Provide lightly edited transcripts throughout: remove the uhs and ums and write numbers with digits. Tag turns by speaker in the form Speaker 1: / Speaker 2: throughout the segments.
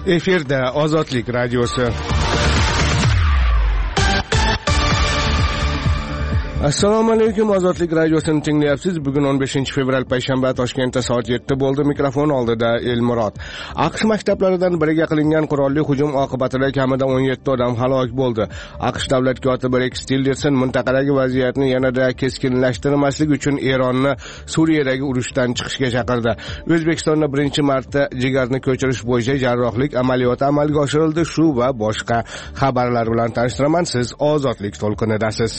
Speaker 1: Efirda Ozodlik radiosi. Assalomu alaykum, Ozodlik radiosini tinglayapsiz. Bugun 15-fevral payshanba, Toshkentda soat 7 bo'ldi. Mikrofon oldida Elmurod. AQSh maktablaridan biriga qilingan qurolli hujum oqibatida kamida 17 odam halok bo'ldi. AQSh davlat kotibi Rex Tillerson mintaqadagi vaziyatni yanada keskinlashtirmaslik uchun Eronni Suriyadagi urushdan chiqishga chaqirdi. O'zbekistonda birinchi marta jigarni ko'chirish bo'yicha jarrohlik amaliyoti amalga oshirildi. Shu va boshqa xabarlar bilan tanishtiraman. Siz Ozodlik to'lqinidasiz.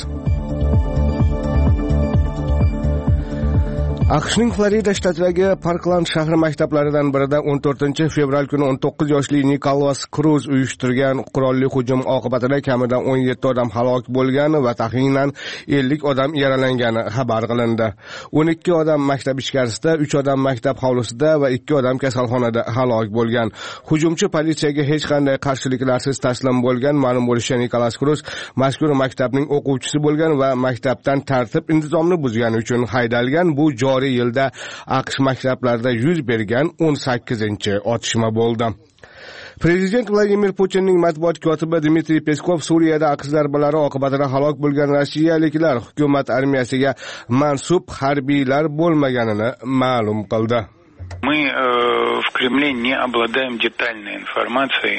Speaker 1: AQShning Florida shtatidagi Parkland shahri maktablaridan birida 14-fevral kuni 19 yoshli Nikolas Cruz uyushtirgan qurolli hujum oqibatida kamida 17 odam halok bo'lgani va taxminan 50 odam yaralangani xabar qilindi. 12 odam maktab ichkarisida, 3 odam maktab hovlisida va 2 odam kasalxonada halok bo'lgan. Hujumchi politsiyaga hech qanday qarshiliklarsiz taslim bo'lgan. Ma'lum bo'lishicha, Nikolas Cruz mazkur maktabning o'quvchisi bo'lgan va maktabdan tartib intizomni buzgani uchun haydalgan. Bu joriy yilda AQSh maktablarida yuz bergan 18-otishma bo'ldi. Prezident Vladimir Putinning matbuot kotibi Dmitriy Peskov Suriyada AQSh zarbalari oqibatida halok bo'lgan rossiyaliklar hukumat armiyasiga mansub harbiylar bo'lmaganini ma'lum qildi.
Speaker 2: Мы в Кремле не обладаем детальной информацией,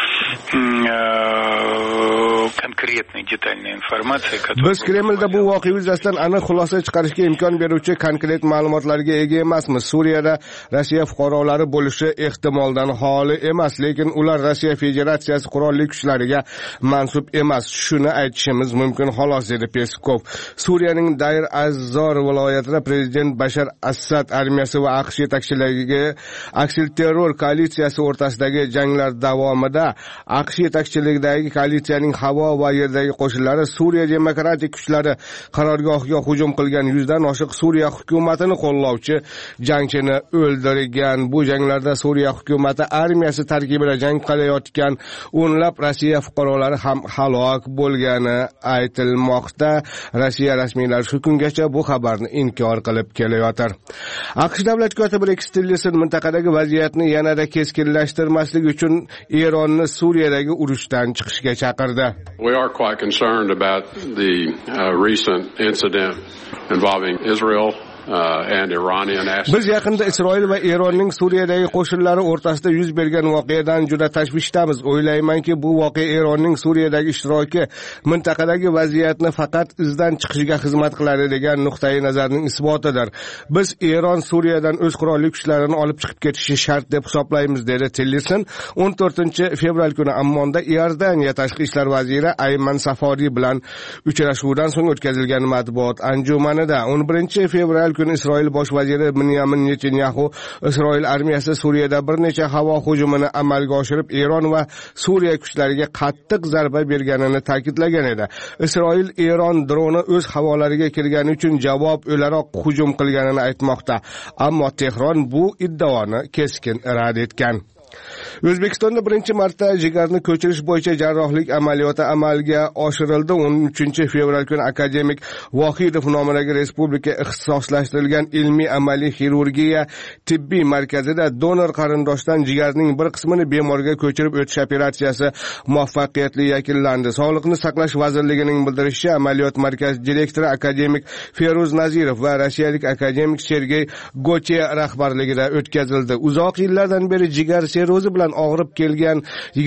Speaker 2: конкретной детальной информацией, которая...
Speaker 1: Biz Kremlda bu voqea yuzasidan aniq xulosa chiqarishga imkon beruvchi konkret ma'lumotlarga ega emasmiz. Suriyada Rossiya fuqarolari bo'lishi ehtimoldan xoli emas, lekin ular Rossiya Federatsiyasi qurolli kuchlariga mansub emas. Shuni aytishimiz mumkin xolos, dedi Peskov. Suriyaning Dayr az-Zor viloyatida prezident Bashar Asad armiyasi va AQSh yetakchilariga aksilterror koalitsiyasi o'rtasidagi janglar davomida AQSh yetakchiligidagi koalitsiyaning havo va yerdagi qo'shinlari Suriya demokratik kuchlari qarorgohiga hujum qilgan. 100 dan oshiq Suriya hukumatini qo'llovchi jangchini o'ldirgan. Bu janglarda Suriya hukumati armiyasi tarkibida jang qilayotgan o'nlab Rossiya fuqarolari ham halok bo'lgani aytilmoqda. Rossiya rasmiylari shu kungacha bu xabarni inkor qilib kelayotir. AQSh davlat kotibi Rex Tillerson mintaqadagi vaziyatni yanada keskinlashtirmaslik uchun Eronni Suriyadagi urushdan chiqishga chaqirdi.
Speaker 3: We are quite concerned about the recent incident involving Israel and Iranian assets.
Speaker 1: Biz yaqinda Isroil va Eronning Suriyadagi qo'shinlari o'rtasida yuz bergan voqeadan juda tashvishdamiz. O'ylaymanki, bu voqea Eronning Suriyadagi ishtiroki mintaqadagi vaziyatni faqat izdan chiqishiga xizmat qiladi degan nuqtai nazarning isbotidir. Biz Eron Suriyadan o'z qurolli kuchlarini olib chiqib ketishi shart deb hisoblaymiz, dedi Tillerson. 14-fevral kuni Ammonda Iordaniya tashqi ishlar vaziri Ayman Safari bilan uchrashuvdan so'ng o'tkazilgan matbuot anjumanida 11-fevral kuni Isroil bosh vaziri Benyamin Netanyahu Isroil armiyasi Suriyada bir necha havo hujumini amalga oshirib, Eron va Suriya kuchlariga qattiq zarba berganini ta'kidlagan edi. Isroil Eron droni o'z havolariga kirgani uchun javob o'laroq hujum qilganini aytmoqda, ammo Tehron bu iddaoni keskin rad etgan. O'zbekistonda birinchi marta jigarni ko'chirish bo'yicha jarrohlik amaliyoti amalga oshirildi. 13-fevral kuni akademik Vohidov nomidagi respublika ixtisoslashtirilgan ilmiy amaliy xirurgiya tibbiy markazida donor qarindoshdan jigarning bir qismini bemorga ko'chirib o'tish operatsiyasi muvaffaqiyatli yakunlandi. Sog'liqni saqlash vazirligining bildirishicha, amaliyot markazi direktori akademik Feruz Nazirov va rossiyalik akademik Sergey Gotye rahbarligida o'tkazildi. Uzoq yillardan beri jigar serozi bilan og'rib kelgan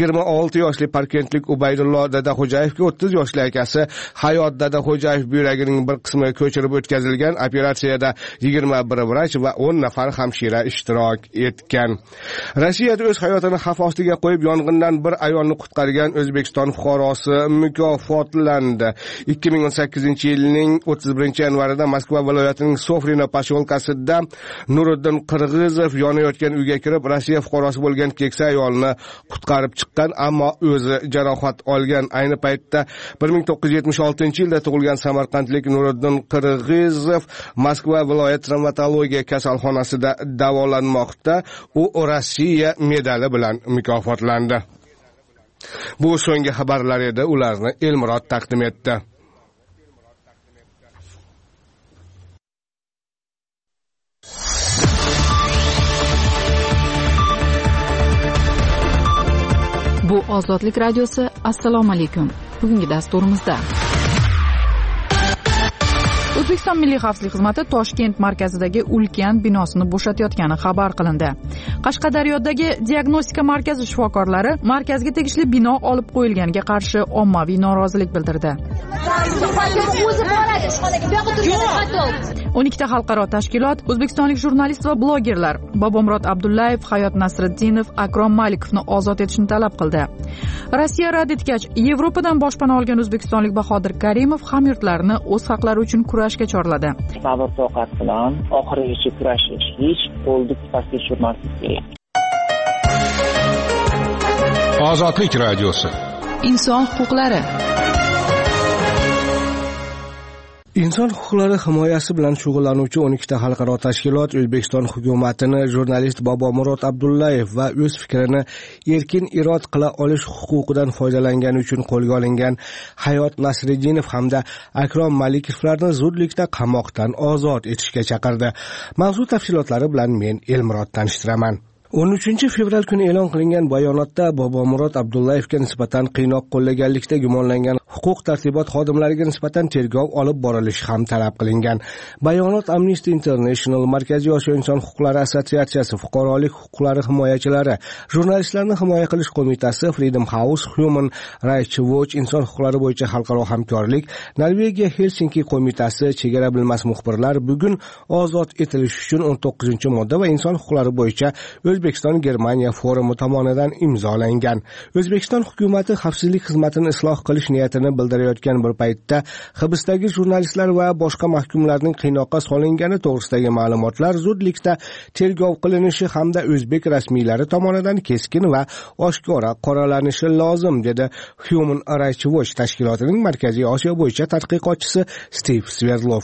Speaker 1: 26 yoshli Parkentlik Ubaydullo Dadaxo'jayevga 30 yoshli akasi Hayot Dadaxo'jayev buyragining bir qismi ko'chirib o'tkazilgan. Operatsiyada 21 vrach va 10 nafar hamshira ishtirok etgan. Rossiyada o'z hayotini xavf ostiga qo'yib yong'indan bir ayolni qutqargan O'zbekiston fuqarosi mukofotlandi. 2018-yilning 31-yanvarida Moskva viloyatining Sofrino posyolkasida Nuriddin Qirg'izov yonayotgan uyga kirib, Rossiya fuqarosi bo'lgan keksa ayolni qutqarib chiqqan, ammo o'zi jarohat olgan. Ayni paytda 1976-yilda tug'ilgan samarqandlik Nuriddin Qirg'izov Moskva viloyat travmatologiya kasalxonasida davolanmoqda. U Rossiya medali bilan mukofotlandi. Bu so'nggi xabarlar edi, ularni Elmurod taqdim etdi.
Speaker 4: Bu Ozodlik radiosi. Assalomu alaykum. Bugungi dasturimizda O'zbekiston Milliy xavfsizlik xizmati Toshkent markazidagi ulkan binosini bo'shatayotgani xabar qilindi. Qashqadaryodagi diagnostika markazi shifokorlari markazga tegishli bino olib qo'yilganiga qarshi ommaviy norozilik bildirdi. 12 xalqaro tashkilot, o'zbekistonlik jurnalist va blogerlar Bobomurod Abdullayev, Hayot Nasriddinov, Akrom Malikovni ozod etishni talab qildi. Rossiya rad etgach, Yevropadan boshpana olgan o'zbekistonlik Bahodir Karimov hamyurtlarini o'z haqlari uchun kurashga chorladi.
Speaker 5: Sabr toqat bilan oxirigacha kurashish, hech qo'lni pastga tushirmaslik kerak.
Speaker 6: Ozodlik radiosi.
Speaker 4: Inson huquqlari.
Speaker 1: Inson huquqlari himoyasi bilan shug'ullanuvchi 12 xalqaro tashkilot O'zbekiston hukumatini jurnalist Bobomurod Abdullayev va o'z fikrini erkin irod qila olish huquqidan foydalangani uchun qo'lga olingan Hayot Nasriddinov hamda Akrom Malikovlarni zudlikda qamoqdan ozod etishga chaqirdi. Mavzu tafsilotlari bilan men Elmurod tanishtiraman. 13 fevral kuni e'lon qilingan bayonotda Bobomurod Abdullayevga nisbatan qiynoq qo'llaganlikda gumonlangan huquq tartibot xodimlariga nisbatan tergov olib borilishi ham talab qilingan. Bayonot Amnesty International, Markaziy Osiyo inson huquqlari assotsiatsiyasi, fuqarolik huquqlari himoyachilari, jurnalistlarni himoya qilish qo'mitasi, Freedom House, Human Rights Watch, inson huquqlari bo'yicha xalqaro hamkorlik, Norvegiya Helsinki qo'mitasi, chegara bilmas muxbirlar bugun ozod etilishi uchun 19-modda va inson huquqlari bo'yicha O'zbekiston Germaniya forumi tomonidan imzolangan. O'zbekiston hukumatı xavfsizlik xizmatini isloh qilish niyatini bildirayotgan bir paytda hibsdagi jurnalistlar va boshqa mahkumlarning qiynoqqa solingani to'g'risidagi ma'lumotlar zudlikda tergov qilinishi hamda o'zbek rasmiylari tomonidan keskin va oshkora qoralanishi lozim, dedi Human Rights Watch tashkilotining Markaziy Osiyo bo'yicha tadqiqotchisi Steve Sverdlov.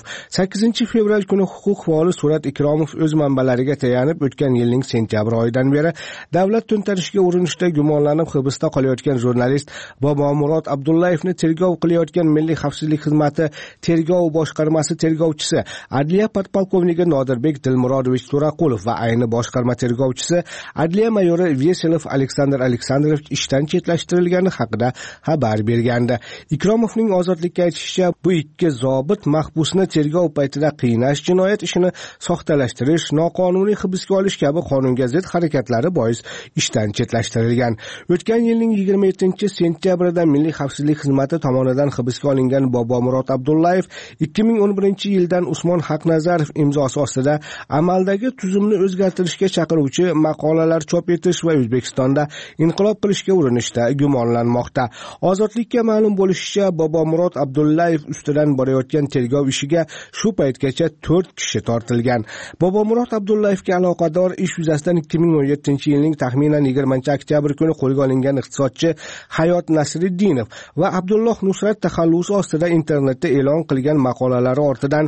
Speaker 1: 8 fevral kuni huquq faoli Surat Ikromov o'z manbalariga tayanib o'tgan yilning sentyabr oyidan beri davlat to'ntarishga urinishda gumonlanib hibsda qolayotgan jurnalist Bobomurod Abdullayevni tergov qilayotgan Milliy xavfsizlik xizmati tergov boshqarmasi tergovchisi, Adliya podpolkovniki Nodirbek Dilmurodovich To'raqulov va ayni boshqarma tergovchisi Adliya mayori Veselov Aleksandr Aleksandrovich ishdan chetlashtirilgani haqida xabar bergandi. Ikromovning ozodlikka aytishicha, bu ikki zobit mahbusni tergov paytida qiynash, jinoyat ishini soxtalashtirish, noqonuniy hibsga olish kabi qonunga zid harakatlari bois ishdan chetlashtirilgan. O'tgan yilning 27-sentyabrida Milliy xavfsizlik xizmati tomonidan hibsga olingan Bobomurod Abdullayev 2011-yildan Usmon Haqnazarov imzosi ostida amaldagi tuzumni o'zgartirishga chaqiruvchi maqolalar chop etish va O'zbekistonda inqilob qilishga urinishda gumonlanmoqda. Ozodlikka ma'lum bo'lishicha, Bobomurod Abdullayev ustidan borayotgan tergov ishiga shu paytgacha 4 kishi tortilgan. Bobomurod Abdullayevga aloqador ish yuzasidan 2017-yilning taxminan 20-oktyabr kuni qo'lga olingan iqtisodchi Hayot Nasriddinov va Abdulloh Nusrat taxallusi ostida internetda e'lon qilgan maqolalari ortidan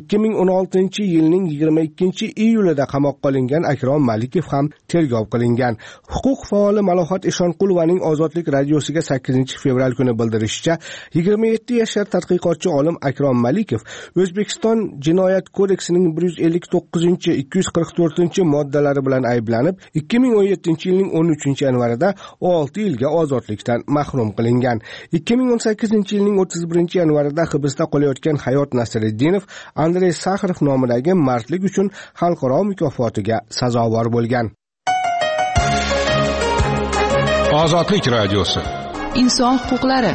Speaker 1: 2016-yilning 22-iyulida qamoqqa olingan Akrom Malikov ham tergov qilingan. Huquq faoli Malohat Eshonqulovaning Ozodlik radiosiga 8 fevral kuni bildirishicha, 27 yashar tadqiqotchi olim Akrom Malikov O'zbekiston Jinoyat kodeksining 159-244-moddalari bilan ayblanib 2017-yilning 13-yanvarida 6 yilga ozodlikdan mahrum qilingan. 2018-yilning 31-yanvarida hibsda qolayotgan Hayot Nasriddinov Andrey Sakharov nomidagi mardlik uchun xalqaro mukofotiga sazovor bo'lgan.
Speaker 6: Ozodlik radiosi.
Speaker 4: Inson huquqlari.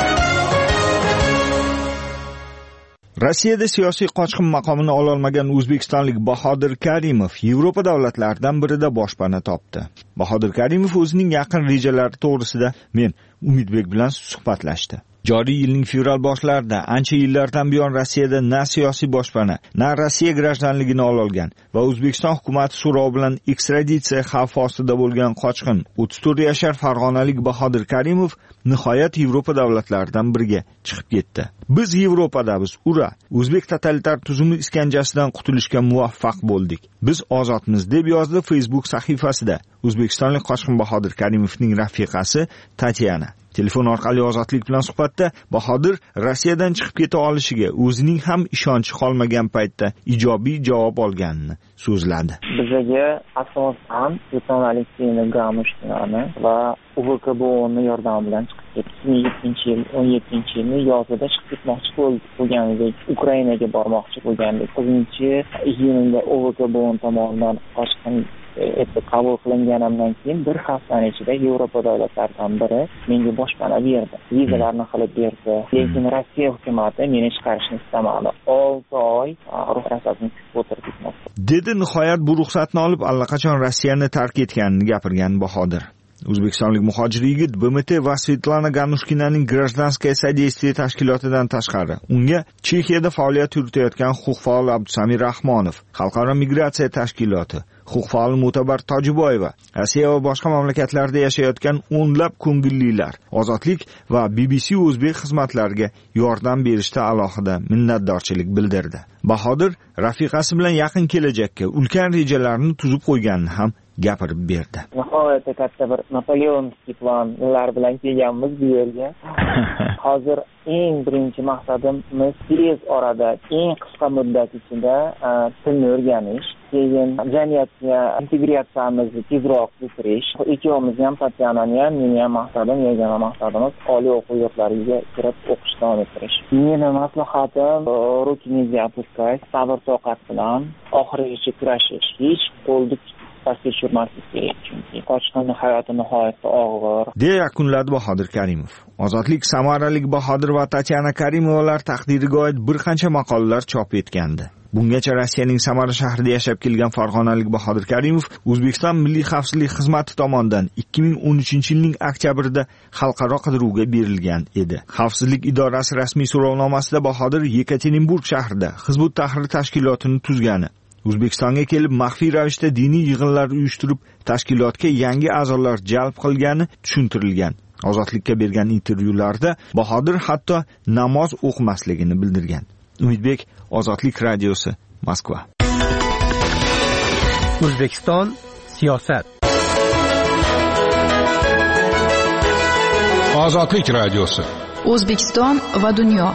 Speaker 7: Rossiyada siyosiy qochqin maqomini ololmagan o'zbekistonlik Bahodir Karimov Yevropa davlatlaridan birida boshpana topdi. Bahodir Karimov o'zining yaqin rejalari to'g'risida men Umidbek bilan suhbatlashdi. Joriy yilning fevral boshlarida ancha yillardan buyon Rossiyada na siyosiy boshpana, na Rossiya grajdanligini ololgan va O'zbekiston hukumati so'rovi bilan ekstraditsiya xavfi ostida bo'lgan qochqin 34 yashar farg'onalik Bahodir Karimov nihoyat Yevropa davlatlaridan biriga chiqib ketdi. Biz Yevropadamiz, ura! O'zbek totalitar tuzumi iskanjasidan qutulishga muvaffaq bo'ldik. Biz ozodmiz, deb yozdi Facebook sahifasida O'zbekistonlik qochqin Bahodir Karimovning rafiqasi Tatyana. Telefon orqali Ozodlik bilan suhbatda Bahodir Rossiyadan chiqib keta olishiga o'zining ham ishonchi qolmagan paytda ijobiy javob olganini so'zladi.
Speaker 5: Bizga asosan jurnalistikani Gamushkinani va UVKBO'ni yordami bilan chiqib ketdi. 2017-yilni yozida chiqib ketmoqchi bo'lgandik. Ukrainaga bormoqchi bo'lgandik. 9-iyunda UVKBO tomonidan qochqin qabul qilinganimdan keyin bir haftaning ichida Yevropa davlatlaridan biri menga boshpana berdi. Vizalarni qilib berdi. Lekin Rossiya hukumati meni chiqarishni istamadi. 6 oy ruxsatni kutib o'tirdik.
Speaker 7: Dedi nihoyat bu ruxsatni olib allaqachon Rossiyani tark etganini gapirgan Bahodir. O'zbekistonlik muhojir yigit BMT va Svetlana Ganushkinaning Grajdanskaya sodeyствие tashkilotidan tashqari unga Chexiyada faoliyat yuritayotgan huquq faol Abdusamir Rahmonov, Xalqaro migratsiya tashkiloti, huquq faoli Mo'tabar Tojiboyeva, Rossiya va boshqa mamlakatlarda yashayotgan o'nlab ko'ngillilar Ozodlik va BBC o'zbek xizmatlariga yordam berishda alohida minnatdorchilik bildirdi. Bahodir rafiqasi bilan yaqin kelajakka ulkan rejalarni tuzib qo'yganini ham gapirib berdi.
Speaker 5: Nihoyatda katta bir Napoleonskiy planlar bilan kelganmiz bu yerga. Hozir eng birinchi maqsadimiz tez orada, eng qisqa muddat ichida tilni o'rganish, keyin jamiyatga integratsiyamizni tezroq bitirish. Ikkovimiz ham Tatyanani ham, meni ham yagona maqsadimiz oliy o'quv yurtlariga kirib o'qish davom ettirish. Meni maslahatim ruki nega опускать, sabr toqat bilan oxirigacha kurashish. Hech qo'lni pastga tushirmaslik kerak, chunki qochqinning hayoti nihoyatda og'ir.
Speaker 7: deya yakunladi Bahodir Karimov. Ozodlik samaralik Bahodir va Tatyana Karimovalar taqdiriga oid bir qancha maqolalar chop etgandi. Bungacha Rossiyaning Samara shahrida yashab kelgan farg'onalik Bahodir Karimov O'zbekiston Milliy xavfsizlik xizmati tomonidan 2013-yilning oktyabrida xalqaro qidiruvga berilgan edi. Xavfsizlik idorasi rasmiy so'rovnomasida Bahodir Yekaterinburg shahrida Hizbut Tahrir tashkilotini tuzgani, O'zbekistonga kelib maxfiy ravishda diniy yig'inlar uyushtirib, tashkilotga yangi a'zolar jalb qilgani tushuntirilgan. Ozodlikka bergan intervyularda Bahodir hatto namoz o'qimasligini bildirgan. Umidbek, Ozodlik radiosi, Moskva.
Speaker 8: O'zbekiston siyosat.
Speaker 6: Ozodlik radiosi.
Speaker 4: O'zbekiston va dunyo.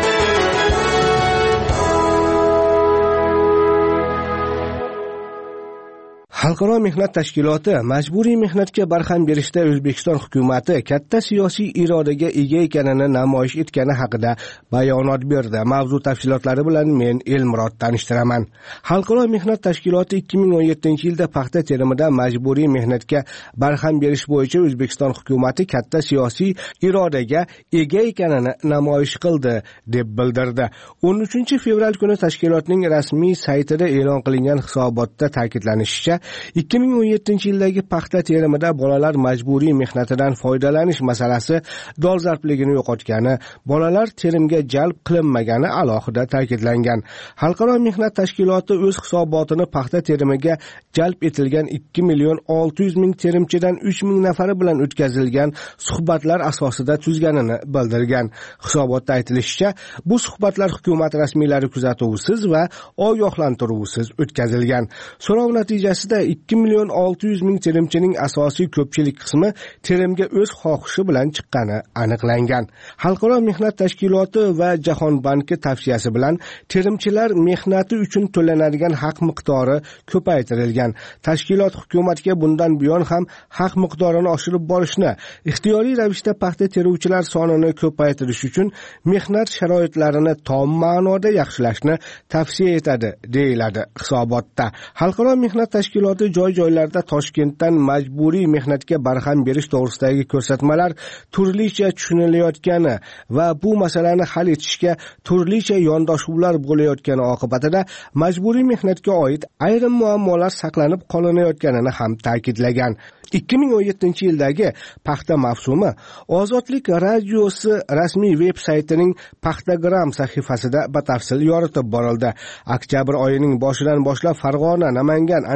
Speaker 1: Xalqaro mehnat tashkiloti majburiy mehnatga barham berishda O'zbekiston hukumati katta siyosiy irodaga ega ekanini namoyish etgani haqida bayonot berdi. Mavzu tafsilotlari bilan men Elmurod tanishtiraman. Xalqaro mehnat tashkiloti 2017-yilda paxta terimida majburiy mehnatga barham berish bo'yicha O'zbekiston hukumati katta siyosiy irodaga ega ekanini namoyish qildi deb bildirdi. 13-fevral kuni tashkilotning rasmiy saytida e'lon qilingan hisobotda ta'kidlanishicha, 2017-yildagi paxta terimida bolalar majburiy mehnatidan foydalanish masalasi dolzarbligini yo'qotgani, bolalar terimga jalb qilinmagani alohida ta'kidlangan. Xalqaro mehnat tashkiloti o'z hisobotini paxta terimiga jalb etilgan 2,600,000 terimchidan 3,000 nafari bilan o'tkazilgan suhbatlar asosida tuzganini bildirgan. Hisobotda aytilishicha, bu suhbatlar hukumat rasmiylari kuzatuvisiz va ogohlantiruvisiz o'tkazilgan. So'rov natijasida 2,600,000 terimchining asosiy ko'pchilik qismi terimga o'z xohishi bilan chiqqani aniqlangan. Xalqaro mehnat tashkiloti va Jahon banki tavsiyasi bilan terimchilar mehnati uchun to'lanadigan haq miqdori ko'paytirilgan. Tashkilot hukumatga bundan buyon ham haq miqdorini oshirib borishni, ixtiyoriy ravishda paxta teruvchilar sonini ko'paytirish uchun mehnat sharoitlarini tom ma'noda yaxshilashni tavsiya etadi, deyiladi hisobotda. Xalqaro mehnat tashkiloti joy-joylarda Toshkentdan majburiy mehnatga barham berish to'g'risidagi ko'rsatmalar turlicha tushunilayotgani va bu masalani hal etishga turlicha yondashuvlar bo'layotgani oqibatida majburiy mehnatga oid ayrim muammolar saqlanib qolinayotganini ham ta'kidlagan. 2017-yildagi paxta mavsumi Ozodlik radiosi rasmiy veb-saytining Paxtagram sahifasida batafsil yoritib borildi. Oktyabr oyining boshidan boshlab Farg'ona, Namangan, Andijon va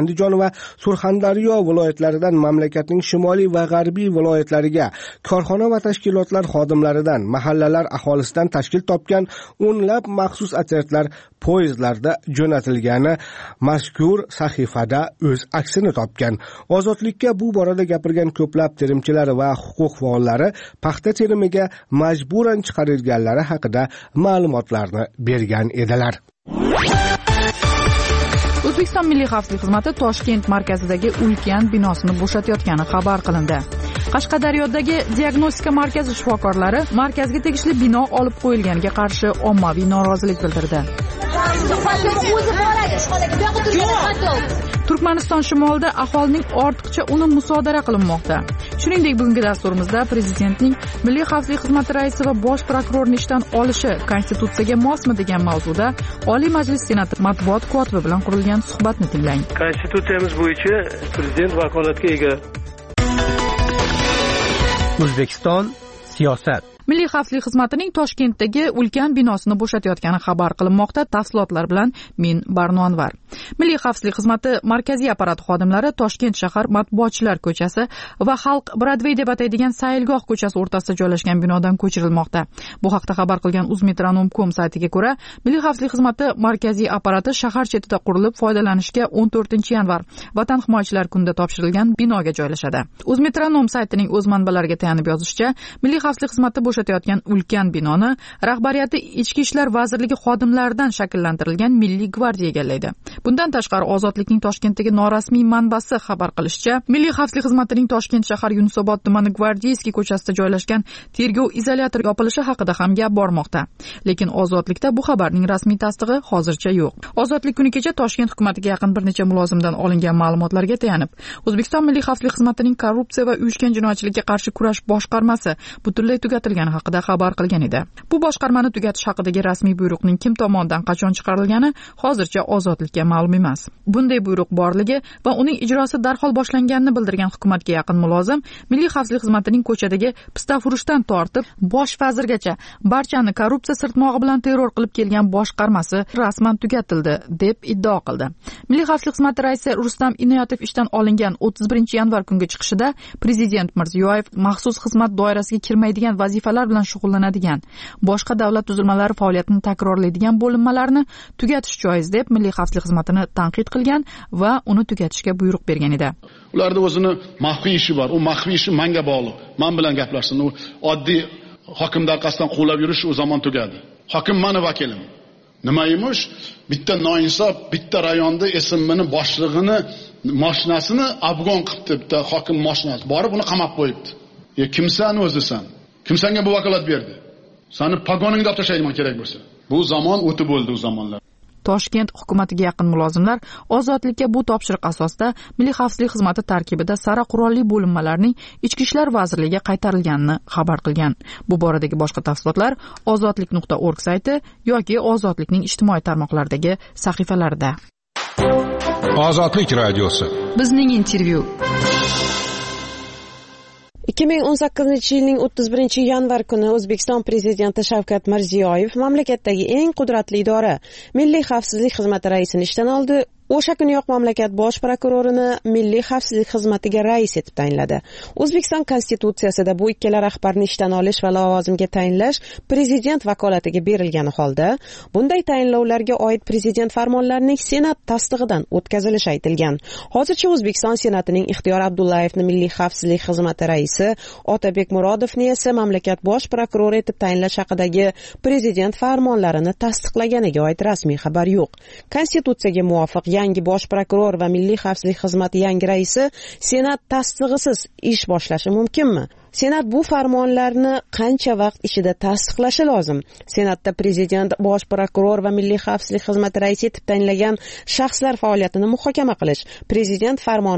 Speaker 1: va Surxondaryo viloyatlaridan mamlakatning shimoliy va g'arbiy viloyatlariga korxona va tashkilotlar xodimlaridan, mahallalar aholisidan tashkil topgan o'nlab maxsus otryadlar poyezdlarda jo'natilgani mazkur sahifada o'z aksini topgan. Ozodlikka bu borada gapirgan ko'plab terimchilar va huquq faollari paxta terimiga majburan chiqarilganlari haqida ma'lumotlarni bergan edilar.
Speaker 4: O'zbekiston Milliy xavfsizlik xizmati Toshkent markazidagi ulkan binosini bo'shatayotgani xabar qilindi. Qashqadaryodagi diagnostika markazi shifokorlari markazga tegishli bino olib qo'yilganiga qarshi ommaviy norozilik bildirdi. Turkmaniston shimolida aholining ortiqcha uni musodara qilinmoqda. Shuningdek, bugungi dasturimizda prezidentning Milliy xavfsizlik xizmati raisi va bosh prokurorni ishdan olishi konstitutsiyaga mosmi degan mavzuda Oliy Majlis Senati matbuot kotibi bilan qurilgan suhbatni tinglang.
Speaker 9: Konstitutsiyamiz bo'yicha prezident vakolatga ega.
Speaker 8: O'zbekiston siyosat.
Speaker 4: Milliy xavfsizlik xizmatining Toshkentdagi ulkan binosini bo'shatayotgani xabar qilinmoqda. Tafsilotlar bilan men Barno Anvar. Milliy xavfsizlik xizmati markaziy apparati xodimlari Toshkent shahar Matbuotchilar ko'chasi va Xalq Broadway deb ataydigan Sayilgoh ko'chasi o'rtasida joylashgan binodan ko'chirilmoqda. Bu haqda xabar qilgan uzmetronom.com saytiga ko'ra, Milliy xavfsizlik xizmati markaziy apparati shahar chetida qurilib, foydalanishga 14-yanvar Vatan himoyachilari kunida topshirilgan binoga joylashadi. Uzmetronom saytining o'z manbalariga tayanib yozishicha, Milliy xavfsizlik xizmati bo'shatayotgan ulkan binoni rahbariyati Ichki ishlar vazirligi xodimlaridan shakllantirilgan Milliy gvardiya egallaydi. Bundan tashqari, Ozodlikning Toshkentdagi norasmiy manbasi xabar qilishicha, Milliy xavfsizlik xizmatining Toshkent shahar Yunusobod tumani Gvardiyskiy ko'chasida joylashgan tergov izolyatori yopilishi haqida ham gap bormoqda. Lekin Ozodlikda bu xabarning rasmiy tasdig'i hozircha yo'q. Ozodlik kuni kecha Toshkent hukumatiga yaqin bir necha mulozimdan olingan ma'lumotlarga tayanib, O'zbekiston Milliy xavfsizlik xizmatining korrupsiya va uyushgan jinoyatchilikka qarshi kurash boshqarmasi butunlay tugatilgani haqida xabar qilgan edi. Bu boshqarmani tugatish haqidagi rasmiy buyruqning kim tomonidan qachon chiqarilgani hozircha Ozodlikka ma'lum emas. Bunday buyruq borligi va uning ijrosi darhol boshlanganini bildirgan hukumatga yaqin mulozim Milliy xavfsizlik xizmatining ko'chadagi pistafurushdan tortib bosh vazirgacha barchani korrupsiya sirtmog'i bilan terror qilib kelgan boshqarmasi rasman tugatildi deb iddao qildi. Milliy xavfsizlik xizmati raisi Rustam Inoyatov ishdan olingan 31-yanvar kungi chiqishida Prezident Mirziyoyev maxsus xizmat doirasiga kirmaydigan vazifalar bilan shug'ullanadigan, boshqa davlat tuzilmalari faoliyatini takrorlaydigan bo'linmalarni tugatish joiz deb Milliy xavfsizlik xizmatini tanqid qilgan va uni tugatishga buyruq bergan edi.
Speaker 10: Ularda o'zini maxfiy ishi bor. U maxfiy ishi menga bog'liq. Men bilan gaplashsin. U oddiy hokimning orqasidan quvlab yurish o zaman tugadi. Hokim meni vakilim. Nima emish? Bitta noinsof, bitta rayonda SMMni boshlig'ini mashinasini afg'on qilibdi, bitta hokim mashinasi. Borib uni qamab qo'yibdi. Kimsan o'zisan? Kim senga bu vakolat berdi? Seni pagoningga olib tashlayman kerak bo'lsa. Bu zamon o'tib bo'ldi u zamonlar.
Speaker 4: Toshkent hukumatiga yaqin mulozimlar Ozodlikka bu topshiriq asosida Milliy xavfsizlik xizmati tarkibida sara qurolli bo'linmalarning Ichki ishlar vazirligiga qaytarilganini xabar qilgan. Bu boradagi boshqa tafsilotlar ozodlik.org sayti yoki Ozodlikning ijtimoiy tarmoqlardagi sahifalarida.
Speaker 6: Ozodlik radiosi.
Speaker 4: Bizning intervyu.
Speaker 11: 2018-yilning 31-yanvar kuni O'zbekiston prezidenti Shavkat Mirziyoyev mamlakatdagi eng qudratli idora Milliy xavfsizlik xizmati raisini ishdan oldi. O'sha kuniyoq mamlakat bosh prokurorini Milliy xavfsizlik xizmatiga rais etib tayinladi. O'zbekiston konstitutsiyasida bu ikkala rahbarni ishdan olish va lavozimga tayinlash prezident vakolatiga berilgani holda, bunday tayinlovlarga oid prezident farmonlarining Senat tasdig'idan o'tkazilishi aytilgan. Hozircha O'zbekiston Senatining Ixtiyor Abdullayevni Milliy xavfsizlik xizmati raisi, Otabek Murodovni esa mamlakat bosh prokurori etib tayinlash haqidagi prezident farmonlarini tasdiqlaganiga oid rasmiy xabar yo'q. Konstitutsiyaga muvofiq yangi bosh prokuror va Milliy xavfsizlik xizmati yangi raisi Senat tasdig'isiz ish boshlashi mumkinmi? Senat bu farmonlarni qancha vaqt ichida tasdiqlashi lozim? Senatda prezident, bosh prokuror va Milliy xavfsizlik xizmati raisi etib tayinlagan shaxslar faoliyatini muhokama qilish, prezident farmonini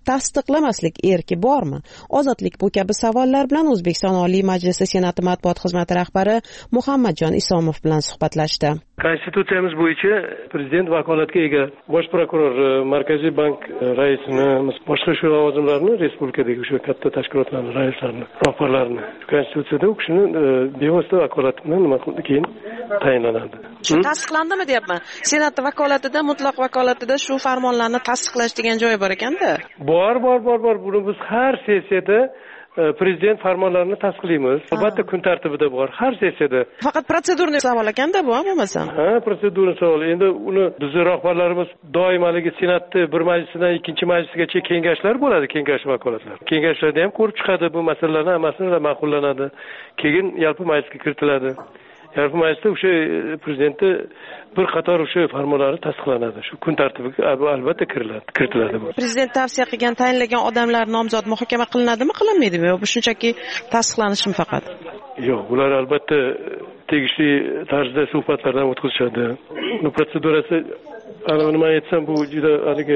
Speaker 11: tasdiqlamaslik erki bormi? Ozodlik bu kabi savollar bilan O'zbekiston Oliy Majlisi Senati matbuot xizmati rahbari Muhammadjon Isomov bilan suhbatlashdi.
Speaker 9: Konstitutsiyamiz bo'yicha prezident vakolatga ega bosh prokuror, Markaziy bank raisini, boshqa shu lavozimlarni respublikadagi o'sha katta tashkilotlarning raislarini, rahbarlarini konstitutsiyada u kishini bevosita vakolati bilan nima qildi keyin tayinlanadi.
Speaker 11: Shu tasdiqlandimi deyapman. Senat vakolatida, mutlaq vakolatida shu farmonlarni tasdiqlash degan joyi bor ekanda.
Speaker 9: Bor. Buni biz har sessiyada prezident farmonlarini tasdiqlaymiz. Albatta kun tartibida bor har sessiyada.
Speaker 11: Faqat protsedurni savol ekanda bu, bo'lmasa.
Speaker 9: Protsedurni savol. Endi uni bizning rahbarlarimiz doimaligi senatni bir majlisidan ikkinchi majlisgacha kengashlar bo'ladi, kengash vakolatlar. Kengashlarda ham ko'rib chiqadi bu masalalarni hammasini ma'qullanadi. Keyin yalpi majlisga kiritiladi. Yalpi majlisda o'sha prezidentni bir qator o'sha farmonlari tasdiqlanadi. Shu kun tartibiga albatta kiritiladi bu.
Speaker 11: Prezident tavsiya qilgan, tayinlagan odamlar nomzod muhokama qilinadimi, qilinmaydimi? Yo, bu shunchaki tasdiqlanishmi faqat?
Speaker 9: Yo'q, ular albatta tegishli tarzda suhbatlardan o'tkazishadi. Uni protsedurasi nima aytsam, bu juda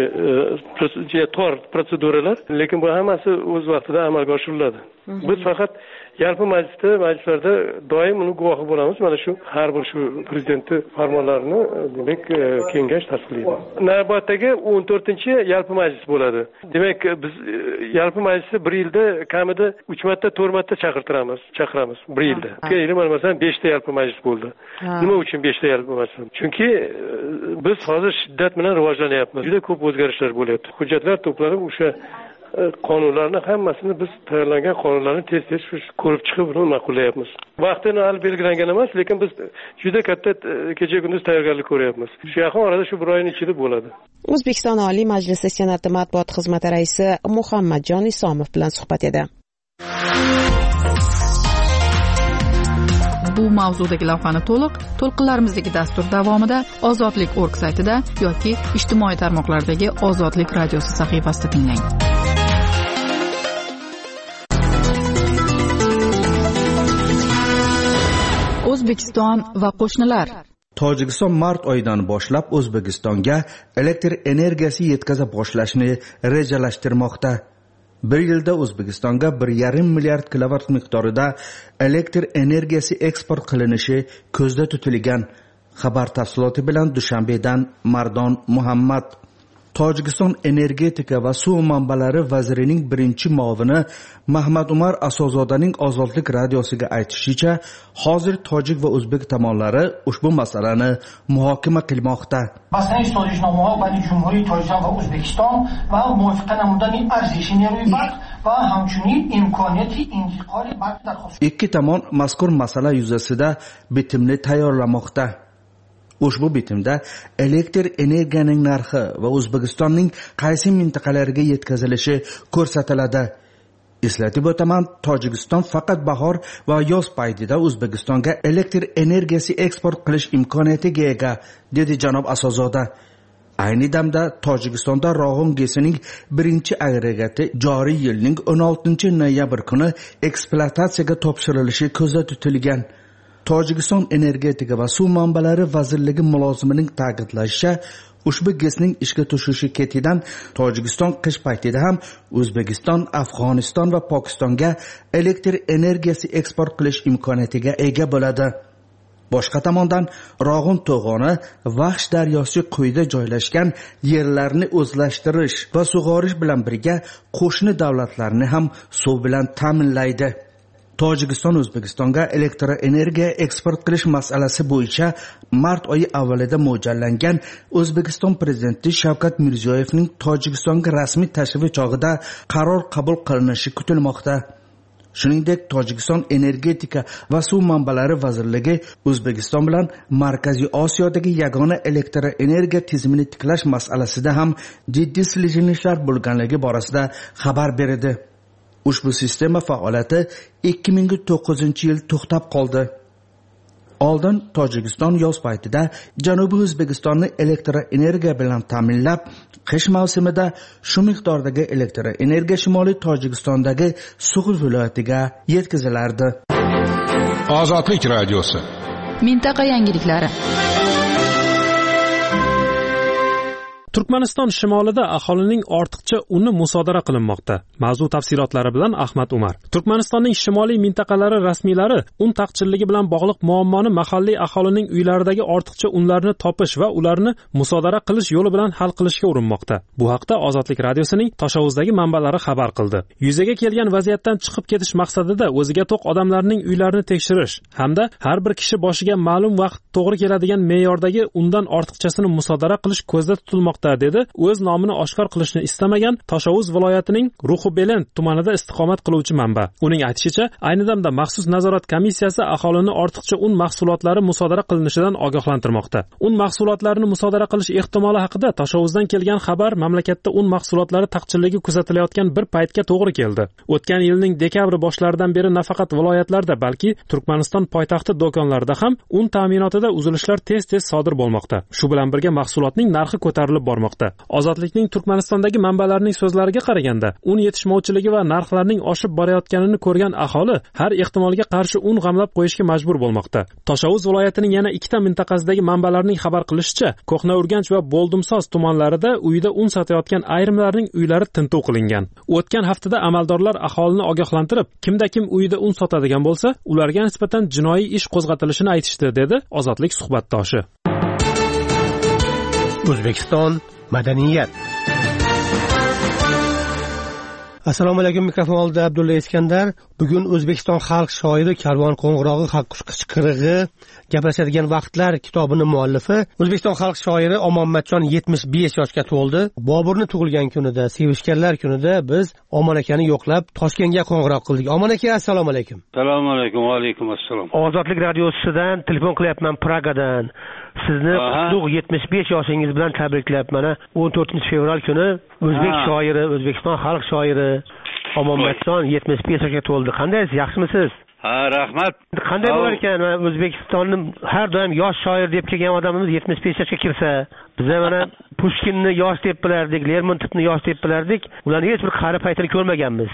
Speaker 9: tor protseduralar, lekin bu hammasi o'z vaqtida amalga oshiriladi. Biz faqat yalpi majlislarda doim uni guvohi bo'lamiz. Mana shu har bir shu prezidentning farmonlarini demak kengash tasdiqlaydi. Navbatdagi 14-yalpi majlis bo'ladi. Demak biz yalpi majlisni bir yilda kamida 3 marta, 4 marta chaqiramiz bir yilda. Keyin masalan 5 ta yalpi majlis bo'ldi. Nima uchun 5 ta yalpi majlis? Chunki biz hozir shiddat bilan rivojlanyapmiz. Juda ko'p o'zgarishlar bo'lyapti. Hujjatlar to'planib o'sha qonunlarni hammasini biz tayyorlangan qonunlarni tez ko'rib chiqib uni ma'qullayapmiz. Vaqtini hali belgilangan emas, lekin biz juda katta kecha kunduz tayyorgarlik ko'ryapmiz. Shu yaqin orada shu bir oyning ichida bo'ladi.
Speaker 11: O'zbekiston Oliy Majlisi Senati matbuot xizmati raisi Muhammadjon Isomov bilan suhbat edi.
Speaker 4: Bu mavzudagi lavhani to'lqinlarimizdagi dastur davomida ozodlik.org saytida yoki ijtimoiy tarmoqlardagi Ozodlik radiosi sahifasida tinglang. O'zbekiston va qo'shnilar.
Speaker 12: Tojikiston mart oyidan boshlab O'zbekistonga elektr energiyasi yetkaza boshlashni rejalashtirmoqda. Bir yilda O'zbekistonga 1,5 milliard kilovat miqdorida elektr energiyasi eksport qilinishi ko'zda tutilgan. Xabar tafsiloti bilan Dushanbedan Mardon Muhammad. Tojikiston energetika va suv manbalari vazirining birinchi muavini Mahmad Umar Asozodaning Ozodlik radiosiga aytishicha, hozir tojik va o'zbek tomonlari ushbu masalani muhokama qilmoqda.
Speaker 13: Bastan sozishnomaha bayni Jumhuriy Tojikiston va O'zbekiston va muvofiqa namundaning arzishi nero'y barq va hamchunin imkoniyati intiqoli barq darxost.
Speaker 12: Ikki tomon mazkur masala yuzasida bitimni tayyorlamoqda. Ushbu bitimda elektr energiyaning narxi va O'zbekistonning qaysi mintaqalarga yetkazilishi ko'rsatiladi. Eslatib o'taman, Tojikiston faqat bahor va yoz paytida O'zbekistonga elektr energiyasi eksport qilish imkoniyatiga ega, dedi janob Asozoda. Ayni damda Tojikistonda Rog'un gesining birinchi agregati joriy yilning 16-noyabr kuni ekspluatatsiyaga topshirilishi ko'zda tutilgan. Tojikiston energetika va suv manbalari vazirligi mulozimining ta'kidlashicha, ushbu gazning ishga tushishi ketidan Tojikiston qish paytida ham O'zbekiston, Afg'oniston va Pokistonga elektr energiyasi eksport qilish imkoniyatiga ega bo'ladi. Boshqa tomondan Rog'un to'g'oni Vaxsh daryosi quyida joylashgan yerlarni o'zlashtirish va sug'orish bilan birga qo'shni davlatlarni ham suv bilan ta'minlaydi. Tojikiston O'zbekistonga elektr energiya eksport qilish masalasi bo'yicha mart oyi avvalida mo'ljallangan O'zbekiston prezidenti Shavkat Mirziyoyevning Tojikistonga rasmiy tashrifi chog'ida qaror qabul qilinishi kutilmoqda. Shuningdek, Tojikiston energetika va suv manbalari vazirligi O'zbekiston bilan Markaziy Osiyodagi yagona elektr energiya tizimini tiklash masalasida ham jiddiy siljinishlar bo'lganligi borasida xabar berdi. Ushbu sistema faoliyati 2009-yil to'xtab qoldi. Oldin Tojikiston yoz paytida Janubiy O'zbekistonni elektr energiya bilan ta'minlab, qish mavsumida shu miqdordagi elektr energiya Shimoliy Tojikistondagi Sug'ur viloyatiga yetkazilardi.
Speaker 6: Ozodlik radiosi.
Speaker 4: Mintaqa yangiliklari.
Speaker 14: Turkmaniston shimolida aholining ortiqcha uni musodara qilinmoqda. Mavzu tafsilotlari bilan Ahmad Umar. Turkmanistonning shimoliy mintaqalari rasmiylari un taqchilligi bilan bog'liq muammoni mahalliy aholining uylaridagi ortiqcha unlarni topish va ularni musodara qilish yo'li bilan hal qilishga urinmoqda. Bu haqda Ozodlik radiosining Toshovuzdagi manbalari xabar qildi. Yuzaga kelgan vaziyatdan chiqib ketish maqsadida o'ziga to'q odamlarning uylarini tekshirish hamda har bir kishi boshiga ma'lum vaqt to'g'ri keladigan me'yordagi undan ortiqchasini musodara qilish ko'zda tutilmoqda, dedi o'z nomini oshkor qilishni istamagan Toshovuz viloyatining Ruhubelend tumanida istiqomat qiluvchi manba. Uning aytishicha, ayni damda maxsus nazorat komissiyasi aholini ortiqcha un mahsulotlari musodara qilinishidan ogohlantirmoqda. Un mahsulotlarini musodara qilish ehtimoli haqida Toshovuzdan kelgan xabar mamlakatda un mahsulotlari taqchilligi kuzatilayotgan bir paytga to'g'ri keldi. O'tgan yilning dekabr boshlaridan beri nafaqat viloyatlarda, balki Turkmaniston poytaxti do'konlarida ham un ta'minotida uzilishlar tez-tez sodir bo'lmoqda. Shu bilan birga mahsulotning narxi ko'tarilib bormoqda. Ozodlikning Turkmanistondagi manbalarining so'zlariga qaraganda, un yetishmovchiligi va narxlarning oshib borayotganini ko'rgan aholi har ehtimolga qarshi un g'amlab qo'yishga majbur bo'lmoqda. Toshovuz viloyatining yana ikkita mintaqasidagi manbalarning xabar qilishicha, Ko'hna Urganch va Bo'ldumsoz tumanlarida uyda un sotayotgan ayrimlarning uylari tintuv qilingan. O'tgan haftada amaldorlar aholini ogohlantirib, kimda-kim uyda un sotadigan bo'lsa, ularga nisbatan jinoiy ish qo'zg'atilishini aytishdi, dedi Ozodlik suhbatdoshi.
Speaker 8: O'zbekiston madaniyat. Assalomu alaykum, mikrofon oldida Abdulla Iskandar. Bugun O'zbekiston xalq shoiri Karvon qo'ng'irog'i, haqqush qichqirig'i, gaplashadigan vaqtlar kitobining muallifi O'zbekiston xalq shoiri Omonmatjon 75 yoshga to'ldi. Boburni tug'ilgan kunida, sevishganlar kunida biz Omon akani yo'qlab Toshkentga qo'ng'iroq qildik. Omon aka, assalomu alaykum.
Speaker 15: Assalomu alaykum, va alaykum assalom.
Speaker 8: Ozodlik radiosidan telefon qilyapman, Pragadan. Sizni qutlug' 75 yoshingiz bilan tabriklayapman. 14-fevral kuni o'zbek shoiri, O'zbekiston xalq shoiri Omonmatjon 75 yoshga to'ldi. Qandaysiz? Yaxshimisiz?
Speaker 15: Ha, rahmat.
Speaker 8: Qanday bo'lar ekan O'zbekistonning har doim yosh shoir deb kelgan odamimiz 75 yoshga kirsa, biz mana Pushkinni yosh deb bilardik, Lermontovni yosh deb bilardik. Ularning hech bir qari paytini ko'rmaganmiz.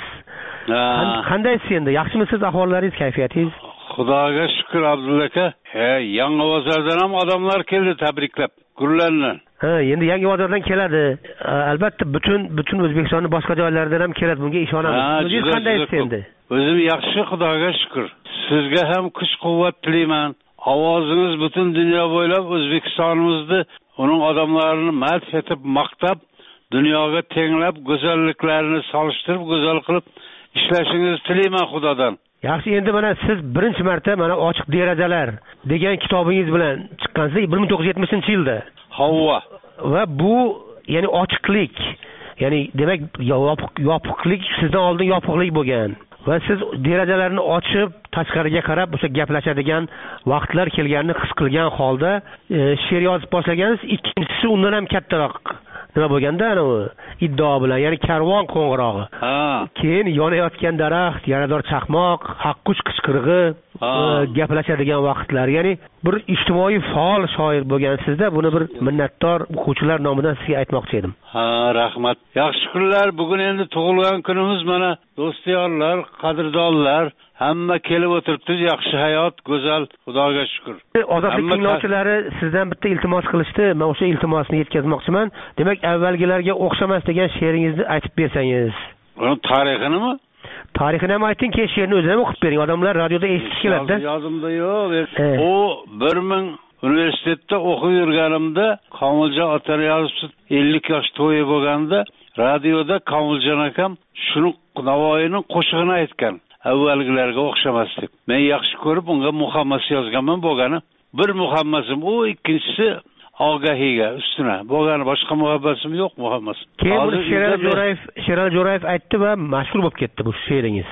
Speaker 8: Qandaysiz endi? Yaxshimisiz? Ahvollaringiz, kayfiyatingiz?
Speaker 15: Xudoga shukr Abdulla aka. Yangiobozordan ham odamlar keldi tabriklab, gullarni.
Speaker 8: Endi Yangiobozordan keladi. Albatta butun O'zbekistonning boshqa joylaridan ham keladi. Bunga ishonaman. O'zingiz qandaysiz endi?
Speaker 15: O'zim yaxshi, Xudoga shukr. Sizga ham kuch-quvvat tilayman. Ovozingiz butun dunyo bo'ylab O'zbekistonimizni, uning odamlarini madh etib, maqtab, dunyoga tenglab, go'zalliklarini solishtirib, go'zal qilib ishlashingizni tilayman Xudodan.
Speaker 8: Yaxshi, endi mana siz birinchi marta mana Ochiq derazalar degan kitobingiz bilan chiqqansiz 1970-yilda.
Speaker 15: Havva.
Speaker 8: Va bu, ya'ni ochiqlik, ya'ni demak yopiqlik, sizdan oldin yopiqlik bo'lgan. Va siz derazalarni ochib, tashqariga qarab o'sha gaplashadigan vaqtlar kelganini his qilgan holda she'r yozib boshlagansiz. Ikkinchisi undan ham kattaroq nima bo'lganda, ana u iddao bilan, ya'ni Karvon qo'ng'irog'i. Keyin yonayotgan daraxt, yarador chaqmoq, haqqush qichqirig'i, gaplashadigan vaqtlar. Ya'ni bir ijtimoiy faol shoir bo'lgansizda, buni bir minnatdor o'quvchilar nomidan sizga aytmoqchi edim.
Speaker 15: Rahmat. Yaxshi kunlar. Bugun endi tug'ilgan kunimiz, mana do'styorlar, qadrdonlar hamma kelib o'tiribdi. Yaxshi hayot, go'zal, Xudoga shukr.
Speaker 8: Ozodlik tinglovchilari sizdan bitta iltimos qilishdi. Men o'sha iltimosni yetkazmoqchiman. Demak, avvalgilarga o'xshamas degan she'ringizni aytib bersangiz.
Speaker 15: Uning tarixinimi?
Speaker 8: Tarixini ham ayting, keyin she'rni o'zini ham o'qib bering. Odamlar radioda eshitish keladi-da.
Speaker 15: Yozimda yo'q. U 1000 universitetda o'qib yurganimda Komiljon ota yozibsiz 50 yosh to'yi bo'lganda radioda Komiljon akam shuni Navoiyning qo'shig'ini aytgan. Avvalgilarga o'xshamas deb. Men yaxshi ko'rib unga muhammas yozganman bo'lgani. Bir muhammasim u, ikkinchisi Ogahiga ustuna bo'lgani, boshqa muhabbatim yo'q muhammas.
Speaker 8: Keyin Sherali Jo'rayev aytdi va mashhur bo'lib ketdi bu she'ringiz.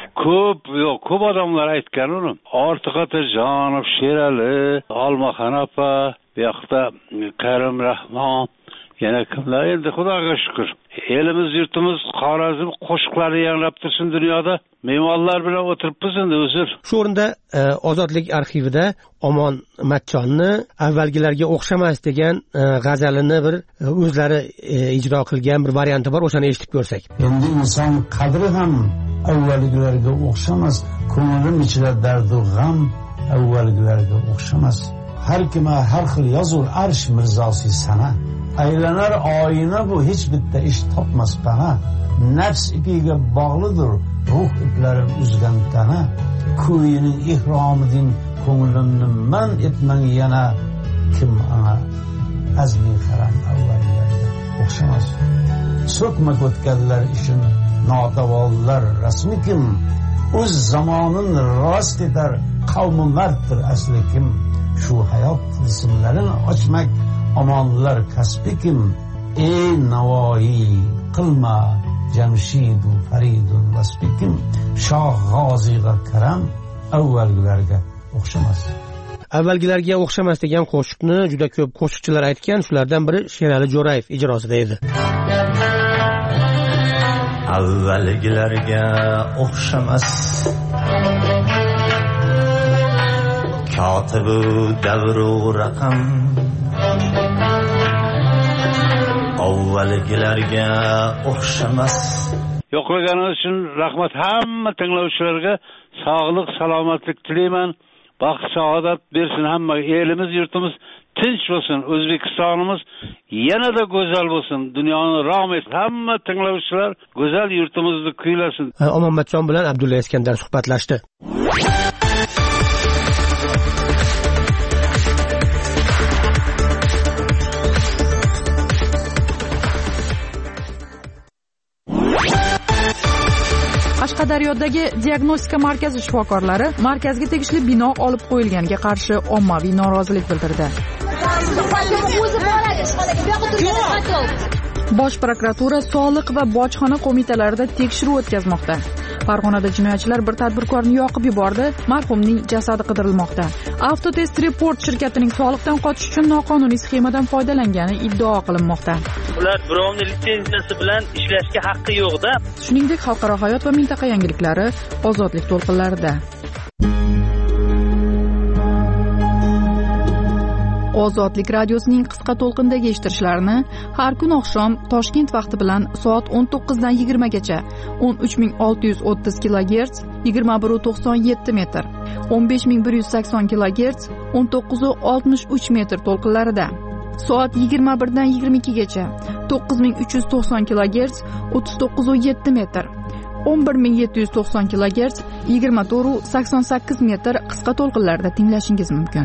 Speaker 15: Ko'p odamlar aytgan uni. Ortiq Otajonov, Sherali, Olmaxon opa, bu yoqda Karim Rahmon, yana kimlar, endi Xudoga shukr. Elimiz, yurtimiz, Xorazm qo'shiqlari yangrab tursin dunyoda. Me'morlar bilan o'tiribmiz endi o'zir.
Speaker 8: Shu o'rinda Ozodlik arxivida Omon Matchonni avvalgilarga o'xshamas degan g'azalini bir o'zlari ijro qilgan bir varianti bor, o'shani eshitib ko'rsak.
Speaker 16: Endi inson qadri ham avvalgilarga o'xshamas, ko'nglim ichida dard va g'am avvalgilarga o'xshamas. Har kim har xil yozur arsh mirzosi sana, aylanar oyina bu hech bitta ish topmas pana. Nafs ipiga bog'lidir ruh iplarin uzgan tana. Ko'yining ihromidin ko'nglimni man etmang yana kim ana azmi haram avvallarga o'xshamas. So'kma o'tganlar ishin nodavollar rasmi kim? O'z zamonin rost etar qavmi marddir asli kim? Shu hayot tizimlarini ochmak omonlar kasbi kim? Ey Navoiy qilma Jamshidu Faridun vasbi kim? Shoh G'oziyga karam avvalgilarga o'xshamas.
Speaker 8: Avvalgilarga o'xshamas degan qo'shiqni juda ko'p qo'shiqchilar aytgan, shulardan biri Sherali Jo'rayev ijrosida edi.
Speaker 17: Avvalgilarga o'xshamas kotibu davru raqam, avvalgilarga o'xshamas.
Speaker 15: Yo'qlaganingiz uchun rahmat hamma tinglovchilarga, sog'lik, salomatlik tilayman. Baxt, saodat bersin hamma. Elimiz, yurtimiz tinch bo'lsin. O'zbekistonimiz yanada go'zal bo'lsin. Dunyoni rahmat hamma tinglovchilar go'zal yurtimizni kuylasin.
Speaker 8: Omonmatjon bilan Abdulla Iskandar suhbatlashdi.
Speaker 4: Qashqadaryodagi diagnostika markazi shifokorlari markazga tegishli bino olib qo'yilganiga qarshi ommaviy norozilik bildirdi. Bosh prokuratura soliq va bojxona qo'mitalarida tekshiruv o'tkazmoqda. Farg'onada jinoyatchilar bir tadbirkorni yoqib yubordi, marhumning jasadi qidirilmoqda. Avtotest Report shirkatining soliqdan qochish uchun noqonuniy sxemadan foydalangani iddao qilinmoqda.
Speaker 18: Ular birovning litsenziyasi bilan ishlashga haqqi yo'q-da.
Speaker 4: Shuningdek, xalqaro hayot va mintaqa yangiliklari ozodlik to'lqinlarida. Ozodlik radiosining qisqa to'lqindagi eshittirishlarini har kun oqshom Toshkent vaqti bilan soat 19 dan 20 gacha 13630 kHz 2197 metr, 15180 kHz 1963 metr to'lqinlarida, soat 21 dan 22 gacha 9390 kHz 3907 metr, 11790 kHz 2488 metr qisqa to'lqinlarda tinglashingiz mumkin.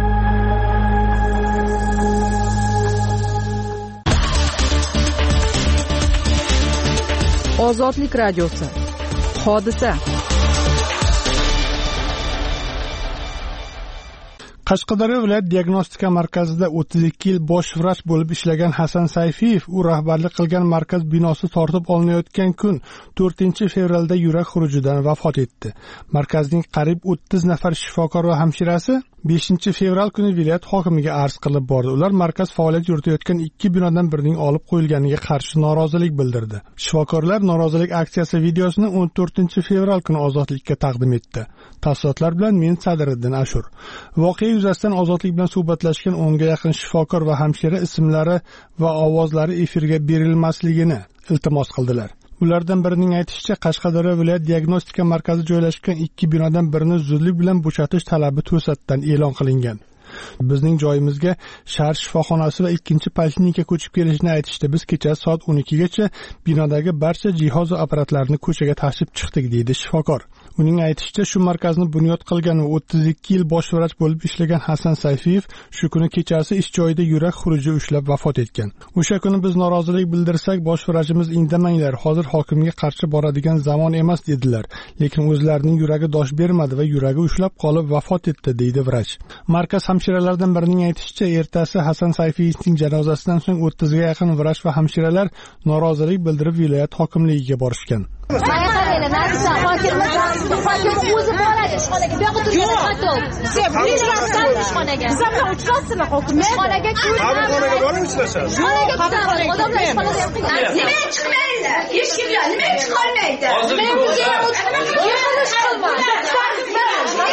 Speaker 4: Ozodlik radiosi. Hodisa.
Speaker 19: Qashqadaryo viloyat diagnostika markazida 32 yil bosh vrach bo'lib ishlagan Hasan Sayfiyev u rahbarlik qilgan markaz binosi tortib olinayotgan kun 4-fevralda yurak xurujidan vafot etdi. Markazning qariyb 30 nafar shifokor va hamshirasi 5-fevral kuni viloyat hokimiga arz qilib bordi. Ular markaz faoliyat yuritayotgan 2 binodan birining olib qo'yilganiga qarshi norozilik bildirdi. Shifokorlar norozilik aksiyasi videosini 14-fevral kuni Ozodlikka taqdim etdi. Tafsilotlar bilan men Sadiriddin Ashur. Voqea yuzasidan Ozodlik bilan suhbatlashgan 10 ga yaqin shifokor va hamshira ismlari va ovozlari efirga berilmasligini iltimos qildilar. Ulardan birining aytishicha, Qashqadaryo viloyat diagnostika markazi joylashgan 2 binodan birini zudlik bilan bo'shatish talabi to'satdan e'lon qilingan. Bizning joyimizga shahar shifoxonasi va 2-poliklinika ko'chib kelishini aytishdi. Biz kecha soat 12 gacha binodagi barcha jihoz va apparatlarni ko'chaga tashib chiqdik, deydi shifokor. Uning aytishicha, shu markazni bunyod qilgan va 32 yil bosh vrach bo'lib ishlagan Hasan Sayfiyev shu kuni kechasi ish joyida yurak xuruji ushlab vafot etgan. O'sha kuni biz norozilik bildirsak, bosh vrachimiz indamanglar, hozir hokimga qarshi boradigan zamon emas dedilar. Lekin o'zlarining yuragi dosh bermadi va yuragi ushlab qolib vafot etdi, deydi vrach. Markaz hamshiralardan birining aytishicha, ertasi Hasan Sayfiyevning janozasidan so'ng 30 ga yaqin vrach va hamshiralar norozilik bildirib viloyat hokimligiga borishgan.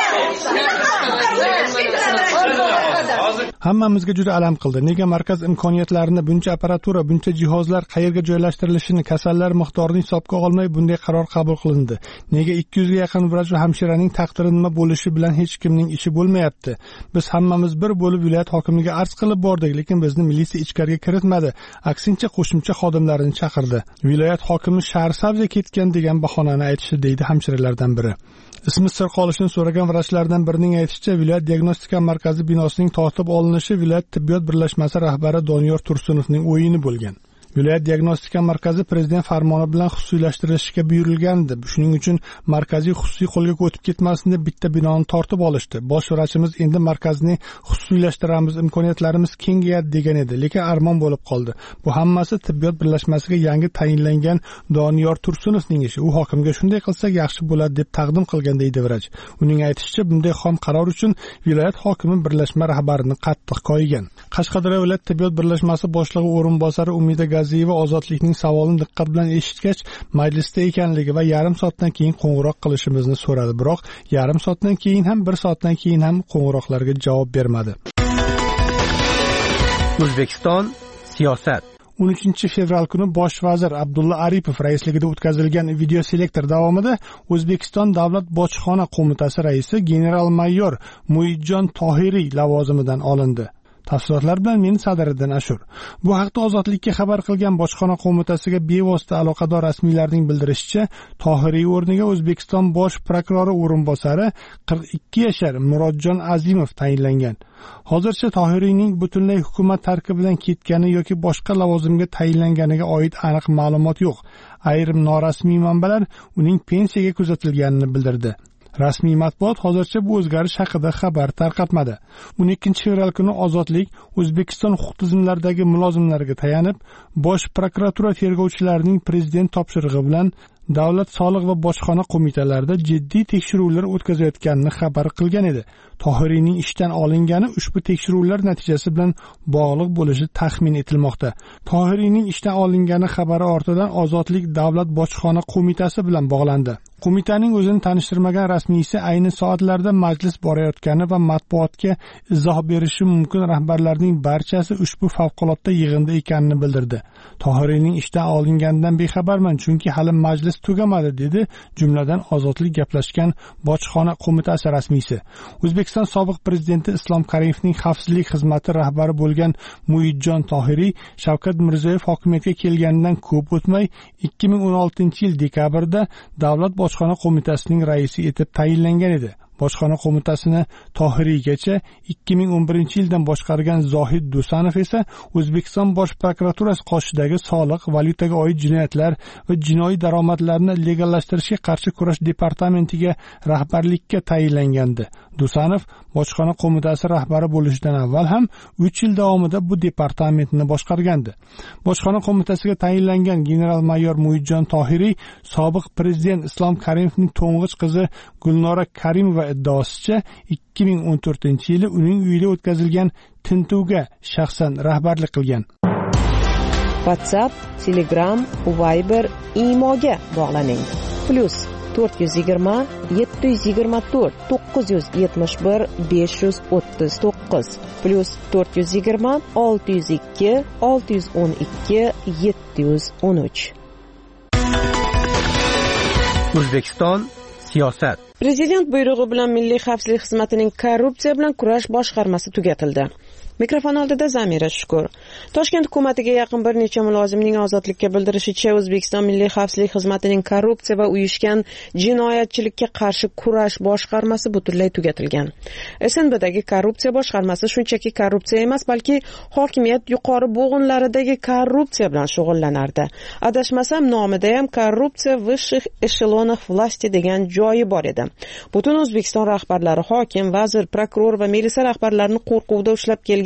Speaker 19: Hammamizga juda alam qildi. Nega markaz imkoniyatlarini, buncha apparatura, buncha jihozlar qayerga joylashtirilishini, kasallar miqdorini hisobga olmay bunday qaror qabul qilindi? Nega 200 ga yaqin vrach va hamshiraning taqdiri nima bo'lishi bilan hech kimning ishi bo'lmayapti? Biz hammamiz bir bo'lib viloyat hokimiga arz qilib bordik, lekin bizni militsiya ichkariga kiritmadi. Aksincha qo'shimcha xodimlarini chaqirdi. Viloyat hokimi Shahrisabzga ketgan degan bahonani aytishdi, deydi hamshiralardan biri. Ismi sir qolishini so'ragan vrachlardan birining aytishicha, viloyat diagnostika markazi binosining tortib olinishi viloyat tibbiyot birlashmasi rahbari Doniyor Tursunovning o'yini bo'lgan. Viloyat diagnostika markazi prezident farmoni bilan xususiylashtirishga buyurilgandi. Shuning uchun markaziy xususiy qo'lga o'tib ketmasin deb bitta binoni tortib olishdi. Bosh vrachimiz endi markazni xususiylashtiramiz, imkoniyatlarimiz kengayadi degan edi, lekin armon bo'lib qoldi. Bu hammasi tibbiyot birlashmasiga yangi tayinlangan Doniyor Tursunovning ishi. U hokimga shunday qilsak yaxshi bo'ladi deb taqdim qilgan, deydi vrach. Uning aytishicha, bunday xom qaror uchun viloyat hokimi birlashma rahbarini qattiq koyigan. Qashqadaryo viloyat tibbiyot birlashmasi boshlig'i o'rinbosari Umida Gaziyeva Ozodlikning savolini diqqat bilan eshitgach, majlisda ekanligi va yarim soatdan keyin qo'ng'iroq qilishimizni so'radi. Biroq yarim soatdan keyin ham, 1 soatdan keyin ham qo'ng'iroqlarga javob bermadi.
Speaker 8: O'zbekiston siyosat
Speaker 19: 13 fevral kuni bosh vazir Abdulla Aripov raisligida o'tkazilgan videoselektor davomida O'zbekiston Davlat bojxona qo'mitasi raisi general-mayor Muidjon Tohiriy lavozimidan olindi. Tafsilotlar bilan men Sadiriddin Ashur. Bu haqda Ozodlikka xabar qilgan bojxona qo'mitasiga bevosita aloqador rasmiylarning bildirishicha, Tohiriy o'rniga O'zbekiston bosh prokurori o'rinbosari 42 yashar Murodjon Azimov tayinlangan. Hozircha Tohiriyning butunlay hukumat tarkibidan ketgani yoki boshqa lavozimga tayinlanganiga oid aniq ma'lumot yo'q. Ayrim norasmiy manbalar uning pensiyaga kuzatilganini bildirdi. Rasmiy matbuot hozircha bu o'zgarish haqida xabar tarqatmadi. 12 fevral kuni Ozodlik O'zbekiston huquq tizimlaridagi mulozimlarga tayanib, Bosh prokuratura tergovchilarining prezident topshirig'i bilan Davlat soliq va bojxona qo'mitalarida jiddiy tekshiruvlar o'tkazayotganini xabar qilgan edi. Tohiriyning ishdan olingani ushbu tekshiruvlar natijasi bilan bog'liq bo'lishi taxmin etilmoqda. Tohiriyning ishdan olingani xabari ortidan Ozodlik Davlat bojxona qo'mitasi bilan bog'landi. Qo'mitaning o'zini tanishtirmagan rasmiysi ayni soatlarda majlis borayotgani va matbuotga izoh berishi mumkin rahbarlarning barchasi ushbu favqulodda yig'inda ekanini bildirdi. Tohiriyning ishdan olinganidan bexabarman, chunki hali majlis tugamadi, dedi jumladan Ozodlik gaplashgan bojxona qo'mitasi rasmiysi. O'zbekiston sobiq prezidenti Islom Karimovning xavfsizlik xizmati rahbari bo'lgan Muidjon Tohiriy Shavkat Mirziyoyev hokimiyatga kelganidan ko'p o'tmay 2016-yil dekabrda Davlat bojxona qo'mitasining raisi etib tayinlangan edi. Bojxona qo'mitasini Tohiriygacha 2011-yildan boshqargan Zohid Dusanov esa O'zbekiston bosh prokuraturasi qoshidagi soliq, valyutaga oid jinoyatlar va jinoiy daromadlarni legallashtirishga qarshi kurash departamentiga rahbarlikka tayinlangandi. Dusanov bojxona qo'mitasi rahbari bo'lishidan avval ham 3 yil davomida bu departamentni boshqargandi. Bojxona qo'mitasiga tayinlangan general-mayor Muidjon Tohiriy sobiq prezident Islom Karimovning to'ng'ich qizi Gulnora Karimova iddaosicha 2014-yili uning uyida o'tkazilgan tintuvga shaxsan rahbarlik qilgan.
Speaker 11: WhatsApp, Telegram, Viber, Imoga bog'laning. +420 724 971 539 +420 602 612 713.
Speaker 8: O'zbekiston siyosat.
Speaker 11: Prezident buyrug'i bilan Milliy xavfsizlik xizmatining korrupsiya bilan kurash boshqarmasi tugatildi. Mikrofon oldida Zamira Shukur. Toshkent hukumatiga yaqin bir necha mulozimning Ozodlikka bildirishicha, O'zbekiston Milliy xavfsizlik xizmatining korrupsiya va uyushgan jinoyatchilikka qarshi kurash boshqarmasi butunlay tugatilgan. SNBdagi korrupsiya boshqarmasi shunchaki korrupsiya emas, balki hokimiyat yuqori bo'g'inlaridagi korrupsiya bilan shug'ullanardi. Adashmasam, nomida ham korrupsiya vысших эшелонов власти degan joyi bor edi. Butun O'zbekiston rahbarlari, hokim, vazir, prokuror va militsiya rahbarlarini qo'rquvda ushlab kelgan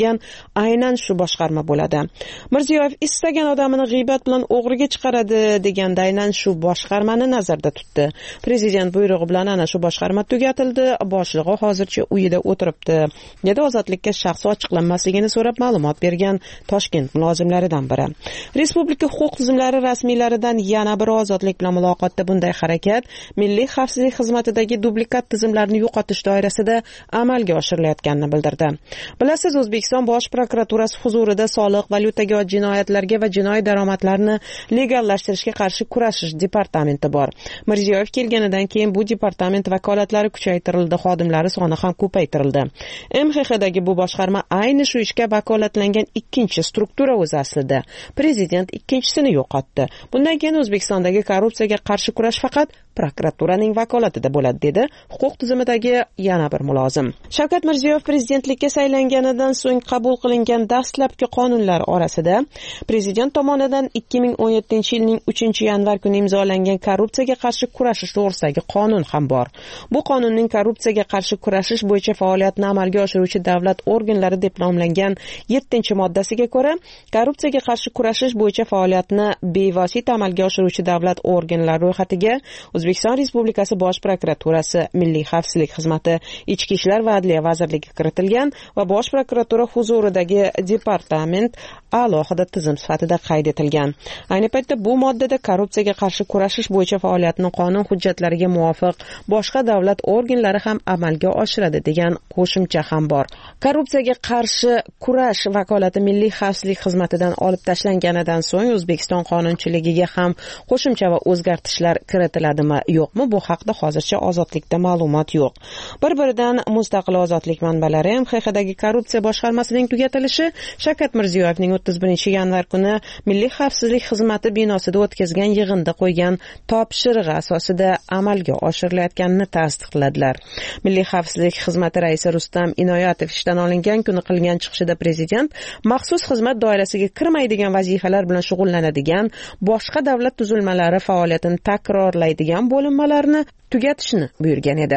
Speaker 11: degan aynan shu boshqarma bo'ladi. Mirziyoyev istagan odamini g'iybat bilan o'g'riga chiqaradi deganda aynan shu boshqarmani nazarda tutdi. Prezident buyrug'i bilan ana shu boshqarma tugatildi, boshlig'i hozircha uyida o'tiribdi, dedi ozodlikka shaxsi ochiqlanmasligini so'rab ma'lumot bergan Toshkent mulozimlaridan biri. Respublika huquq tizimlari rasmiylaridan yana bir ozodlik bilan muloqotda bunday harakat Milliy xavfsizlik xizmatidagi dublikat tizimlarni yo'qotish doirasida amalga oshirilayotganini bildirdi. Bilasiz, O'zbekiston Bosh prokuraturasi huzurida soliq, valyutaga oid jinoyatlarga va jinoiy daromadlarni legallashtirishga qarshi kurashish departamenti bor. Mirziyoyev kelganidan keyin bu departament vakolatlari kuchaytirildi, xodimlari soni ham ko'paytirildi. MXXdagi bu boshqarma ayni shu ishga vakolatlangan ikkinchi struktura o'zi aslida. Prezident ikkinchisini yo'qotdi. Bundan keyin O'zbekistondagi korrupsiyaga qarshi kurash faqat prokuraturaning vakolatida bo'ladi, dedi huquq tizimidagi yana bir mulozim. Shavkat Mirziyoyev prezidentlikka saylanganidan so'ng qabul qilingan dastlabki qonunlar orasida prezident tomonidan 2017-yilning 3-yanvar kuni imzolangan korrupsiyaga qarshi kurashish to'g'risidagi qonun ham bor. Bu qonunning korrupsiyaga qarshi kurashish bo'yicha faoliyatni amalga oshiruvchi davlat organlari deb nomlangan 7-moddasiga ko'ra, korrupsiyaga qarshi kurashish bo'yicha faoliyatni bevosita amalga oshiruvchi davlat organlari ro'yxatiga O'zbekiston Respublikasi Bosh prokuraturasi, Milliy xavfsizlik xizmati, Ichki ishlar va Adliya vazirligi kiritilgan va Bosh prokuratura huzuridagi departament alohida tizim sifatida qayd etilgan. Ayni paytda bu moddada korrupsiyaga qarshi kurashish bo'yicha faoliyatni qonun hujjatlariga muvofiq boshqa davlat organlari ham amalga oshiradi degan qo'shimcha ham bor. Korrupsiyaga qarshi kurash vakolati Milliy xavfsizlik xizmatidan olib tashlanganidan so'ng O'zbekiston qonunchiligiga ham qo'shimcha va o'zgartishlar kiritiladimi, yo'qmi, bu haqda hozircha ozodlikda ma'lumot yo'q. Bir-biridan mustaqil ozodlik manbalari MXXdagi korrupsiya boshqarmasining tugatilishi Shavkat Mirziyoyevning 31-yanvar kuni Milliy xavfsizlik xizmati binosida o'tkazgan yig'inda qo'ygan topshirig'i asosida amalga oshirilayotganini tasdiqladilar. Milliy xavfsizlik xizmati raisi Rustam Inoyatov ishdan olingan kuni qilgan chiqishida prezident maxsus xizmat doirasiga kirmaydigan vazifalar bilan shug'ullanadigan boshqa davlat tuzilmalari faoliyatini takrorlaydigan bo'linmalarni tugatishni buyurgan edi.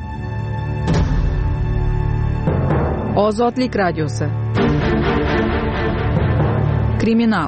Speaker 4: Ozodlik radiosi. Kriminal.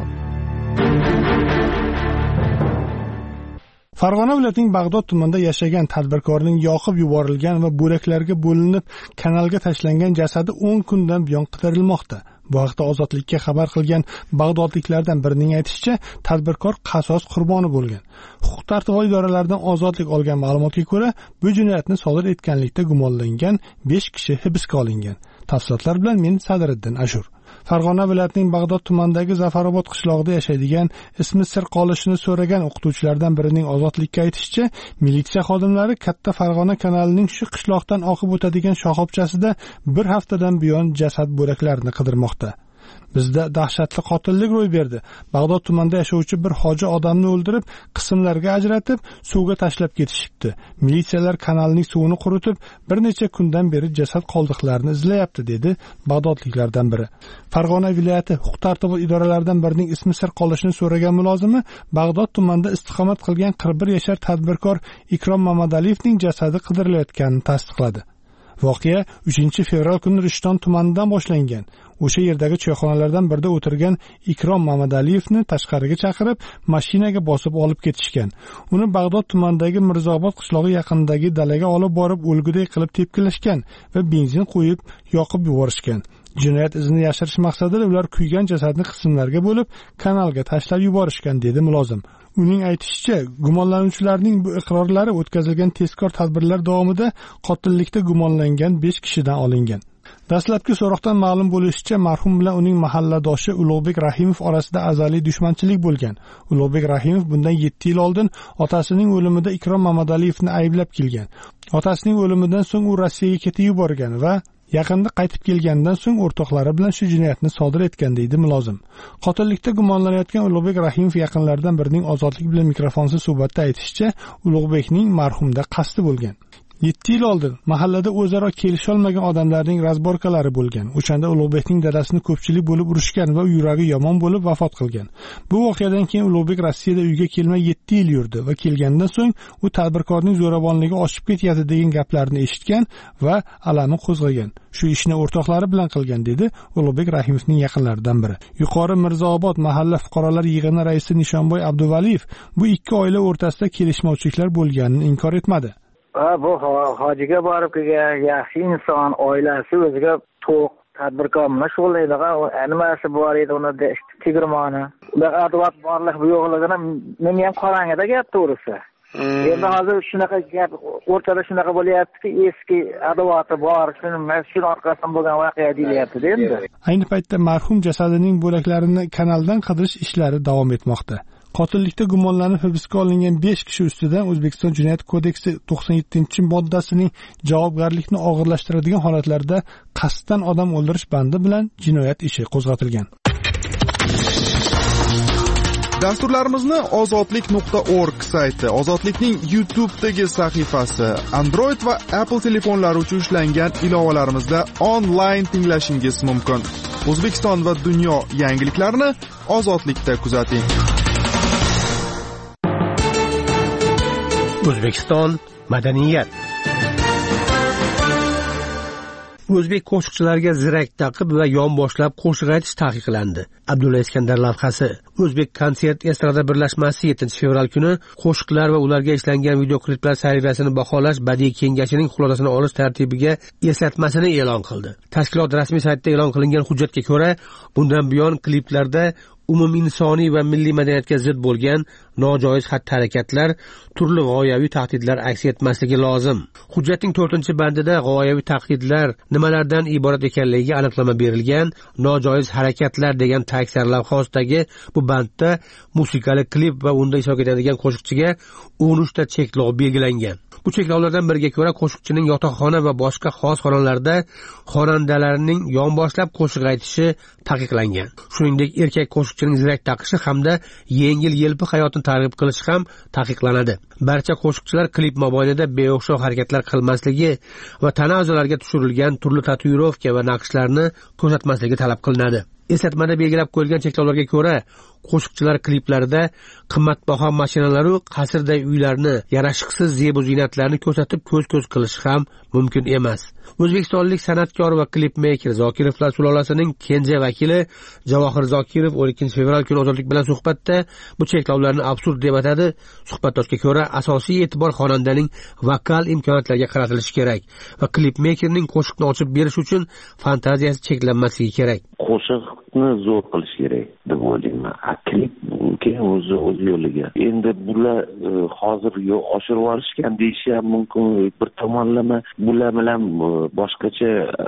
Speaker 19: Farg'ona viloyatining Bag'dod tumanida yashagan tadbirkorning yoqib yuborilgan va bo'laklarga bo'linib kanalga tashlangan jasadi 10 kundan buyon qidirilmoqda. Bu haqda Ozodlikka xabar qilgan bag'dodliklardan birining aytishicha, tadbirkor qasos qurboni bo'lgan. Huquq tartibot idoralaridan ozodlik olgan ma'lumotga ko'ra, bu jinoyatni sodir etganlikda gumonlangan 5 kishi hibsga olingan. Tafsilotlar bilan men Sadriddin Ashur. Farg'ona viloyatining Bag'dod tumanidagi Zafarobod qishlog'ida yashaydigan, ismi sir qolishini so'ragan o'qituvchilardan birining Ozodlikka aytishicha, militsiya xodimlari Katta Farg'ona kanalining shu qishloqdan oqib o'tadigan shoxobchasida bir haftadan buyon jasad bo'laklarini qidirmoqda. Bizda dahshatli qotillik ro'y berdi. Bag'dod tumanida yashovchi bir hoji odamni o'ldirib, qismlarga ajratib, suvga tashlab ketishibdi. Militsiyalar kanalning suvini quritib, bir necha kundan beri jasad qoldiqlarini izlayapti, dedi bag'dodliklardan biri. Farg'ona viloyati huquq tartibot idoralaridan birining ismi sir qolishini so'ragan mulozimi Bag'dod tumanida istiqomat qilgan 41 yashar tadbirkor Ikrom Mamadaliyevning jasadi qidirilayotganini tasdiqladi. Voqea 3-fevral kuni Rishton tumanidan boshlangan. O'sha yerdagi choyxonalardan birida o'tirgan Ikrom Mamadaliyevni tashqariga chaqirib, mashinaga bosib olib ketishgan. Uni Bag'dod tumanidagi Mirzobod qishlog'i yaqinidagi dalaga olib borib, o'lguday qilib tepkilashgan va benzin qo'yib yoqib yuborishgan. Jinoyat izini yashirish maqsadida ular kuygan jasadni qismlarga bo'lib, kanalga tashlab yuborishgan, dedi mulozim. Uning aytishicha, gumonlanuvchilarning bu iqrorlari o'tkazilgan tezkor tadbirlar davomida qotillikda gumonlangan 5 kishidan olingan. Dastlabki so'roqdan ma'lum bo'lishicha, marhum bilan uning mahalladoshi Ulug'bek Rahimov orasida azaliy dushmanchilik bo'lgan. Ulug'bek Rahimov bundan 7 yil oldin otasining o'limida Ikrom Mamadaliyevni ayblab kelgan. Otasining o'limidan so'ng u Rossiyaga ketib yuborgan va yaqinda qaytib kelgandan so'ng o'rtoqlari bilan shu jinoyatni sodir etgan, deydi mulozim. Qotillikda gumonlanayotgan Ulug'bek Rahimov yaqinlaridan birining Ozodlik bilan mikrofonsiz suhbatda aytishicha, Ulug'bekning marhumda qasdi bo'lgan. 7 yil oldin mahallada o'zaro kelisholmagan odamlarning razborkalari bo'lgan. O'shanda Ulug'bekning dadasini ko'pchilik bo'lib urushgan va yuragi yomon bo'lib vafot qilgan. Bu voqeadan keyin Ulug'bek Rossiyada uyga kelmay 7 yil yurdi va kelgandan so'ng u tadbirkorning zo'ravonligi oshib ketyapti degan gaplarni eshitgan va alami qo'zg'agan. Shu ishni o'rtoqlari bilan qilgan dedi Ulug'bek Rahimovning yaqinlaridan biri. Yuqori Mirzaobod mahalla fuqarolar yig'ini raisi Nishonboy Abduvaliyev bu ikki oila o'rtasida kelishmovchiliklar bo'lganini inkor etmadi.
Speaker 5: Bu hojiga borib kelgan yaxshi inson, oilasi o'ziga to'q tadbirkor bilan shug'ullaydigan nimasi bor edi, uni tegirmoni. Ular adovat borlik bu yo'qligini men ham qorangida gap to'g'risi. Endi hozir shunaqa gap o'rtada shunaqa bo'lyaptiki, eski adovati bor, shuni orqasidan bo'lgan voqea deyilyapti endi.
Speaker 19: Ayni paytda marhum jasadining bo'laklarini kanaldan qidirish ishlari davom etmoqda. Qotillikda gumonlanib hibsga olingan 5 kishi ustidan O'zbekiston Jinoyat kodeksi 97-moddasining javobgarlikni og'irlashtiradigan holatlarda qasddan odam o'ldirish bandi bilan jinoyat ishi qo'zg'atilgan.
Speaker 20: Dasturlarimizni ozodlik.org sayti, Ozodlikning YouTube'dagi sahifasi, Android va Apple telefonlari uchun ishlangan ilovalarimizda onlayn tinglashingiz mumkin. O'zbekiston va dunyo yangiliklarini Ozodlikda kuzating.
Speaker 8: O'zbekiston madaniyat. O'zbek qo'shiqchilariga zirak taqib va yonboshlab qo'shiq aytish taqiqlandi. Abdulla Iskandar lavhasi. O'zbek konsert estrada birlashmasi 7-fevral kuni qo'shiqlar va ularga ishlangan videokliplar sayrasini baholash badiiy kengashining xulosasini olish tartibiga eslatmasini e'lon qildi. Tashkilot rasmiy saytida e'lon qilingan hujjatga ko'ra, bundan buyon kliplarda umuminsoniy va milliy madaniyatga zid bo'lgan nojoiz xatti-harakatlar, turli g'oyaviy tahdidlar aks etmasligi lozim. Hujjatning 4-bandida g'oyaviy tahdidlar nimalardan iborat ekanligiga aniqlama berilgan. Nojoiz harakatlar degan tag sarlavha ostidagi bu bandda musiqali klip va unda ishtirok etadigan qo'shiqchiga 13 ta cheklov belgilangan. Bu cheklovlardan biriga ko'ra qo'shiqchining yotoqxona va boshqa xos xonalarda xonandalarning yonboshlab qo'shiq aytishi taqiqlangan. Shuningdek, erkak qo'shiqchining zirak taqishi hamda yengil-yelpi hayotni targ'ib qilishi ham taqiqlanadi. Barcha qo'shiqchilar klip mobaynida beo'xshov harakatlar qilmasligi va tana a'zolariga tushirilgan turli tatuirovka va naqshlarni ko'rsatmasligi talab qilinadi. Eslatmada belgilab qo'yilgan cheklovlarga ko'ra, qo'shiqchilar kliplarida qimmatbaho mashinalar va qasrday uylarni, yarashiqsiz zebu ziynatlarni ko'rsatib ko'z-ko'z qilish ham mumkin emas. O'zbekistonlik san'atkor va klipmeyker Zokirovlar sulolasining kenja vakili Javohir Zokirov 12-fevral kuni Ozodlik bilan suhbatda bu cheklovlarni absurd deb atadi. Suhbatdoshga ko'ra, asosiy e'tibor xonandaning vokal imkoniyatlariga qaratilishi kerak va klipmeykerning qo'shiqni ochib berish uchun fantaziyasi cheklanmasligi kerak.
Speaker 21: Qo'shiqni zo'r qilish kerak deb o'ylayman. Klip keyin o'z yo'liga. Endi bular hozir oshirib yuborishgan deyish ham mumkin. Bir tomonlama bular bilan boshqacha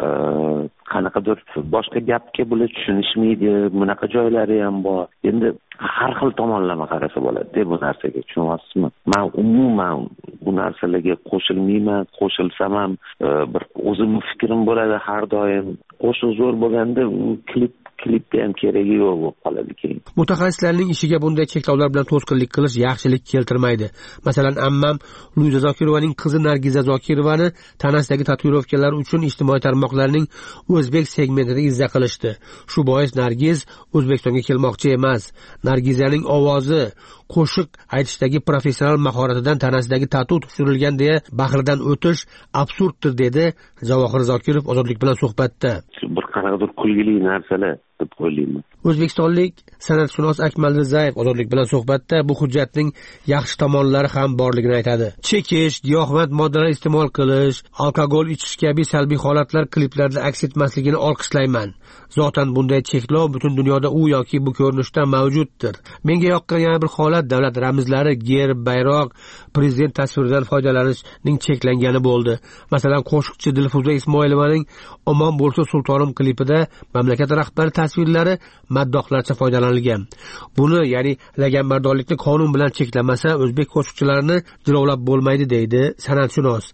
Speaker 21: qanaqadir boshqa gapga bular tushunishmaydi. Bunaqa joylari ham bor. Endi har xil tomonlama qarasa bo'ladi bu narsaga, tushunyapsizmi? Men umuman bu narsalarga qo'shilmayman, qo'shilsam ham bir o'zimning fikrim bo'ladi har doim. Qo'shiq zo'r bo'lganda klipda ham keragi yo'q bo'lib qoladi keyin.
Speaker 8: Mutaxassislarning ishiga bunday cheklovlar bilan to'sqinlik qilish yaxshilik keltirmaydi. Masalan, ammam Luiza Zokirovaning qizi Nargiza Zokirovani tanasidagi tatuirovkalar uchun ijtimoiy tarmoqlarning o'zbek segmentida izza qilishdi. Shu bois Nargiz O'zbekistonga kelmoqchi emas. Nargizaning ovozi, qo'shiq aytishdagi professional mahoratidan tanasidagi tatu tushirilgan deya bahridan o'tish absurddir dedi Javohir Zokirov Ozodlik bilan suhbatda.
Speaker 21: Bir qanaqadir kulgili narsalar deb o'ylayman.
Speaker 8: O'zbekistonlik san'atshunos Akmal Rizayev Ozodlik bilan suhbatda bu hujjatning yaxshi tomonlari ham borligini aytadi. Chekish, giyohvand moddalar iste'mol qilish, alkogol ichish kabi salbiy holatlar kliplarda aks etmasligini olqishlayman. Zotan bunday cheklov butun dunyoda u yoki bu ko'rinishda mavjuddir. Menga yoqqan yana bir holat davlat ramzlari, gerb, bayroq, prezident tasviridan foydalanishning cheklangani bo'ldi. Masalan, qo'shiqchi Dilfuza Ismoilovaning Omon bo'lsa sultonim klipida mamlakat rahbari tasvirlari maddohlarcha foydalanilgan. Buni, ya'ni laganbardorlikni qonun bilan cheklamasa, o'zbek qo'shiqchilarini jilovlab bo'lmaydi deydi san'atshunos.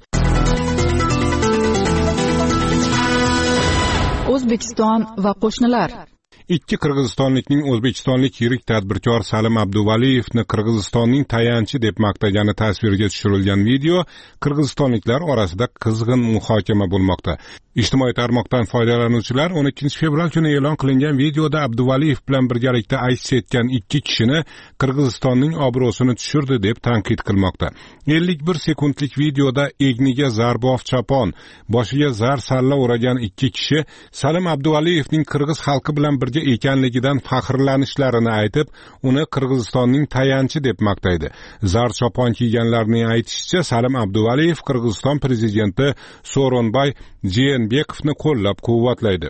Speaker 4: O'zbekiston va qo'shnilar.
Speaker 6: Ikki qirg'izistonlikning o'zbekistonlik yirik tadbirkor Salim Abduvaliyevni Qirg'izistonning tayanchi deb maqtagani tasvirga tushirilgan video qirg'izistonliklar orasida qizg'in muhokama bo'lmoqda. Ijtimoiy tarmoqdan foydalanuvchilar 12 fevral kuni e'lon qilingan videoda Abduvaliyev bilan birgalikda aks etgan ikki kishini Qirg'izistonning obro'sini tushirdi deb tanqid qilmoqda. 51 sekundlik videoda egniga zarbof chapon, boshiga zar salla o'ragan ikki kishi Salim Abduvaliyevning qirg'iz xalqi bilan birga ekanligidan faxrlanishlarini aytib, uni Qirg'izistonning tayanchi deb maqtaydi. Zar chopon kiyganlarning aytishicha, Salim Abduvaliyev Qirg'iziston prezidenti So'ronbay Jeenbekovni qo'llab-quvvatlaydi.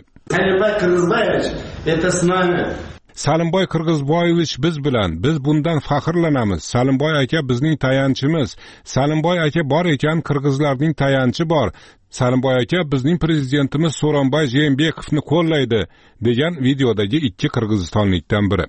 Speaker 6: Salimboy Qirg'izboyevich biz bilan, biz bundan faxrlanamiz. Salimboy aka bizning tayanchimiz. Salimboy aka bor ekan, qirg'izlarning tayanchi bor. Salimboy aka bizning prezidentimiz So'ronbay Jeenbekovni qo'llaydi, degan videodagi ikki qirg'izistonlikdan biri.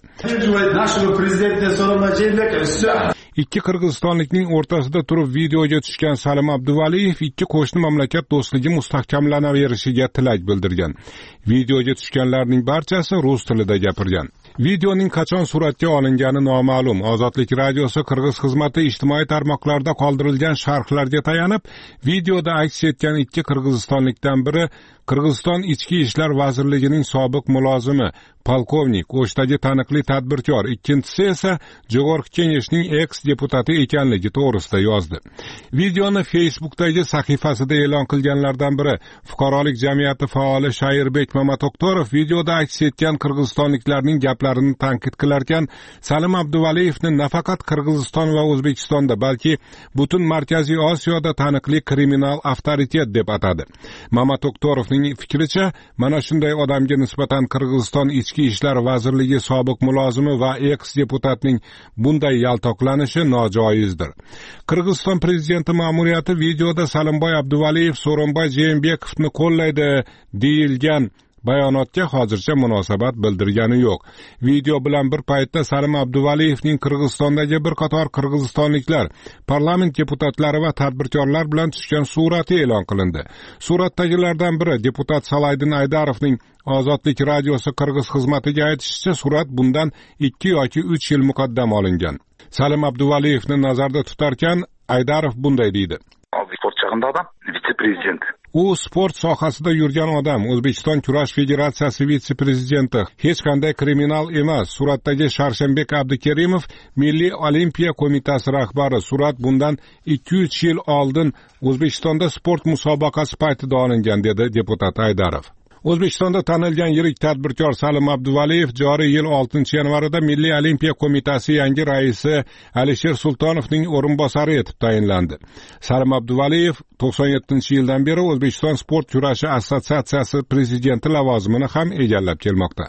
Speaker 6: Ikki qirg'izistonlikning o'rtasida turib videoga tushgan Salim Abduvaliyev ikki qo'shni mamlakat do'stligi mustahkamlanaverishiga tilak bildirgan. Videoga tushganlarning barchasi rus tilida gapirgan. Videoning qachon suratga olingani noma'lum. Ozodlik radiosi Qirg'iz xizmati ijtimoiy tarmoqlarda qoldirilgan sharhlarga tayanib, videoda aks etgan ikki qirg'izistonlikdan biri Qirg'iziston Ichki ishlar vazirligining sobiq mulozimi, polkovnik, O'shdagi taniqli tadbirkor, ikkinchisi esa Jo'g'org'i Kengashning eks-deputati ekanligi to'g'risida yozdi. Videoni Facebook'dagi sahifasida e'lon qilganlardan biri fuqarolik jamiyati faoli Shairbek Mamatoktorov videoda aks etgan qirg'izistonliklarning gaplarini tanqid qilarkan, Salim Abduvaliyevni nafaqat Qirg'iziston va O'zbekistonda, balki butun Markaziy Osiyoda taniqli kriminal avtoritet deb atadi. Mamatoktorov fikricha, mana shunday odamga nisbatan Qirg'iziston Ichki ishlar vazirligi sobiq mulozimi va eks-deputatning bunday yaltoqlanishi nojoizdir. Qirg'iziston prezidenti ma'muriyati videoda Salimboy Abduvaliyev So'ronbay Jeenbekovni qo'llaydi deyilgan bayonotga hozircha munosabat bildirgani yo'q. Video bilan bir paytda Salim Abduvaliyevning Qirg'izistondagi bir qator qirg'izistonliklar, parlament deputatlari va tadbirkorlar bilan tushgan surati e'lon qilindi. Suratdagilardan biri deputat Salaydin Aydarovning Ozodlik radiosi Qirg'iz xizmatiga aytishicha, surat bundan 2 yoki 3 yil muqaddam olingan. Salim Abduvaliyevni nazarda tutarkan, Aydarov bunday deydi.
Speaker 2: Sport chog'ida odam, vitse-prezident.
Speaker 6: U sport sohasida yurgan odam, O'zbekiston kurash federatsiyasi vitse-prezidenti, hech qanday kriminal emas. Suratdagi Sharshanbek Abdukerimov Milliy olimpiya qo'mitasi rahbari. Surat bundan 2-3 yil oldin O'zbekistonda sport musobaqasi paytida olingan, dedi deputat Aydarov. O'zbekistonda tanilgan yirik tadbirkor Salim Abduvaliyev joriy yil 6-yanvarida Milliy olimpiya qo'mitasi yangi raisi Alisher Sultonovning o'rinbosari etib tayinlandi. Salim Abduvaliyev 97-yildan beri O'zbekiston sport kurashi assotsiatsiyasi prezidenti lavozimini ham egallab kelmoqda.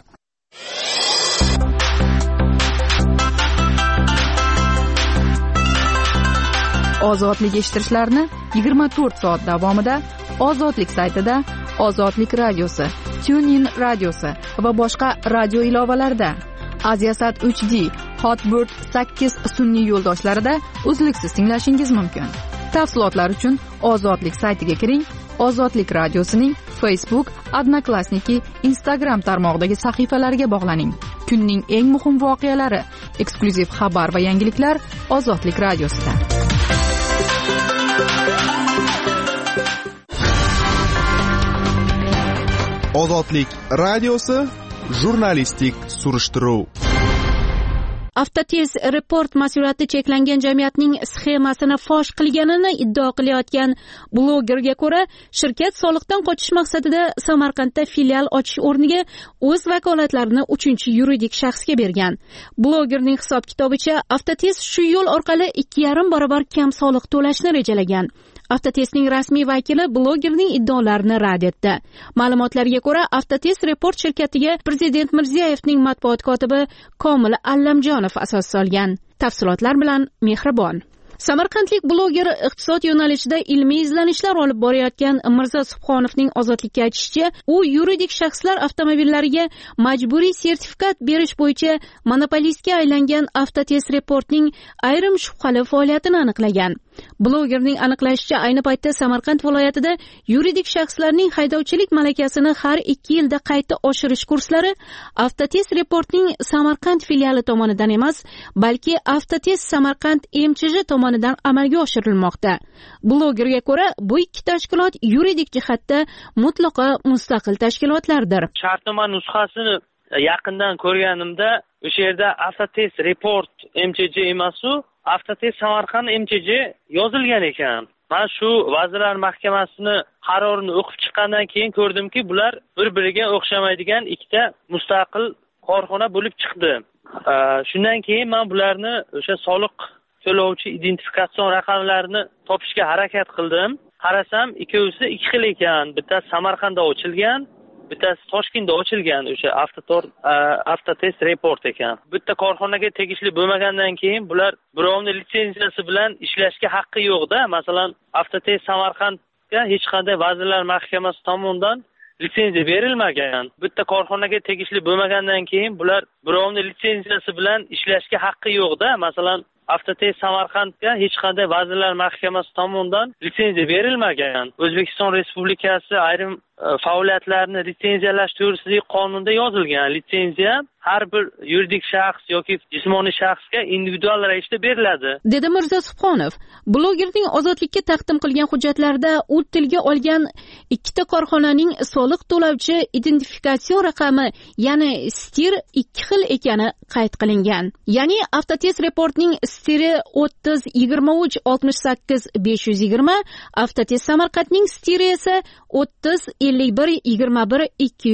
Speaker 4: Ozodlik eshittirishlarni 24 soat davomida Ozodlik saytida, Ozodlik radiosi, TuneIn radiosi va boshqa radio ilovalarida, Aziasat 3D, Hotbird 8 sun'iy yo'ldoshlarida uzluksiz tinglashingiz mumkin. Tafsilotlar uchun Ozodlik saytiga kiring. Ozodlik radiosining Facebook, Odnoklassniki, Instagram tarmog'idagi sahifalariga bog'laning. Kunning eng muhim voqealari, eksklyuziv xabar va yangiliklar Ozodlik radiosida.
Speaker 20: Ozodlik radiosi jurnalistik surishtiruv.
Speaker 22: Avtotest report mas'uliyati cheklangan jamiyatning sxemasini fosh qilganini iddao qilayotgan blogerga ko'ra, shirkat soliqdan qochish maqsadida Samarqandda filial ochish o'rniga o'z vakolatlarini 3-yuridik shaxsga bergan. Blogerning hisob-kitobicha, Avtotest shu yo'l orqali 2,5 barobar kam soliq to'lashni rejalagan. Avtotestning rasmiy vakili blogerning iddaolarini rad etdi. Ma'lumotlarga ko'ra, Avtotest report shirkatiga Prezident Mirziyoyevning matbuot kotibi Komil Allamjonov asos solgan. Tafsilotlar bilan Mehribon. Samarqandlik bloger iqtisod yo'nalishida ilmiy izlanishlar olib borayotgan Mirzo Subhonovning Ozodlikka aytishicha, u yuridik shaxslar avtomobillariga majburiy sertifikat berish bo'yicha monopolistga aylangan Avtotest reportning ayrim shubhali faoliyatini aniqlagan. Blogerning aniqlashicha, ayni paytda Samarqand viloyatida yuridik shaxslarning haydovchilik malakasini har 2 yilda qayta oshirish kurslari Avtotest Reportning Samarqand filiali tomonidan emas, balki Avtotest Samarqand MChJ tomonidan amalga oshirilmoqda. Blogerga ko'ra, bu ikki tashkilot yuridik jihatda mutlaqo mustaqil tashkilotlardir.
Speaker 18: Shartnoma nusxasini yaqindan ko'rganimda, o'sha yerda Avtotest Report MChJ emasu, Avtotest Samarqand MChJ yozilgan ekan. Men shu Vazirlar Mahkamasini qarorini o'qib chiqqandan keyin ko'rdimki, bular bir-biriga o'xshamaydigan ikkita mustaqil korxona bo'lib chiqdi. Shundan keyin men bularni o'sha soliq to'lovchi identifikatsion raqamlarini topishga harakat qildim. Qarasam, ikkovsi ikki xil ekan. Bittasi Samarqandda ochilgan, bittasi Toshkentda ochilgan, o'sha Avtotest Report ekan. Bitta korxonaga tegishli bo'lmagandan keyin bular birovning litsenziyasi bilan ishlashga haqqi yo'q-da. Masalan, Avtotest Samarqandga hech qanday Vazirlar Mahkamasi tomonidan litsenziya berilmagan. Bitta korxonaga tegishli bo'lmagandan keyin bular birovning litsenziyasi bilan ishlashga haqqi yo'q-da. Masalan, Avtotest Samarqandga hech qanday Vazirlar Mahkamasi tomonidan litsenziya berilmagan. O'zbekiston Respublikasi ayrim faoliyatlarni litsenziyalash to'g'risidagi qonunda yozilgan. Litsenziya har bir yuridik shaxs yoki jismoniy shaxsga individual ravishda beriladi,
Speaker 22: dedi Mirzo Subhonov. Blogerning ozodlikka taqdim qilgan hujjatlarida u tilga olgan ikkita korxonaning soliq to'lovchi identifikatsion raqami, ya'ni STIR 2 xil ekani qayd qilingan. Ya'ni Avtotest Reportning STIRi 30 23 68 520, Avtotest Samarqandning STIRi esa 30 51 21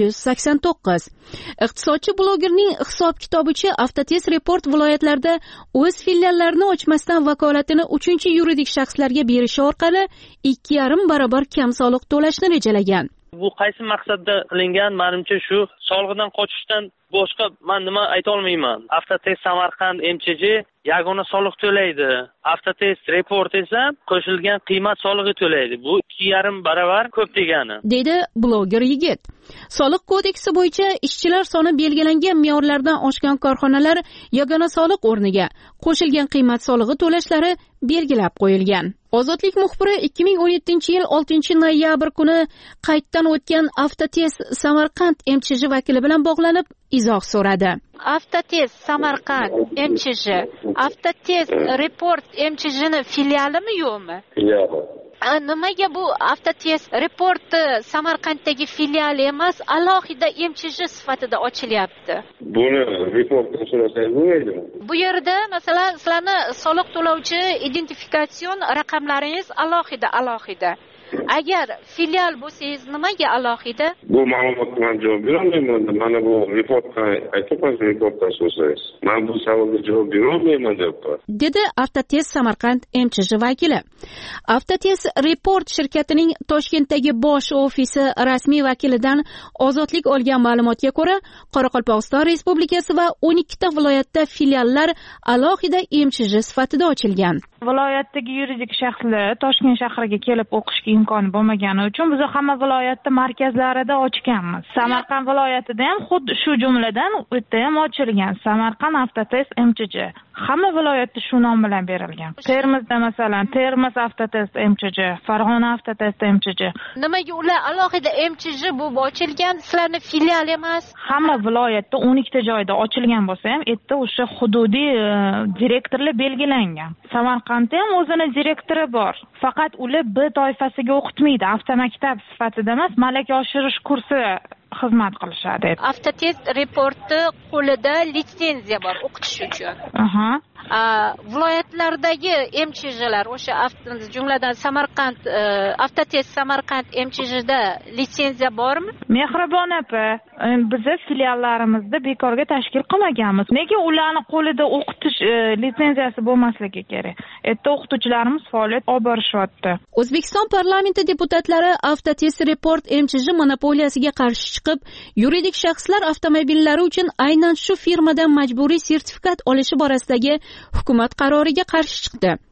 Speaker 22: 289. Iqtisodchi blogerning hisob kitobicha Avtotest Report viloyatlarda o'z filiallarini ochmasdan vakolatini 3-yuridik shaxslarga berishi orqali 2,5 barobar kam soliq to'lashni rejalagan.
Speaker 18: Bu qaysi maqsadda qilingan? Menimcha shu soliqdan qochishdan boshqa men nima ayta olmayman. Avtotest Samarqand MChJ yagona soliq to'laydi. Avtotest Report esa qo'shilgan qiymat solig'i to'laydi. Bu 2,5 barobar ko'p degani,
Speaker 22: dedi bloger yigit. Soliq kodeksi bo'yicha ishchilar soni belgilangan me'yorlardan oshgan korxonalar yagona soliq o'rniga qo'shilgan qiymat solig'i to'lashlari belgilab qo'yilgan. Ozodlik muxbiri 2017-yil 6-noyabr kuni qayddan o'tgan Avtotest Samarqand MChJ vakili bilan bog'lanib izoh so'radi.
Speaker 3: Avtotest Samarqand MChJ, Avtotest Report MChJni filialimi yo'qmi?
Speaker 21: Filiali.
Speaker 3: Nimaga bu Avtotest Report Samarqanddagi filiali emas, alohida MChJ sifatida ochilyapti?
Speaker 21: Buni reportdan so'rasangiz bo'lmaydimi?
Speaker 3: Bu yerda masalan sizlarni soliq to'lovchi identifikatsion raqamlaringiz alohida. Agar filial bo'lsangiz nimaga alohida?
Speaker 21: Bu ma'lumotga men javob berolmayman. Mana bu reportdan aytibman, reportdan so'rasangiz. Men bu savolga javob berolmayman deyapman,
Speaker 22: dedi Avtotest Samarqand MChJ vakili. Avtotest Report shirkatining Toshkentdagi bosh ofisi rasmiy vakilidan ozodlik olgan ma'lumotga ko'ra, Qoraqalpog'iston Respublikasi va 12 ta viloyatda filiallar alohida MChJ sifatida ochilgan.
Speaker 7: Viloyatdagi yuridik shaxslar Toshkent shahriga kelib o'qishga imkoni bo'lmagani uchun biz hamma viloyatda markazlarida ochganmiz. Samarqand viloyatida ham xuddi shu jumladan u yerda ham ochilgan. Samarqand Avtotest MChJ. Hamma viloyatda shu nom bilan berilgan. Termizda masalan Termiz Avtotest MChJ, Farg'ona Avtotest MChJ.
Speaker 3: Nimaga ular alohida MChJ bo'lib ochilgan, sizlarning filial emas?
Speaker 7: Hamma viloyatda 12 ta joyda ochilgan bo'lsa ham, yerda o'sha hududiy direktorlar belgilangan. Samarqandda ham o'zini direktori bor. Faqat ular B toifasiga o'qitmaydi, avtomaktab sifatida emas, malaka oshirish kursi xizmat qilishadi.
Speaker 3: Avtotest Reportni qo'lida litsenziya bor o'qitish uchun. Viloyatlardagi MChJlar o'sha jumladan Samarqand Avtotest Samarqand MChJda litsenziya bormi?
Speaker 7: Mehribon opa, biz filiallarimizda bekorga tashkil qilmaganmiz. Nega ularni qo'lida o'qitish litsenziyasi bo'lmasligi kerak? Erta o'qituvchilarimiz faoliyat olib borishyapti.
Speaker 22: O'zbekiston parlamenti deputatlari Avtotest Report MChJ monopoliyasiga qarshi chiqib, yuridik shaxslar avtomobillari uchun aynan shu firmadan majburiy sertifikat olishi borasidagi hukumat qaroriga qarshi chiqdi.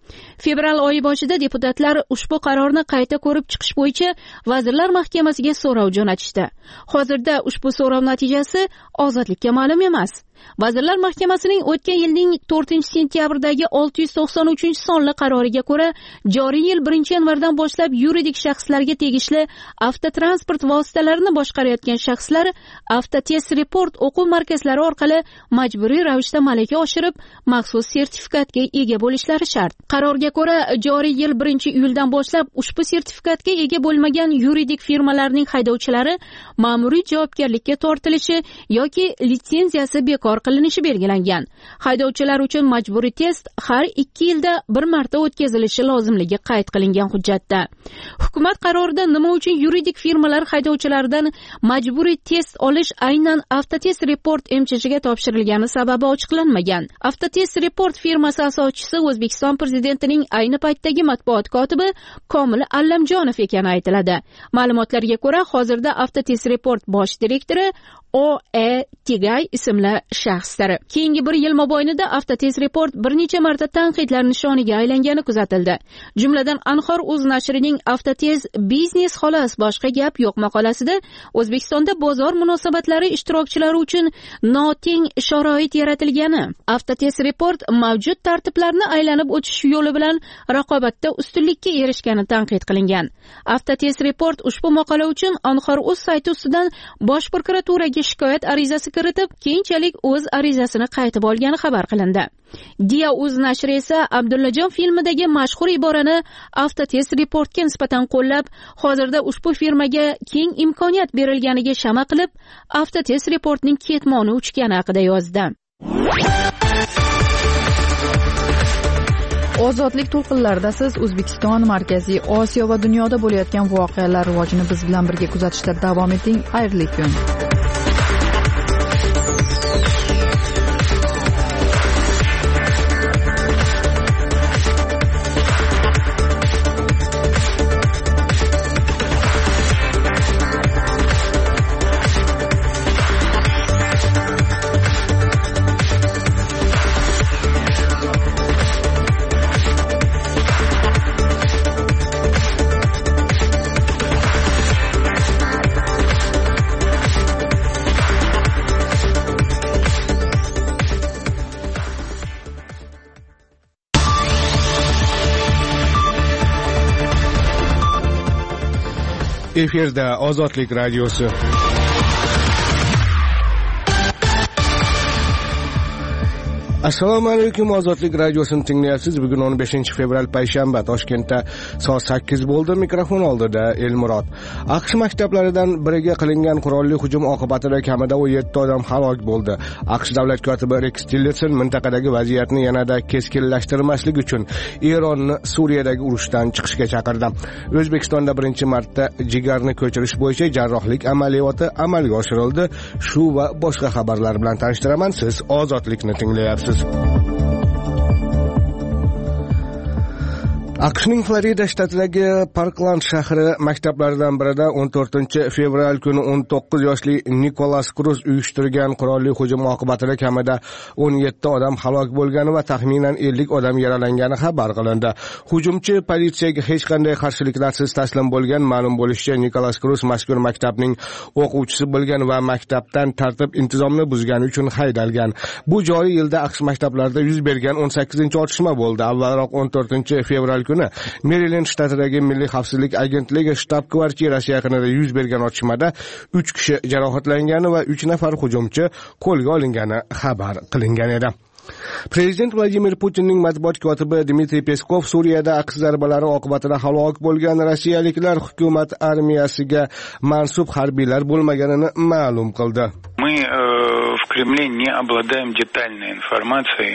Speaker 22: Fevral oyi boshida deputatlar ushbu qarorni qayta ko'rib chiqish bo'yicha Vazirlar Mahkamasiga so'rov jo'natishdi. Hozirda ushbu so'rov natijasi ozodlikka ma'lum emas. Vazirlar Mahkamasining o'tgan yilning 4-sentyabrdagi 693-sonli qaroriga ko'ra, joriy yil 1-yanvardan boshlab yuridik shaxslarga tegishli avtotransport vositalarini boshqarayotgan shaxslar Avtotest Report o'quv markazlari orqali majburiy ravishda malaka oshirib, maxsus sertifikatga ega bo'lishlari shart. Qarorga ko'ra, joriy yil 1-iyuldan boshlab ushbu sertifikatga ega bo'lmagan yuridik firmalarning haydovchilari ma'muriy javobgarlikka tortilishi yoki litsenziyasi bekor qilinishi belgilangan. Haydovchilar uchun majburiy test har 2 yilda bir marta o'tkazilishi lozimligi qayd qilingan hujjatda. Hukumat qarorida nima uchun yuridik firmalar haydovchilaridan majburiy test olish aynan Avtotest Report MCHga topshirilgani sababi ochiqlanmagan. Avtotest Report firmasi asoschisi O'zbekiston prezidentining ayni paytdagi matbuot kotibi Komil Allamjonov ekani aytiladi. Ma'lumotlarga ko'ra, hozirda Avtotest Report bosh direktori O.E. Tigay ismli shaxsdir. Keyingi bir yil mobaynida Avtotest Report bir necha marta tanqidlar nishoniga aylangani kuzatildi. Jumladan Anhor o'z nashrining Avtotest biznes xolos boshqa gap yo'q maqolasida O'zbekistonda bozor munosabatlari ishtirokchilari uchun noteng sharoit yaratilgani, Avtotest Report mavjud tartiblarni aylanib o'tish yo'li bilan raqobatda ustunlikka erishgani tanqid qilingan. Avtotest Report ushbu maqola uchun Anhor o'z sayti ustidan Bosh prokuraturaga shikoyat arizasi kiritib, keyinchalik o'z arizasini qaytib olgani xabar qilindi. Dia.uz nashri esa Abdullajon filmidagi mashhur iborani Avtotest Reportga nisbatan qo'llab, hozirda ushbu firmaga keng imkoniyat berilganiga shama qilib, Avtotest Reportning ketmoni uchgani haqida yozdi.
Speaker 4: Ozodlik to'lqinlarida siz O'zbekiston, Markaziy Osiyo va dunyoda bo'layotgan voqealar rivojini biz bilan birga kuzatishda davom eting. Xayrli kun.
Speaker 1: Efirda Ozodlik radiosi. Assalomu alaykum, Ozodlik radiosini tinglayapsiz. Bugun 15-fevral payshanba, Toshkentda soat 8 bo'ldi. Mikrofon oldida Elmurod. AQSh maktablaridan biriga qilingan qurolli hujum oqibatida kamida 17 odam halok bo'ldi. AQSh davlat kotibi Rex Tillerson mintaqadagi vaziyatni yanada keskinlashtirmaslik uchun Eronni Suriyadagi urushdan chiqishga chaqirdi. O'zbekistonda birinchi marta jigarni ko'chirish bo'yicha jarrohlik amaliyoti amalga oshirildi. Shu va boshqa xabarlar bilan tanishtiraman. Siz Ozodlikni tinglayapsiz. AQShning Florida shtatidagi Parkland shahri maktablaridan birida 14-fevral kuni 19 yoshli Nikolas Kruz uyushtirgan qurolli hujum oqibatida kamida 17 odam halok bo'lgani va taxminan 50 odam yaralangani xabar qilindi. Hujumchi politsiyaga hech qanday qarshiliklarsiz taslim bo'lgan. Ma'lum bo'lishicha, Nikolas Kruz mazkur maktabning o'quvchisi bo'lgan va maktabdan tartib intizomni buzgani uchun haydalgan. Bu joriy yilda AQSh maktablarida yuz bergan 18-otishma bo'ldi. Avvalroq 14-fevral kuni Maryland shtatidagi Milliy xavfsizlik agentligi shtab-kvartirasi yaqinida yuz bergan otishmada 3 kishi jarohatlangani va 3 nafar hujumchi qo'lga olingani xabar qilingan edi. Prezident Vladimir Putinning matbuot kotibi Dmitriy Peskov Suriyada AQSh zarbalari oqibatida halok bo'lgan rossiyaliklar hukumat armiyasiga mansub harbiylar bo'lmaganini ma'lum qildi.
Speaker 10: Мы в Кремле не обладаем детальной информацией.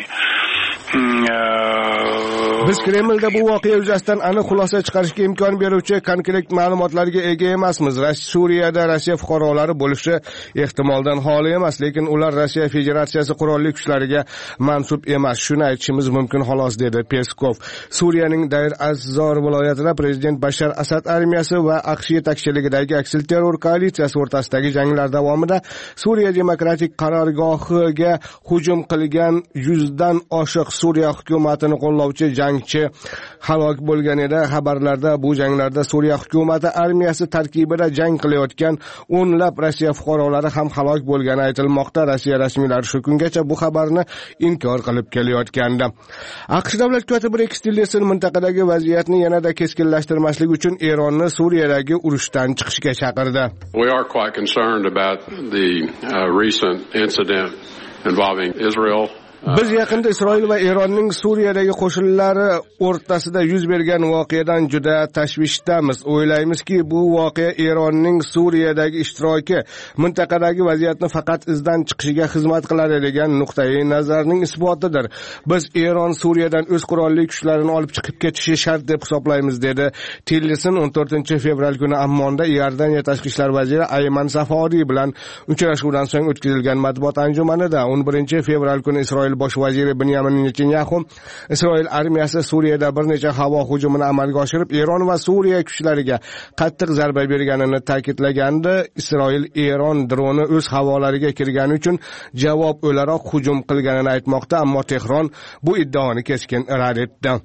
Speaker 1: Biz Kremlda bu voqea yuzasidan aniq xulosa chiqarishga imkon beruvchi konkret ma'lumotlarga ega emasmiz. Suriyada Rossiya fuqarolari bo'lishi ehtimoldan xoli emas, lekin ular Rossiya Federatsiyasi qurolli kuchlariga mansub emas. Shuni aytishimiz mumkin xolos, dedi Peskov. Suriyaning Dayr az-Zor viloyatida prezident Bashar Asad armiyasi va AQSh yetakchiligidagi aksilterror koalitsiyasi o'rtasidagi janglar davomida Suriya demokratik qarorgohiga hujum qilgan 100 dan oshiq Suriya hukumatini qo'llovchi jang jangchi halok bo'lgan edi. Xabarlarda bu janglarda Suriya hukumati armiyasi tarkibida jang qilayotgan o'nlab Rossiya fuqarolari ham halok bo'lgani aytilmoqda. Rossiya rasmiylari shu kungacha bu xabarni inkor qilib kelayotgandi. AQSh davlat kotibi Rex Tillerson mintaqadagi vaziyatni yanada keskinlashtirmaslik uchun Eronni Suriyadagi urushdan chiqishga chaqirdi.
Speaker 9: We are quite concerned about the recent incident involving Israel.
Speaker 1: Biz yaqinda Isroil va Eronning Suriyadagi qo'shinlari o'rtasida yuz bergan voqeadan juda tashvishdamiz. O'ylaymizki, bu voqea Eronning Suriyadagi ishtiroki mintaqadagi vaziyatni faqat izdan chiqishiga xizmat qiladi degan nuqtai nazarning isbotidir. Biz Eron Suriyadan o'z qurolli kuchlarini olib chiqib ketishi shart deb hisoblaymiz, dedi Tillerson 14-fevral kuni Ammonda Iordaniya tashqi ishlar vaziri Ayman Saforiy bilan uchrashuvdan so'ng o'tkazilgan matbuot anjumanida. 11-fevral kuni Isroil bosh vaziri Benyamin Netanyahu Isroil armiyasi Suriyada bir necha havo hujumini amalga oshirib, Eron va Suriya kuchlariga qattiq zarba berganini ta'kidlagandi. Isroil Eron droni o'z havolariga kirgani uchun javob o'laroq hujum qilganini aytmoqda, ammo Tehron bu iddaoni keskin rad etdi.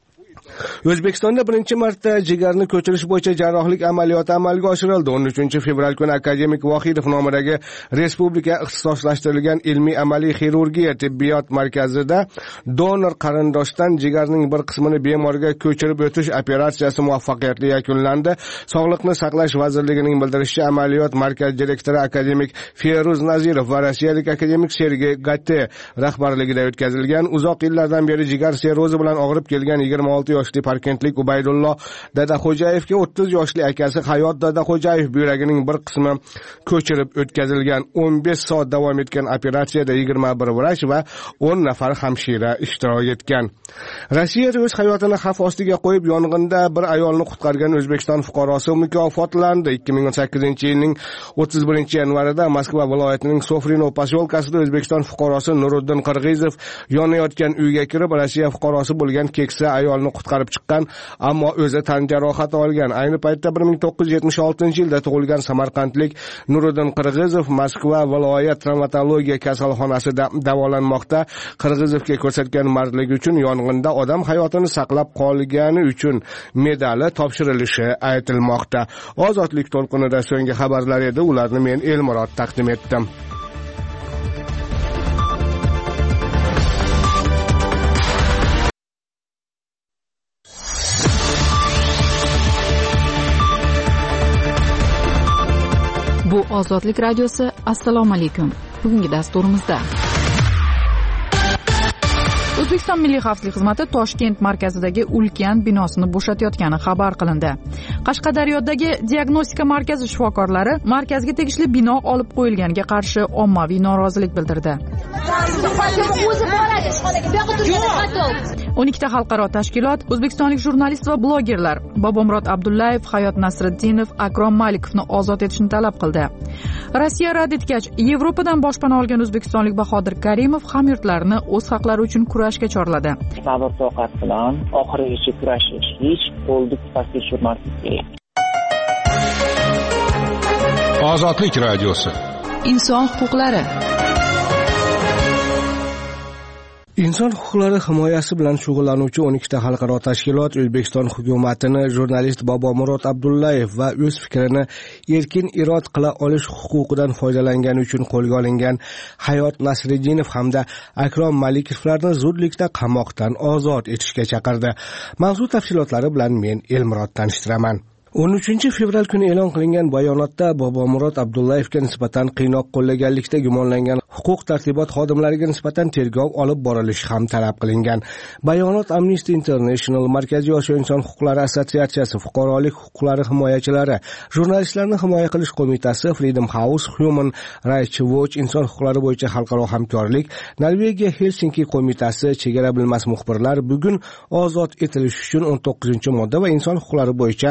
Speaker 1: O'zbekistonda birinchi marta jigarni ko'chirish bo'yicha jarrohlik amaliyoti amalga oshirildi. 13-fevral kuni Akademik Vohidov nomidagi Respublika ixtisoslashtirilgan ilmiy amaliy xirurgiya tibbiyot markazida donor qarindoshdan jigarning bir qismini bemorga ko'chirib o'tish operatsiyasi muvaffaqiyatli yakunlandi. Sog'liqni saqlash vazirligining bildirishicha, amaliyot markaz direktori akademik Feruz Nazirov va rossiyalik akademik Sergey Gatte rahbarligida o'tkazilgan. Uzoq yillardan beri jigar sirrozi bilan og'rib kelgan 26 yoshli Parkentlik Ubaydullo Dadaxo'jayevga 30 yoshli akasi Hayot Dadaxo'jayev buyragining bir qismi ko'chirib o'tkazilgan. 15 soat davom etgan operatsiyada 21 vrach va 10 nafar hamshira ishtirok etgan. Rossiyada o'z hayotini xavf ostiga qo'yib yong'inda bir ayolni qutqargan O'zbekiston fuqarosi mukofotlandi. 2018-yilning 31-yanvarida Moskva viloyatining Sofrino posyolkasida O'zbekiston fuqarosi Nuriddin Qirg'izov yonayotgan uyga kirib, Rossiya fuqarosi bo'lgan keksa ayolni qutqarib chiqqan, ammo o'zi tan jarohati olgan. Ayni paytda 1976-yilda tug'ilgan samarqandlik Nuriddin Qirg'izov Moskva viloyat travmatologiya kasalxonasida davolanmoqda. Qirg'izovga ko'rsatgan mardligi uchun yong'inda odam hayotini saqlab qolgani uchun medali topshirilishi aytilmoqda. Ozodlik to'lqinida so'nggi xabarlar edi. Ularni men Elmurod taqdim etdim.
Speaker 4: Bu Ozodlik radiosi. Assalomu alaykum. Bugungi dasturimizda O'zbekiston Milliy xavfsizlik xizmati Toshkent markazidagi ulkan binosini bo'shatayotgani xabar qilindi. Qashqadaryodagi diagnostika markazi shifokorlari markazga tegishli bino olib qo'yilganiga qarshi ommaviy norozilik bildirdi. 12 xalqaro tashkilot, o'zbekistonlik jurnalist va blogerlar Bobomurod Abdullayev, Hayot Nasriddinov, Akrom Malikovni ozod etishni talab qildi. Rossiya rad etgach, Yevropadan boshpana olgan o'zbekistonlik Bahodir Karimov hamyurtlarini o'z haqlari uchun kurashga chorladi.
Speaker 5: Sabr toqat bilan oxirigacha kurashish, hech qo'lni pastga tushirmaslik kerak.
Speaker 6: Ozodlik radiosi.
Speaker 4: Inson huquqlari.
Speaker 1: Inson huquqlari himoyasi bilan shug'ullanuvchi 12 xalqaro tashkilot O'zbekiston hukumatini jurnalist Bobomurod Abdullayev va o'z fikrini erkin irod qila olish huquqidan foydalangani uchun qo'lga olingan Hayot Nasriddinov hamda Akrom Malikovlarni zudlikda qamoqdan ozod etishga chaqirdi. Mavzu tafsilotlari bilan men Elmurod tanishtiraman. 13-fevral kuni e'lon qilingan bayonotda Bobomurod Abdullayevga nisbatan qiynoq qo'llaganlikda gumonlangan huquq tartibot xodimlariga nisbatan tergov olib borilishi ham talab qilingan. Bayonot Amnesty International, Markaziy Osiyo inson huquqlari assotsiatsiyasi, fuqarolik huquqlari himoyachilari, jurnalistlarni himoya qilish qo'mitasi, Freedom House, Human Rights Watch, inson huquqlari bo'yicha xalqaro hamkorlik, Norvegiya Helsinki qo'mitasi, chegara bilmas muxbirlar bugun ozod etilish uchun 19-modda va inson huquqlari bo'yicha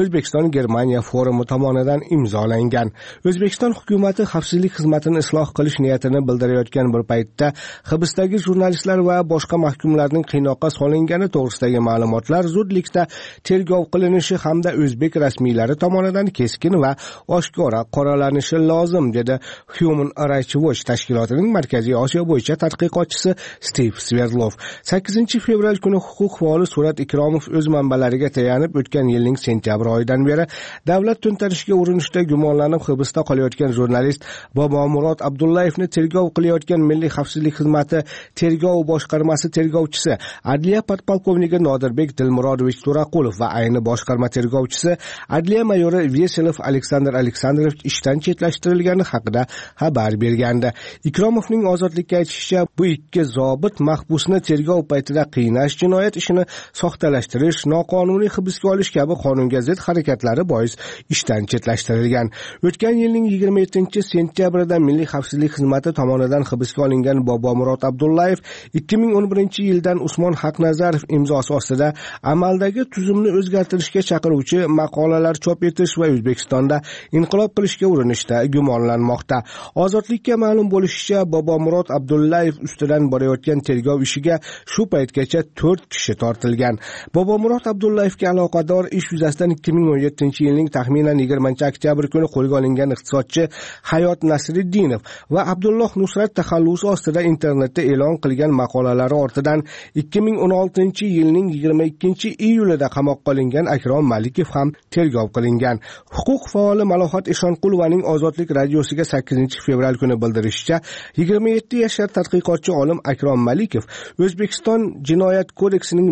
Speaker 1: O'zbekiston Germaniya forumi tomonidan imzolangan. O'zbekiston hukumati xavfsizlik xizmatini isloh qilish niyatini bildirayotgan bir paytda hibsdagi jurnalistlar va boshqa mahkumlarning qiynoqqa solingani to'g'risidagi ma'lumotlar zudlikda tergov qilinishi hamda o'zbek rasmiylari tomonidan keskin va oshkora qoralanishi lozim, dedi Human Rights Watch tashkilotining Markaziy Osiyo bo'yicha tadqiqotchisi Steve Sverdlov. 8 fevral kuni huquq faoli Surat Ikromov o'z manbalariga tayanib o'tgan yilning sentyabr oyidan beri davlat to'ntarishga urinishda gumonlanib hibsda qolayotgan jurnalist Bobomurod Abdullayevni tergov qilayotgan Milliy xavfsizlik xizmati tergov boshqarmasi tergovchisi Adliya podpolkovniki Nodirbek Dilmurodovich To'raqulov va ayni boshqarma tergovchisi Adliya mayori Veselov Aleksandr Aleksandrovich ishdan chetlashtirilgani haqida xabar bergandi. Ikromovning ozodlikka aytishicha, bu ikki zobit mahbusni tergov paytida qiynash, jinoyat ishini soxtalashtirish, noqonuniy hibsga olish kabi qonunga zid harakatlari bois ishdan chetlashtirilgan. O'tgan yilning 27-sentyabrida Milliy xavfsizlik xizmati tomonidan hibsga olingan Bobomurod Abdullayev 2011-yildan Usmon Haqnazarov imzosi ostida amaldagi tuzumni o'zgartirishga chaqiruvchi maqolalar chop etish va O'zbekistonda inqilob qilishga urinishda gumonlanmoqda. Ozodlikka ma'lum bo'lishicha, Bobomurod Abdullayev ustidan borayotgan tergov ishiga shu paytgacha 4 kishi tortilgan. Bobomurod Abdullayevga aloqador ish yuzasidan 2017-yilning taxminan 20-oktyabr kuni qo'lga olingan iqtisodchi Hayot Nasriddinov va Abdulloh Nusrat taxallusi ostida internetda e'lon qilgan maqolalari ortidan 2016-yilning 22-iyulida qamoqqa olingan Akrom Malikov ham tergov qilingan. Huquq faoli Malohat Eshonqulovaning Ozodlik radiosiga 8 fevral kuni bildirishicha, 27 yashar tadqiqotchi olim Akrom Malikov O'zbekiston Jinoyat kodeksining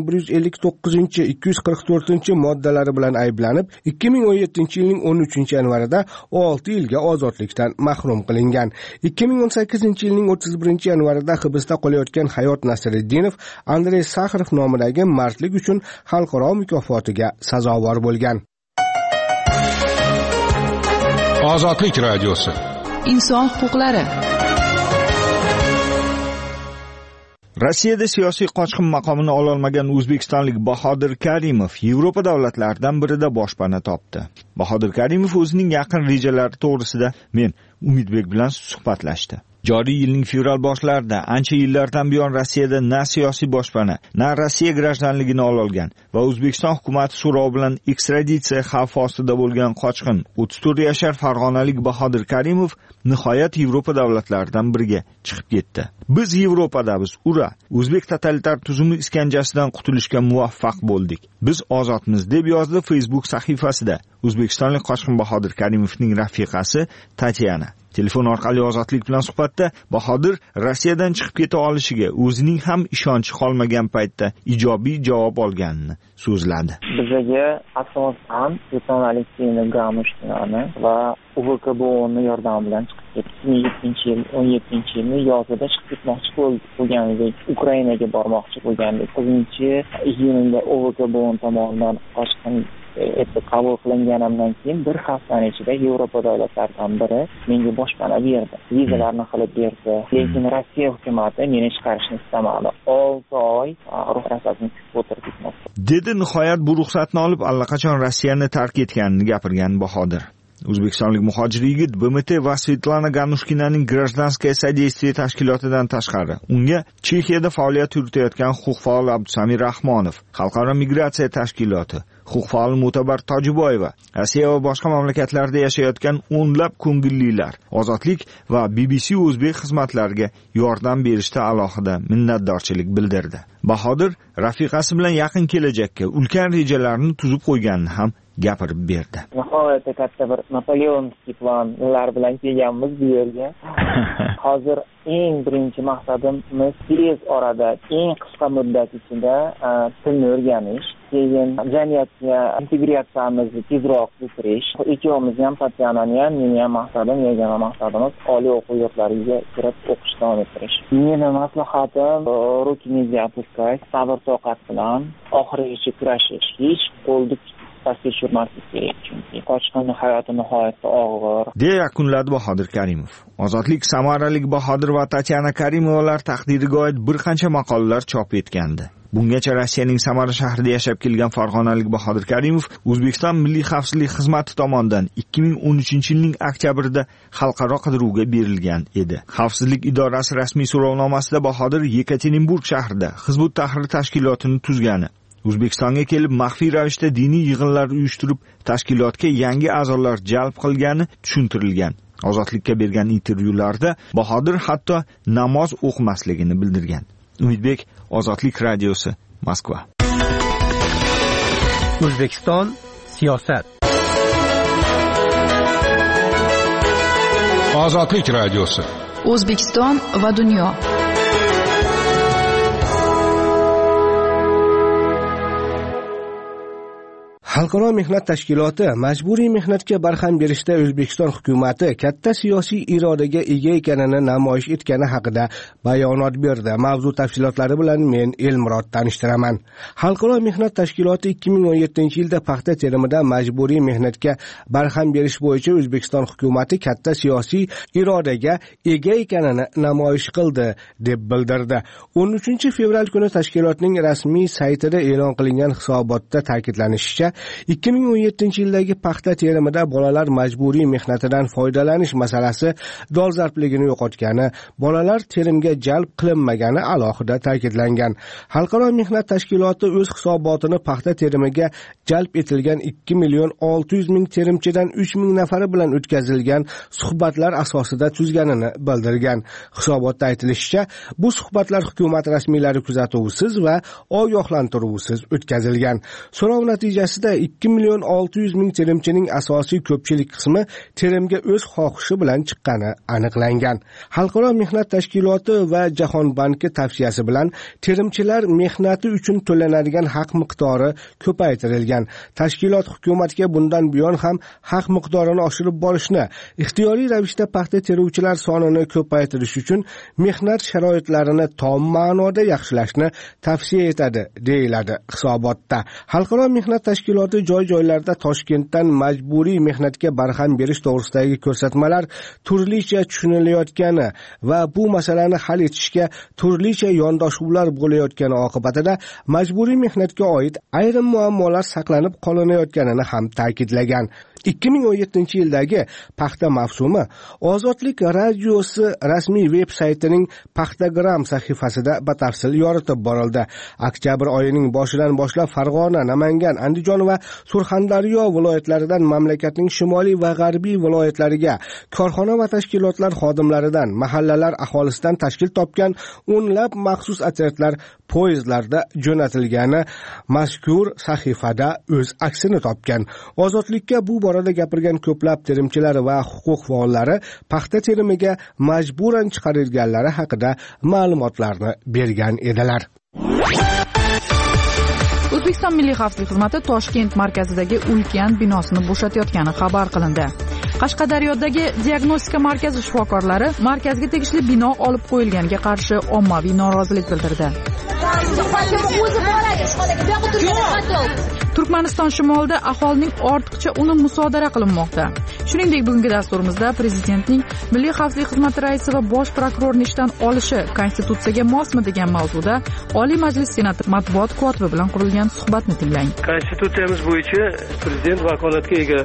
Speaker 1: 159-244-moddalari bilan ayblanib, 2017-yilning 13-yanvarida 6 yilga ozodlikdan mahrum qilingan. 2018-yilning 31-yanvarida hibsda qolayotgan Hayot Nasriddinov Andrey Sakharov nomidagi mardlik uchun xalqaro mukofotiga sazovor bo'lgan.
Speaker 6: Ozodlik radiosi.
Speaker 4: Inson huquqlari.
Speaker 12: Rossiyada siyosiy qochqin maqomini ololmagan o'zbekistonlik Bahodir Karimov Yevropa davlatlaridan birida boshpana topdi. Bahodir Karimov o'zining yaqin rejalari to'g'risida men Umidbek bilan suhbatlashdi. Joriy yilning fevral boshlarida ancha yillardan buyon Rossiyada na siyosiy boshpana, na Rossiya grajdanligini ololgan va O'zbekiston hukumati so'rovi bilan ekstraditsiya xavfi ostida bo'lgan qochqin 34 yashar farg'onalik Bahodir Karimov nihoyat Yevropa davlatlaridan biriga chiqib ketdi. Biz Yevropadamiz, ura! O'zbek totalitar tuzumi iskanjasidan qutulishga muvaffaq bo'ldik. Biz ozodmiz, deb yozdi Facebook sahifasida O'zbekistonlik qochqin Bahodir Karimovning rafiqasi Tatyana. Telefon orqali ozodlik bilan suhbatda Bahodir Rossiyadan chiqib keta olishiga o'zining ham ishonchi qolmagan paytda ijobiy javob olganini so'zladi.
Speaker 5: Bizga asosan jurnalistini Gamushkinani va UVKBO'ning yordami bilan chiqib ketdi. 2017-yilning yozida chiqib ketmoqchi bo'lgandik. Ukrainaga bormoqchi bo'lgandik. 9-iyunda UVKBO tomonidan qochqin qabul qilinganimdan keyin bir haftaning ichida Yevropa davlatlaridan biri menga boshpana berdi. Vizalarni qilib berdi. Lekin Rossiya hukumati meni chiqarishni istamadi. 6 oy ruxsatni kutib o'tirdik.
Speaker 12: Dedi nihoyat bu ruxsatni olib allaqachon Rossiyani tark etganini gapirgan Bahodir. O'zbekistonlik muhojir yigit BMT va Svetlana Ganushkinaning Grajdanskaya sodeyствие tashkilotidan tashqari unga Chexiyada faoliyat yuritayotgan huquq faoli Abdusamir Rahmonov, Xalqaro migratsiya tashkiloti, huquq faoli Mo'tabar Tojiboyeva, Rossiya va boshqa mamlakatlarda yashayotgan o'nlab ko'ngillilar Ozodlik va BBC o'zbek xizmatlariga yordam berishda alohida minnatdorchilik bildirdi. Bahodir rafiqasi bilan yaqin kelajakka ulkan rejalarni tuzib qo'yganini ham gapirib berdi.
Speaker 5: Nihoyatda katta bir Napoleonskiy planlar bilan kelganmiz bu yerga. Hozir eng birinchi maqsadimiz tez orada, eng qisqa muddat ichida tilni o'rganish, keyin jamiyatga integratsiyamizni tezroq bitirish. Ikkovimiz ham Tatyanani ham, meni ham yagona maqsadimiz oliy o'quv yurtlariga kirib o'qish davom ettirish. Meni maslahatim ruki nega опускать, sabr toqat bilan oxirigacha kurashish. Hech qo'lni chunki qochqinning hayoti nihoyatda og'ir.
Speaker 12: deya yakunladi Bahodir Karimov. Ozodlik samaralik Bahodir va Tatyana Karimovalar taqdiriga oid bir qancha maqolalar chop etgandi. Bungacha Rossiyaning Samara shahrida yashab kelgan farg'onalik Bahodir Karimov O'zbekiston Milliy xavfsizlik xizmati tomonidan 2013-yilning oktyabrida xalqaro qidiruvga berilgan edi. Xavfsizlik idorasi rasmiy so'rovnomasida Bahodir Yekaterinburg shahrida Hizbut Tahrir tashkilotini tuzgani, O'zbekistonga kelib maxfiy ravishda diniy yig'inlar uyushtirib, tashkilotga yangi a'zolar jalb qilgani tushuntirilgan. Ozodlikka bergan intervyularda Bahodir hatto namoz o'qimasligini bildirgan. Umidbek, Ozodlik radiosi, Moskva.
Speaker 8: O'zbekiston siyosat.
Speaker 6: Ozodlik radiosi.
Speaker 4: O'zbekiston va dunyo.
Speaker 1: Xalqaro mehnat tashkiloti majburiy mehnatga barham berishda O'zbekiston hukumatı katta siyosiy irodaga ega ekanini namoyish etgani haqida bayonot berdi. Mavzu tafsilotlari bilan men Elmurod tanishtiraman. Xalqaro mehnat tashkiloti 2017-yilda paxta terimida majburiy mehnatga barham berish bo'yicha O'zbekiston hukumatı katta siyosiy irodaga ega ekanini namoyish qildi deb bildirdi. 13-fevral kuni tashkilotning rasmiy saytida e'lon qilingan hisobotda ta'kidlanishicha, 2017-yildagi paxta terimida bolalar majburiy mehnatidan foydalanish masalasi dolzarbligini yo'qotgani, bolalar terimga jalb qilinmagani alohida ta'kidlangan. Xalqaro mehnat tashkiloti o'z hisobotini paxta terimiga jalb etilgan 2,600,000 terimchidan 3,000 nafari bilan o'tkazilgan suhbatlar asosida tuzganini bildirgan. Hisobotda aytilishicha, bu suhbatlar hukumat rasmiylari kuzatuvisiz va ogohlantiruvisiz o'tkazilgan. So'rov natijasida 2,600,000 terimchining asosiy ko'pchilik qismi terimga o'z xohishi bilan chiqqani aniqlangan. Xalqaro mehnat tashkiloti va Jahon banki tavsiyasi bilan terimchilar mehnati uchun to'lanadigan haq miqdori ko'paytirilgan. Tashkilot hukumatga bundan buyon ham haq miqdorini oshirib borishni, ixtiyoriy ravishda paxta teruvchilar sonini ko'paytirish uchun mehnat sharoitlarini tom ma'noda yaxshilashni tavsiya etadi, deyiladi hisobotda. Xalqaro mehnat tashkiloti joy-joylarda Toshkentdan majburiy mehnatga barham berish to'g'risidagi ko'rsatmalar turlicha tushunilayotgani va bu masalani hal etishga turlicha yondashuvlar bo'layotgani oqibatida majburiy mehnatga oid ayrim muammolar saqlanib qolinayotganini ham ta'kidlagan. 2017-yildagi paxta mavsumi Ozodlik radiosi rasmiy veb-saytining Paxtagram sahifasida batafsil yoritib borildi. Oktyabr oyining boshidan boshlab Farg'ona, Namangan, Andijon va Surxondaryo viloyatlaridan mamlakatning shimoliy va g'arbiy viloyatlariga korxona va tashkilotlar xodimlaridan, mahallalar aholisidan tashkil topgan o'nlab maxsus otryadlar poyezdlarda jo'natilgani mazkur sahifada o'z aksini topgan. Ozodlikka bu borada gapirgan ko'plab terimchilar va huquq faollari paxta terimiga majburan chiqarilganlari haqida ma'lumotlarni bergan edilar.
Speaker 4: O'zbekiston Milliy xavfsizlik xizmati Toshkent markazidagi ulkan binosini bo'shatayotgani xabar qilindi. Qashqadaryodagi diagnostika markazi shifokorlari markazga tegishli bino olib qo'yilganiga qarshi ommaviy norozilik bildirdi. Turkmaniston shimolida aholining ortiqcha uni musodara qilinmoqda. Shuningdek, bugungi dasturimizda prezidentning Milliy xavfsizlik xizmati raisi va bosh prokurorni ishdan olishi konstitutsiyaga mosmi degan mavzuda Oliy Majlis Senati matbuot kotibi bilan qurilgan suhbatni tinglang.
Speaker 8: Konstitutsiyamiz bo'yicha prezident vakolatga ega.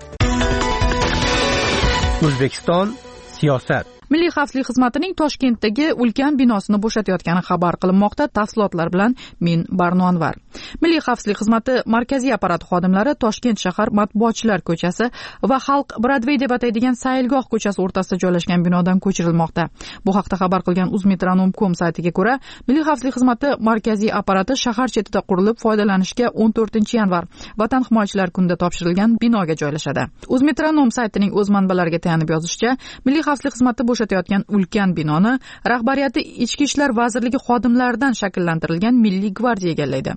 Speaker 8: O'zbekiston siyosat.
Speaker 4: Milliy xavfsizlik xizmatining Toshkentdagi ulkan binosini bo'shatayotgani xabar qilinmoqda. Tafsilotlar bilan men Barno Anvar. Milliy xavfsizlik xizmati markaziy apparati xodimlari Toshkent shahar Matbuotchilar ko'chasi va Xalq Brodvey deb ataydigan Sayilgoh ko'chasi o'rtasida joylashgan binodan ko'chirilmoqda. Bu haqda xabar qilgan uzmetronom.com saytiga ko'ra, Milliy xavfsizlik xizmati markaziy apparati shahar chetida qurilib, foydalanishga 14-yanvar Vatan himoyachilar kunida topshirilgan binoga joylashadi. Uzmetronom saytining o'z manbalariga tayanib yozishicha, Milliy xavfsizlik xizmati bo'shatayotgan ulkan binoni rahbariyati Ichki ishlar vazirligi xodimlaridan shakllantirilgan Milliy gvardiya egallaydi. Bunda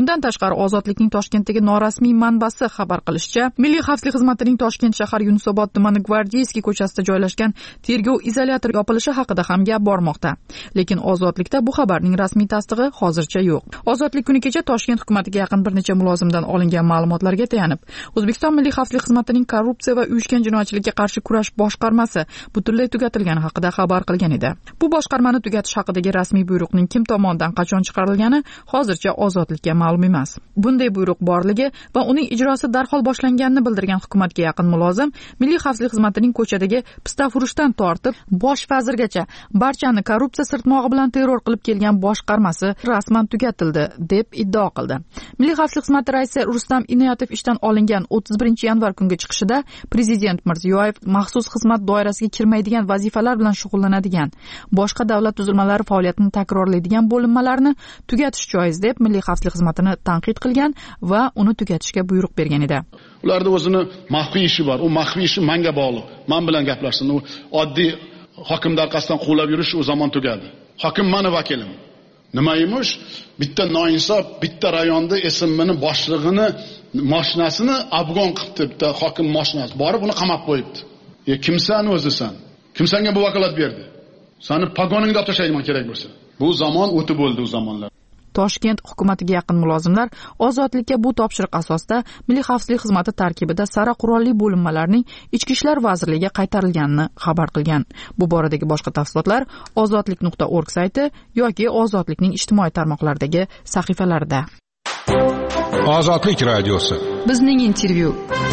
Speaker 4: Bundan tashqari Ozodlikning Toshkentdagi norasmiy manbasi xabar qilishicha, Milliy xavfsizlik xizmatining Toshkent shahar Yunusobod tumani Gvardiyskiy ko'chasida joylashgan tergov izolyatori yopilishi haqida ham gap bormoqda. Lekin Ozodlikda bu xabarning rasmiy tasdig'i hozircha yo'q. Ozodlik kuni kecha Toshkent hukumatiga yaqin bir necha mulozimdan olingan ma'lumotlarga tayanib, O'zbekiston Milliy xavfsizlik xizmatining korrupsiya va uyushgan jinoyatchilikka qarshi kurash boshqarmasi butunlay tugatilgani haqida xabar qilgan edi. Bu boshqarmani tugatish haqidagi rasmiy buyruqning kim tomonidan qachon chiqarilgani hozircha Ozodlikka ma'lum emas. Bunday buyruq borligi va uning ijrosi darhol boshlanganini bildirgan hukumatga yaqin mulozim Milliy xavfsizlik xizmatining ko'chadagi pistafurushdan tortib bosh vazirgacha barchani korrupsiya sirtmog'i bilan terror qilib kelgan boshqarmasi rasman tugatildi deb iddao qildi. Milliy xavfsizlik xizmati raisi Rustam Inoyatov ishdan olingan 31-yanvar kungi chiqishida Prezident Mirziyoyev maxsus xizmat doirasiga kirmaydigan vazifalar bilan shug'ullanadigan, boshqa davlat tuzilmalari faoliyatini takrorlaydigan bo'linmalarni tugatish joiz deb Milliy xavfsizlik xizmatini tanqid qilgan va uni tugatishga buyruq bergan edi.
Speaker 13: Ularda o'zini maxfiy ishi bor. U maxfiy ishi menga bog'liq. Men bilan gaplashsin. U oddiy hokimlar orqasidan quvlab yurish o zaman tugadi. Hokim meni vakilim. Nima emish? Bitta noinsof, bitta rayonda SMMni boshlig'ini mashinasini afg'on qilibdi, bitta hokim mashinasi. Borib uni qamab qo'yibdi. Kimsan o'zisan? Kim senga bu vakolat berdi? Seni pagoningga tashlayman kerak bo'lsa. Bu zamon o'tib bo'ldi u zamonlar.
Speaker 4: Toshkent hukumatiga yaqin mulozimlar Ozodlikka bu topshiriq asosida Milliy xavfsizlik xizmati tarkibida sara qurolli bo'linmalarning Ichki ishlar vazirligiga qaytarilganini xabar qilgan. Bu boradagi boshqa tafsilotlar ozodlik.org sayti yoki Ozodlikning ijtimoiy tarmoqlardagi sahifalarida.
Speaker 6: Ozodlik radiosi.
Speaker 4: Bizning intervyu.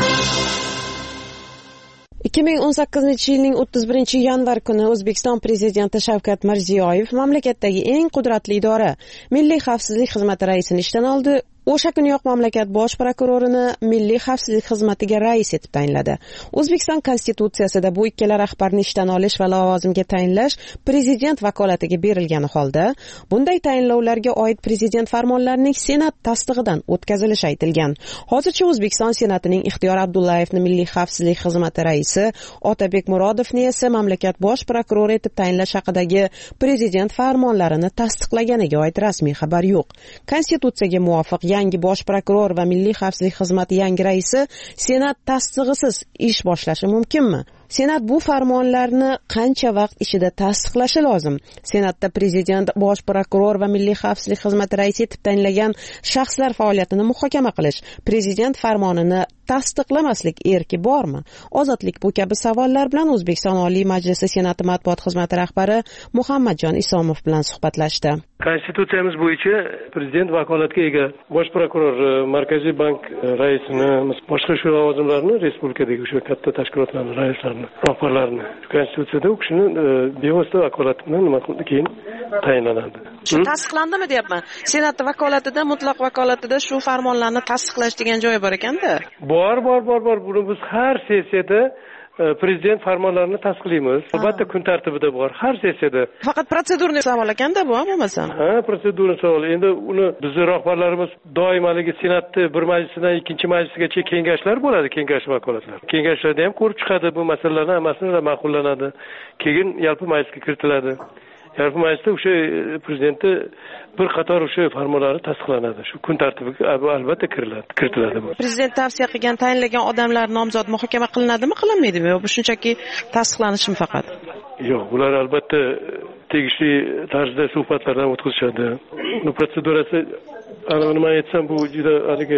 Speaker 11: 2018-yilning 31-yanvar kuni O'zbekiston Prezidenti Shavkat Mirziyoyev mamlakatdagi eng qudratli idora Milliy xavfsizlik xizmati raisini ishdan oldi. O'sha kuniyoq mamlakat bosh prokurorini Milliy xavfsizlik xizmatiga rais etib tayinladi. O'zbekiston Konstitutsiyasida bu ikkala rahbarni ishdan olish va lavozimga tayinlash prezident vakolatiga berilgani holda, bunday tayinlovlarga oid prezident farmonlarining Senat tasdig'idan o'tkazilishi aytilgan. Hozircha O'zbekiston Senatining Ixtiyor Abdullayevni Milliy xavfsizlik xizmati raisi, Otabek Murodovni esa mamlakat bosh prokurori etib tayinlash haqidagi prezident farmonlarini tasdiqlaganiga oid rasmiy xabar yo'q. Konstitutsiyaga muvofiq yangi bosh prokuror va Milliy xavfsizlik xizmati yangi raisi Senat tasdig'isiz ish boshlashi mumkinmi? Senat bu farmonlarni qancha vaqt ichida tasdiqlashi lozim? Senatda prezident, bosh prokuror va Milliy xavfsizlik xizmati raisi etib tayinlagan shaxslar faoliyatini muhokama qilish, prezident farmonini tasdiqlamaslik erki bormi? Ozodlik bu kabi savollar bilan O'zbekiston Oliy Majlisi Senati matbuot xizmati rahbari Muhammadjon Isomov bilan suhbatlashdi.
Speaker 8: Konstitutsiyamiz bo'yicha prezident vakolatga ega bosh prokuror, Markaziy bank raisini, boshqa shu lavozimlarni respublikadagi o'sha katta tashkilotlarning raislarini, rahbarlarini konstitutsiyada u kishini bevosita vakolati bilan nima keyin tayinlanadi.
Speaker 11: Shu tasdiqlandimi deyapman. Senat vakolatida, mutlaq vakolatida shu farmonlarni tasdiqlash degan joyi bor ekanda.
Speaker 8: Bor. Buni biz har sessiyada prezident farmonlarini tasdiqlaymiz. Albatta kun tartibida bor har sessiyada.
Speaker 11: Faqat protsedurni savol ekanda bu, bo'lmasa.
Speaker 8: Protsedurni savol. Endi uni bizning rahbarlarimiz doimaligi Senatni bir majlisidan ikkinchi majlisgacha kengashlar bo'ladi, kengash vakolatlar. Kengashlarda ham ko'rib chiqadi bu masalalarni, hammasini ma'qullanadi. Keyin yalpi majlisga kiritiladi. Yalpi majlisda o'sha prezidentni bir qator o'sha farmonlari tasdiqlanadi. Shu kun tartibiga albatta kiritiladi bu.
Speaker 11: Prezident tavsiya qilgan, tayinlagan odamlar nomzod muhokama qilinadimi, qilinmaydimi? Yo, bu shunchaki tasdiqlanishmi faqat?
Speaker 8: Yo'q, ular albatta tegishli tarzda suhbatlardan o'tkazishadi. Uni protsedurasi nima aytsam, bu juda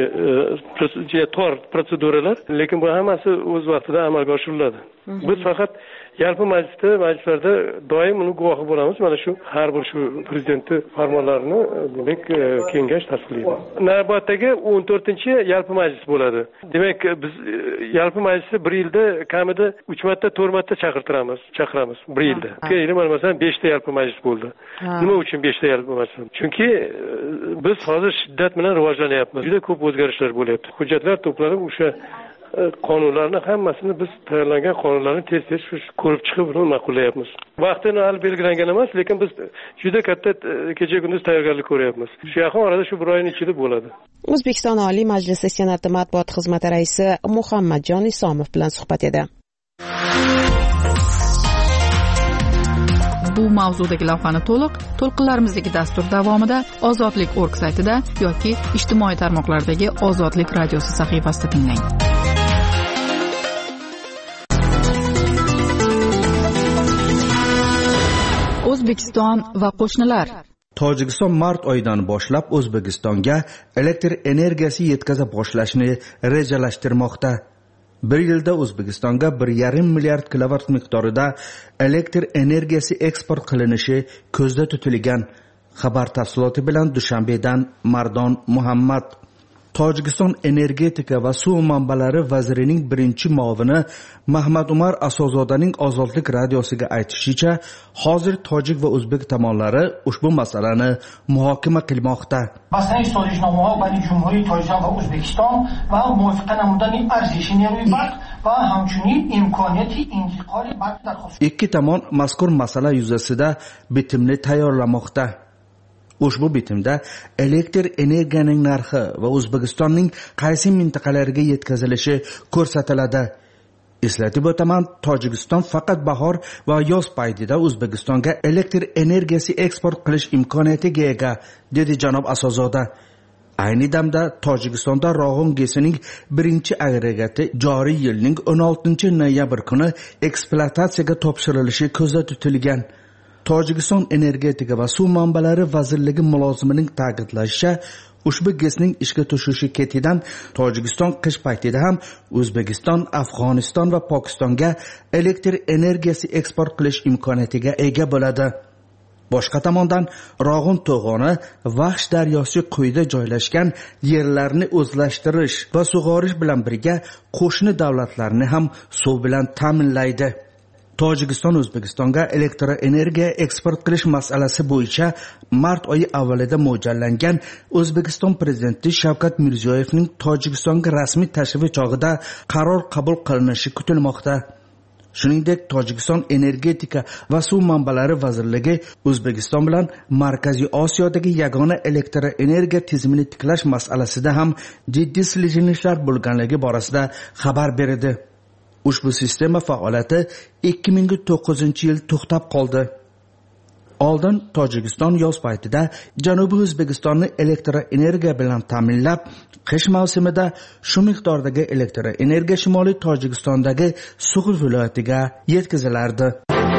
Speaker 8: tor protseduralar, lekin bu hammasi o'z vaqtida amalga oshiriladi. Biz faqat yalpi majlislarda doim uni guvohi bo'lamiz. Mana shu har bir shu prezidentning farmonlarini demak kengash tasdiqlaydi. Navbatdagi 14-yalpi majlis bo'ladi. Demak biz yalpi majlisni bir yilda kamida 3 marta, 4 marta chaqiramiz bir yilda. Keyin masalan 5 ta yalpi majlis bo'ldi. Nima uchun 5 ta yalpi majlis? Chunki biz hozir shiddat bilan rivojlanyapmiz. Juda ko'p o'zgarishlar bo'lyapti. Hujjatlar to'planib o'sha qonunlarni hammasini biz tayyorlangan qonunlarni tez ko'rib chiqib uni ma'qullayapmiz. Vaqtini hali belgilangan emas, lekin biz juda katta kecha kunduz tayyorgarlik ko'ryapmiz. Shu yaqin orada shu bir oyning ichida bo'ladi.
Speaker 11: O'zbekiston Oliy Majlisi Senati matbuot xizmati raisi Muhammadjon Isomov bilan suhbat edi.
Speaker 4: bu mavzudagi lavhani to'lqinlarimizdagi dastur davomida ozodlik.org saytida yoki ijtimoiy tarmoqlardagi Ozodlik radiosi sahifasida tinglang. O'zbekiston va qo'shnilar.
Speaker 14: Tojikiston mart oyidan boshlab O'zbekistonga elektr energiyasi yetkaza boshlashni rejalashtirmoqda. Bir yilda O'zbekistonga 1,5 milliard kilovat miqdorida elektr energiyasi eksport qilinishi ko'zda tutilgan. Xabar tafsiloti bilan Dushanbedan Mardon Muhammad. Tojikiston energetika va suv manbalari vazirining birinchi muavini Mahmad Umar Asozodaning Ozodlik radiosiga aytishicha, hozir tojik va o'zbek tomonlari ushbu masalani muhokama qilmoqda.
Speaker 16: Masalan, sozishnomaha bayni Jumhuriy Tojikiston va O'zbekiston va muvofiqa namundaning arzishi nero'y barq va hamchunin imkoniyati intiqoli barq darxost.
Speaker 14: Ikki tomon mazkur masala yuzasida bitimni tayyorlamoqda. Ushbu bitimda elektr energiyaning narxi va O'zbekistonning qaysi mintaqalarga yetkazilishi ko'rsatiladi. Eslatib o'taman, Tojikiston faqat bahor va yoz paytida O'zbekistonga elektr energiyasi eksport qilish imkoniyatiga ega, dedi janob Asozoda. Ayni damda Tojikistonda Rog'un gesining birinchi agregati joriy yilning 16-noyabr kuni ekspluatatsiyaga topshirilishi ko'zda tutilgan. Tojikiston energetika va suv manbalari vazirligi mulozimining ta'kidlashicha, ushbu gazning ishga tushishi ketidan Tojikiston qish paytida ham O'zbekiston, Afg'oniston va Pokistonga elektr energiyasi eksport qilish imkoniyatiga ega bo'ladi. Boshqa tomondan Rog'un to'g'oni Vaxsh daryosi quyida joylashgan yerlarni o'zlashtirish va sug'orish bilan birga qo'shni davlatlarni ham suv bilan ta'minlaydi. Tojikiston O'zbekistonga elektr energiya eksport qilish masalasi bo'yicha mart oyi avvalida mo'ljallangan O'zbekiston prezidenti Shavkat Mirziyoyevning Tojikistonga rasmiy tashrifi chog'ida qaror qabul qilinishi kutilmoqda. Shuningdek, Tojikiston energetika va suv manbalari vazirligi O'zbekiston bilan Markaziy Osiyodagi yagona elektr energiya tizimini tiklash masalasida ham jiddiy siljinishlar bo'lganligi borasida xabar berdi. Ushbu sistema faoliyati 2009-yil to'xtab qoldi. Oldin Tojikiston yoz paytida Janubiy O'zbekistonni elektr energiya bilan ta'minlab, qish mavsumida shu miqdordagi elektr energiya Shimoliy Tojikistondagi Sug'ur viloyatiga yetkazilardi.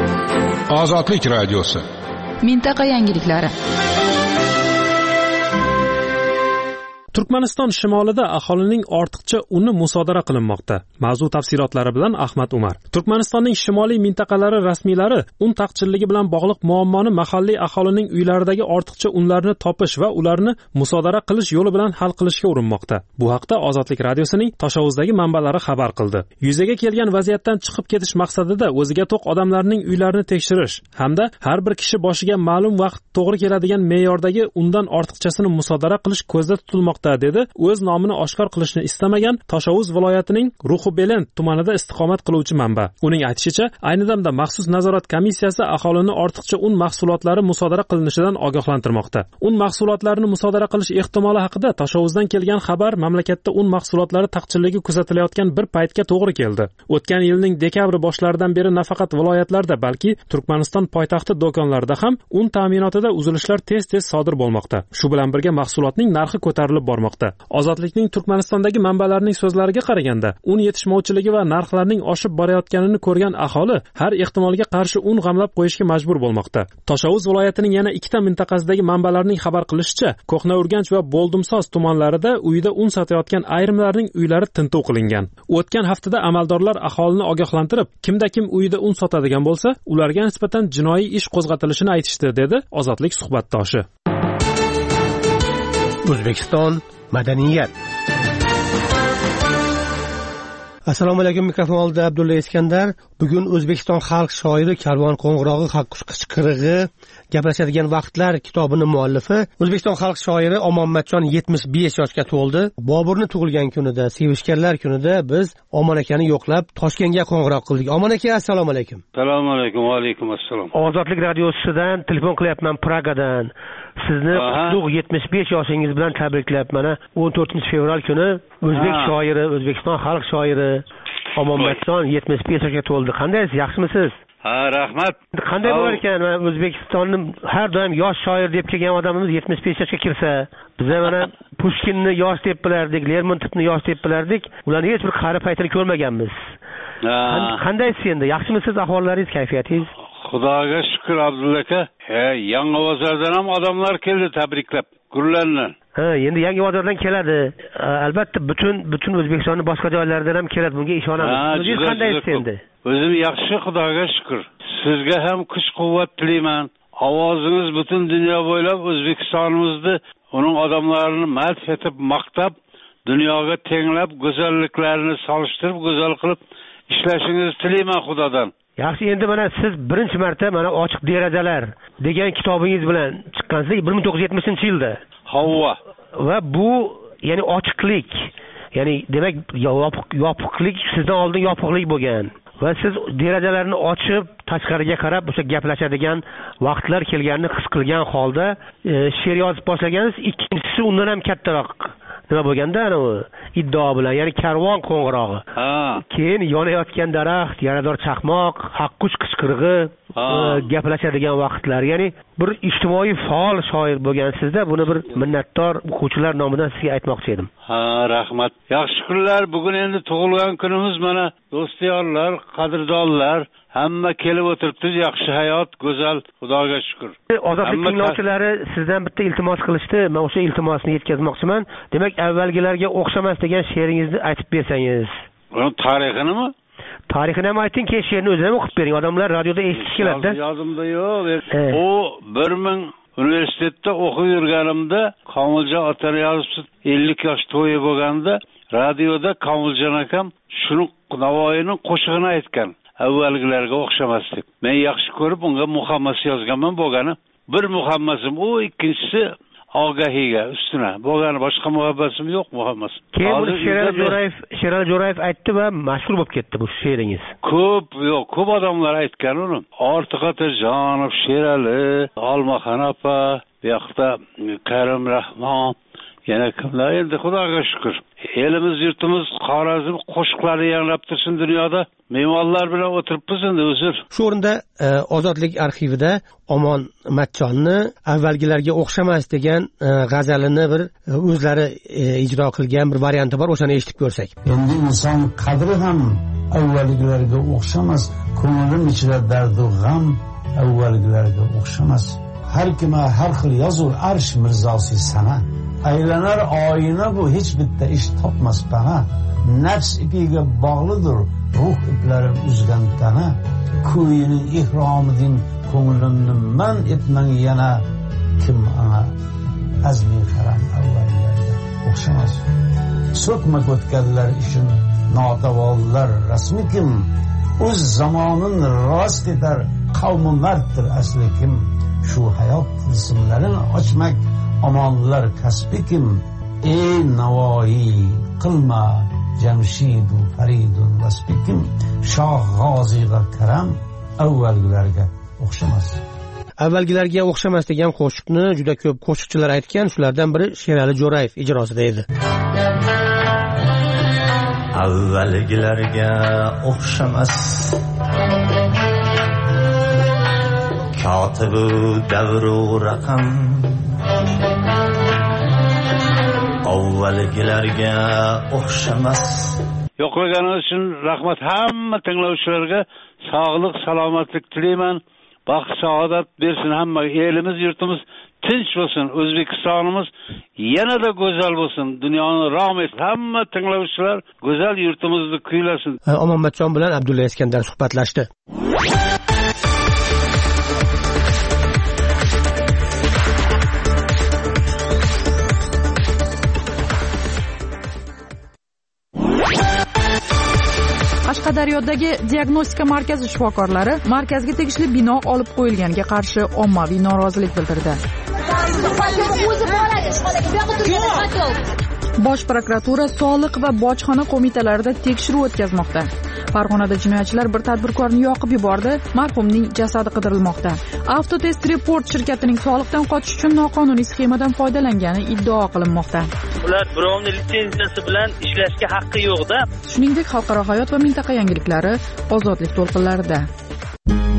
Speaker 6: Ozodlik radiosi.
Speaker 4: Mintaqa yangiliklari.
Speaker 23: Turkmaniston shimolida aholining ortiqcha uni musodara qilinmoqda. Mavzu tafsilotlari bilan Ahmad Umar. Turkmanistonning shimoliy mintaqalari rasmiylari un taqchilligi bilan bog'liq muammoni mahalliy aholining uylaridagi ortiqcha unlarni topish va ularni musodara qilish yo'li bilan hal qilishga urinmoqda. Bu haqda Ozodlik radiosining Toshovuzdagi manbalari xabar qildi. Yuzaga kelgan vaziyatdan chiqib ketish maqsadida o'ziga to'q odamlarning uylarini tekshirish hamda har bir kishi boshiga ma'lum vaqt to'g'ri keladigan me'yordagi undan ortiqchasini musodara qilish ko'zda tutilmoqda, dedi o'z nomini oshkor qilishni istamagan Toshovuz viloyatining Ruhubelend tumanida istiqomat qiluvchi manba. Uning aytishicha, ayni damda maxsus nazorat komissiyasi aholini ortiqcha un mahsulotlari musodara qilinishidan ogohlantirmoqda. Un mahsulotlarini musodara qilish ehtimoli haqida Toshovuzdan kelgan xabar mamlakatda un mahsulotlari taqchilligi kuzatilayotgan bir paytga to'g'ri keldi. O'tgan yilning dekabr boshlaridan beri nafaqat viloyatlarda, balki Turkmaniston poytaxti do'konlarida ham un ta'minotida uzilishlar tez-tez sodir bo'lmoqda. Shu bilan birga mahsulotning narxi ko'tarilib bormoqda. Ozodlikning Turkmanistondagi manbalarining so'zlariga qaraganda, un yetishmovchiligi va narxlarning oshib borayotganini ko'rgan aholi har ehtimolga qarshi un g'amlab qo'yishga majbur bo'lmoqda. Toshovuz viloyatining yana ikkita mintaqasidagi manbalarning xabar qilishicha, Ko'hna Urganch va Bo'ldumsoz tumanlarida uyda un sotayotgan ayrimlarning uylari tintuv qilingan. O'tgan haftada amaldorlar aholini ogohlantirib, kimda-kim uyida un sotadigan bo'lsa, ularga nisbatan jinoiy ish qo'zg'atilishini aytishdi, dedi Ozodlik suhbatdoshi.
Speaker 8: O'zbekiston madaniyat. Assalomu alaykum, mikrofon oldida Abdulla Iskandar. Bugun O'zbekiston xalq shoiri Karvon qo'ng'irog'i haqq qichqirig'i gaplashadigan vaqtlar kitobining muallifi O'zbekiston xalq shoiri Omonmatjon 75 yoshga to'ldi. Boburni tug'ilgan kunida, sevishganlar kunida biz Omon akani yo'qlab Toshkentga qo'ng'iroq qildik. Omon aka, assalomu alaykum.
Speaker 15: Assalomu alaykum, va alaykum assalom.
Speaker 8: Ozodlik radiosidan telefon qilyapman, Pragadan. Sizni qutlug' 75 yoshingiz bilan tabriklab, mana 14-fevral kuni O'zbek shoiri, O'zbekiston xalq shoiri Omonmatjon 75 yoshga to'ldi. Qandaysiz, yaxshimisiz?
Speaker 15: Ha, rahmat.
Speaker 8: Qanday bo'lar ekan? Mana O'zbekistonning har doim yosh shoir deb kelgan odamimiz 75 yoshga kirsa, biz mana Pushkinni yosh deb bilardik, Lermontovni yosh deb bilardik. Ularning hech bir qari paytini ko'rmaganmiz. Qandaysiz endi? Yaxshimisiz ahvollaringiz, kayfiyatingiz?
Speaker 15: Xudoga shukr, Abdulla aka. Yangiobozordan ham odamlar keldi tabriklab, gullarni.
Speaker 8: Endi Yangiobozordan keladi. Albatta butun O'zbekistonning boshqa joylaridan ham keladi. Bunga ishonaman. O'zingiz qandaysiz endi?
Speaker 15: O'zim yaxshi, Xudoga shukr. Sizga ham kuch-quvvat tilayman. Ovozingiz butun dunyo bo'ylab O'zbekistonimizni, uning odamlarini madh etib, maqtab, dunyoga tenglab, go'zalliklarini solishtirib, go'zal qilib ishlashingizni tilayman Xudodan.
Speaker 8: Yaxshi, endi mana siz birinchi marta mana Ochiq derazalar degan kitobingiz bilan chiqqansiz 1970-yilda.
Speaker 15: Havva.
Speaker 8: Va bu, ya'ni ochiqlik, ya'ni demak yopiqlik sizdan oldin yopiqlik bo'lgan. Va siz derazalarni ochib, tashqariga qarab o'sha gaplashadigan vaqtlar kelganini his qilgan holda she'r yozib boshlagansiz. Ikkinchisi undan ham kattaroq nima bo'lganda, ana u iddao bilan, ya'ni karvon qo'ng'irog'i. Keyin yonayotgan daraxt, yarador chaqmoq, haqqush qichqirig'i, gaplashadigan vaqtlar. Ya'ni bir ijtimoiy faol shoir bo'lgansizda, buni bir minnatdor o'quvchilar nomidan sizga aytmoqchi edim.
Speaker 15: Rahmat. Yaxshi kunlar. Bugun endi tug'ilgan kunimiz, mana do'styorlar, qadrdonlar hamma kelib o'tiribdi. Yaxshi hayot, go'zal, Xudoga shukr.
Speaker 8: Ozodlik tinglovchilari sizdan bitta iltimos qilishdi. Men o'sha iltimosni yetkazmoqchiman. Demak, avvalgilarga o'xshamas degan she'ringizni aytib bersangiz.
Speaker 15: Uning tarixinimi?
Speaker 8: Tarixini ham ayting, keyin she'rni o'zini ham o'qib bering. Odamlar radioda eshitish keladi-da.
Speaker 15: Yozimda yo'q. U 1000 universitetda o'qib yurganimda, Komiljon ota yozibsiz 50 yosh to'yi bo'lganda, radioda Komiljon akam shuni Navoiyning qo'shig'ini aytgan. Avvalgilarga o'xshamas deb. Men yaxshi ko'rib unga muhammas yozganman bo'lgani. Bir muhammasim u, ikkinchisi ogahiga ustuna bo'lgani, boshqa muhabbatim yo'q muhammas.
Speaker 8: Keyin buni Sherali Jo'rayev aytdi va mashhur bo'lib ketdi bu she'ringiz.
Speaker 15: Ko'p odamlar aytgan uni. Ortiq Otajonov, Sherali, Olmaxon opa, bu yoqda Karim Rahmon, yana kimlar endi, Xudoga shukr. Elimiz, yurtimiz, Xorazm qo'shiqlari yangrab tursin dunyoda. Me'morlar bilan o'tiribmiz endi uzr.
Speaker 8: Shu o'rinda Ozodlik arxivida Omon Matchonni avvalgilarga o'xshamas degan g'azalini bir o'zlari ijro qilgan bir varianti bor, o'shani eshitib ko'rsak.
Speaker 2: Endi inson qadri ham avvalgilarga o'xshamas, ko'nglim ichida dard va g'am avvalgilarga o'xshamas. Har kim har xil yozur arsh mirzosi sana. Aylanar oyina bu, hech bitta ish topmas bana. Nafs ipiga bog'lidir ruh iplarim uzgan tana. Ko'yining ihromidin ko'nglimni man etmang yana. Kim ana azmi haram avvallarga o'xshamas. So'kma o'tganlar ishin notavonlar rasmi kim. O'z zamonin rost etar qavmi marddir asli kim. Shu hayot tizimlarini ochmak omonlar kasbi kim. Ey Navoiy qilma Jamshidu Faridun vasbi kim. Shoh G'oziga karam avvalgilarga o'xshamas.
Speaker 8: Avvalgilarga o'xshamas degan qo'shiqni juda ko'p qo'shiqchilar aytgan, shulardan biri Sherali Jo'rayev ijrosida edi.
Speaker 17: Avvalgilarga o'xshamas kotibu davru raqam. Avvalgilarga o'xshamas.
Speaker 15: Yo'qlaganingiz uchun rahmat. Hamma tinglovchilarga sog'lik, salomatlik tilayman. Baxt, saodat bersin hamma. Elimiz, yurtimiz tinch bo'lsin. O'zbekistonimiz yanada go'zal bo'lsin. Dunyoni rahmat. Hamma tinglovchilar go'zal yurtimizni kuylasin.
Speaker 8: Omon Matchon bilan Abdulla Iskandar suhbatlashdi.
Speaker 4: Qashqadaryodagi diagnostika markazi shifokorlari markazga tegishli bino olib qo'yilganiga qarshi ommaviy norozilik bildirdi. Bosh prokuratura soliq va bojxona qo'mitalarida tekshiruv o'tkazmoqda. Farg'onada jinoyatchilar bir tadbirkorni yoqib yubordi, marhumning jasadi qidirilmoqda. Avtotest Report shirkatining soliqdan qochish uchun noqonuniy sxemadan foydalangani iddao qilinmoqda.
Speaker 18: Ular birovning litsenziyasi bilan ishlashga haqqi yo'q-da.
Speaker 4: Shuningdek, xalqaro hayot va mintaqa yangiliklari ozodlik to'lqinlarida.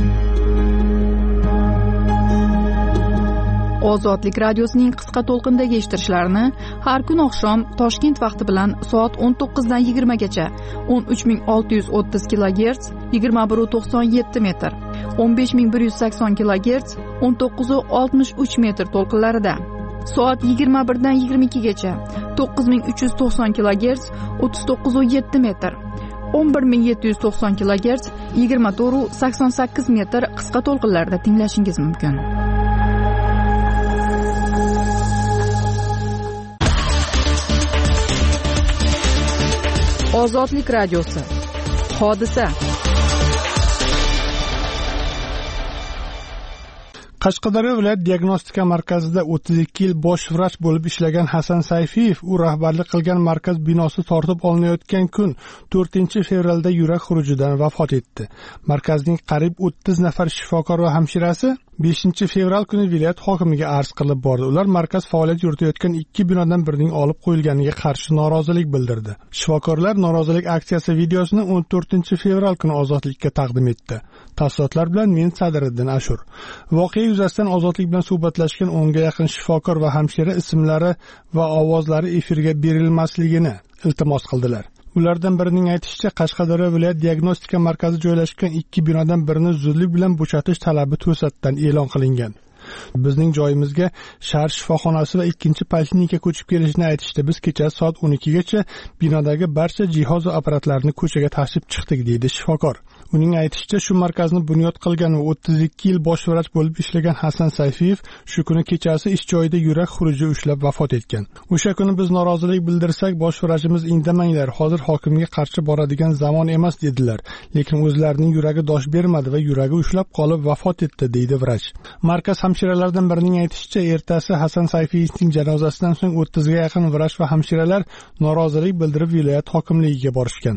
Speaker 4: Ozodlik radiosining qisqa to'lqindagi eshittirishlarini har kun oqshom Toshkent vaqti bilan soat 19 dan 20 gacha 13630 kHz 2197 metr, 15180 kHz 1963 metr to'lqinlarida, soat 21 dan 22 gacha 9390 kHz 39.7 metr, 11790 kHz 24.88 metr qisqa to'lqinlarda tinglashingiz mumkin. Ozodlik radiosi. Hodisa.
Speaker 19: Qashqadaryo viloyat diagnostika markazida 32 yil bosh vrach bo'lib ishlagan Hasan Sayfiyev u rahbarlik qilgan markaz binosi tortib olinayotgan kun 4-fevralda yurak xurujidan vafot etdi. Markazning qariyb 30 nafar shifokor va hamshirasi 5-fevral kuni viloyat hokimiga arz qilib bordi. Ular markaz faoliyat yuritayotgan 2 binodan birining olib qo'yilganiga qarshi norozilik bildirdi. Shifokorlar norozilik aksiyasi videosini 14-fevral kuni Ozodlikka taqdim etdi. Tafsilotlar bilan men Sadiriddin Ashur. Voqea yuzasidan Ozodlik bilan suhbatlashgan 10 ga yaqin shifokor va hamshira ismlari va ovozlari efirga berilmasligini iltimos qildilar. Ulardan birining aytishicha, Qashqadaryo viloyat diagnostika markazi joylashgan 2 binodan birini zudlik bilan bo'shatish talabi to'satdan e'lon qilingan. Bizning joyimizga shahar shifoxonasi va 2-poliklinika ko'chib kelishini aytishdi. Biz kecha soat 12 gacha binodagi barcha jihoz va apparatlarni ko'chaga tashib chiqdik, deydi shifokor. Uning aytishicha, shu markazni bunyod qilgan va 32 yil bosh vrach bo'lib ishlagan Hasan Sayfiyev shu kuni kechasi ish joyida yurak xuruji ushlab vafot etgan. O'sha kuni biz norozilik bildirsak, bosh vrachimiz indamanglar, hozir hokimga qarshi boradigan zamon emas dedilar. Lekin o'zlarining yuragi dosh bermadi va yuragi ushlab qolib vafot etdi, deydi vrach. Markaz hamshiralardan birining aytishicha, ertasi Hasan Sayfiyevning janozasidan so'ng 30 ga yaqin vrach va hamshiralar norozilik bildirib viloyat hokimligiga borishgan.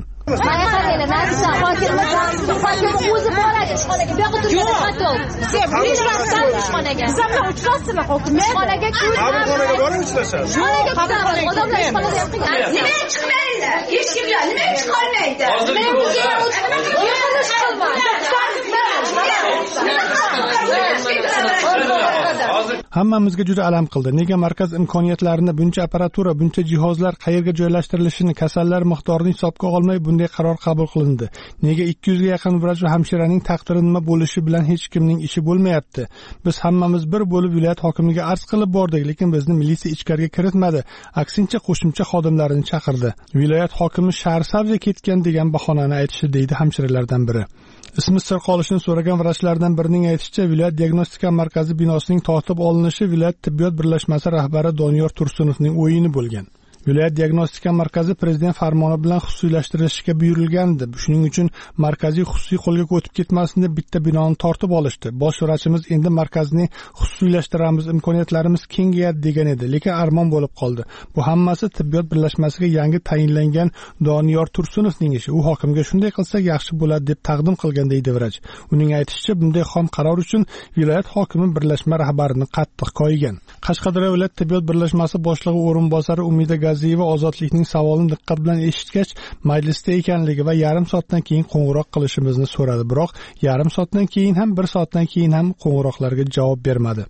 Speaker 19: Hammamizga juda alam qildi. Nega markaz imkoniyatlarini, buncha apparatura, buncha jihozlar qayerga joylashtirilishini, kasallar miqdorini hisobga olmay bunday qaror qabul qilindi? Nega 200 ga yaqin vrach va hamshiraning taqdiri nima bo'lishi bilan hech kimning ishi bo'lmayapti? Biz hammamiz bir bo'lib viloyat hokimiga arz qilib bordik, lekin bizni militsiya ichkariga kiritmadi. Aksincha qo'shimcha xodimlarini chaqirdi. Viloyat hokimi Sharsabza ketgan degan bahonani aytishdi, deydi hamshiralardan biri. Ismi sir qolishini so'ragan vrachlardan birining aytishicha, viloyat diagnostika markazi binosining tortib olinishi viloyat tibbiyot birlashmasi rahbari Doniyor Tursunovning o'yini bo'lgan. Viloyat diagnostika markazi prezident farmoni bilan xususiylashtirishga buyurilgandi. Shuning uchun markaziy xususiy qo'lga o'tib ketmasin deb bitta binoni tortib olishdi. Bosh vrachimiz endi markazni xususiylashtiramiz, imkoniyatlarimiz kengayadi degan edi, lekin armon bo'lib qoldi. Bu hammasi tibbiyot birlashmasiga yangi tayinlangan Doniyor Tursunovning ishi. U hokimga shunday qilsak yaxshi bo'ladi deb taqdim qilgan, deydi vrach. Uning aytishicha, bunday xom qaror uchun viloyat hokimi birlashma rahbarini qattiq koyigan. Qashqadaryo viloyat tibbiyot birlashmasi boshlig'i o'rinbosari Umida Gaziyeva Ozodlikning savolini diqqat bilan eshitgach, majlisda ekanligi va yarim soatdan keyin qo'ng'iroq qilishimizni so'radi. Biroq yarim soatdan keyin ham, 1 soatdan keyin ham qo'ng'iroqlarga javob bermadi.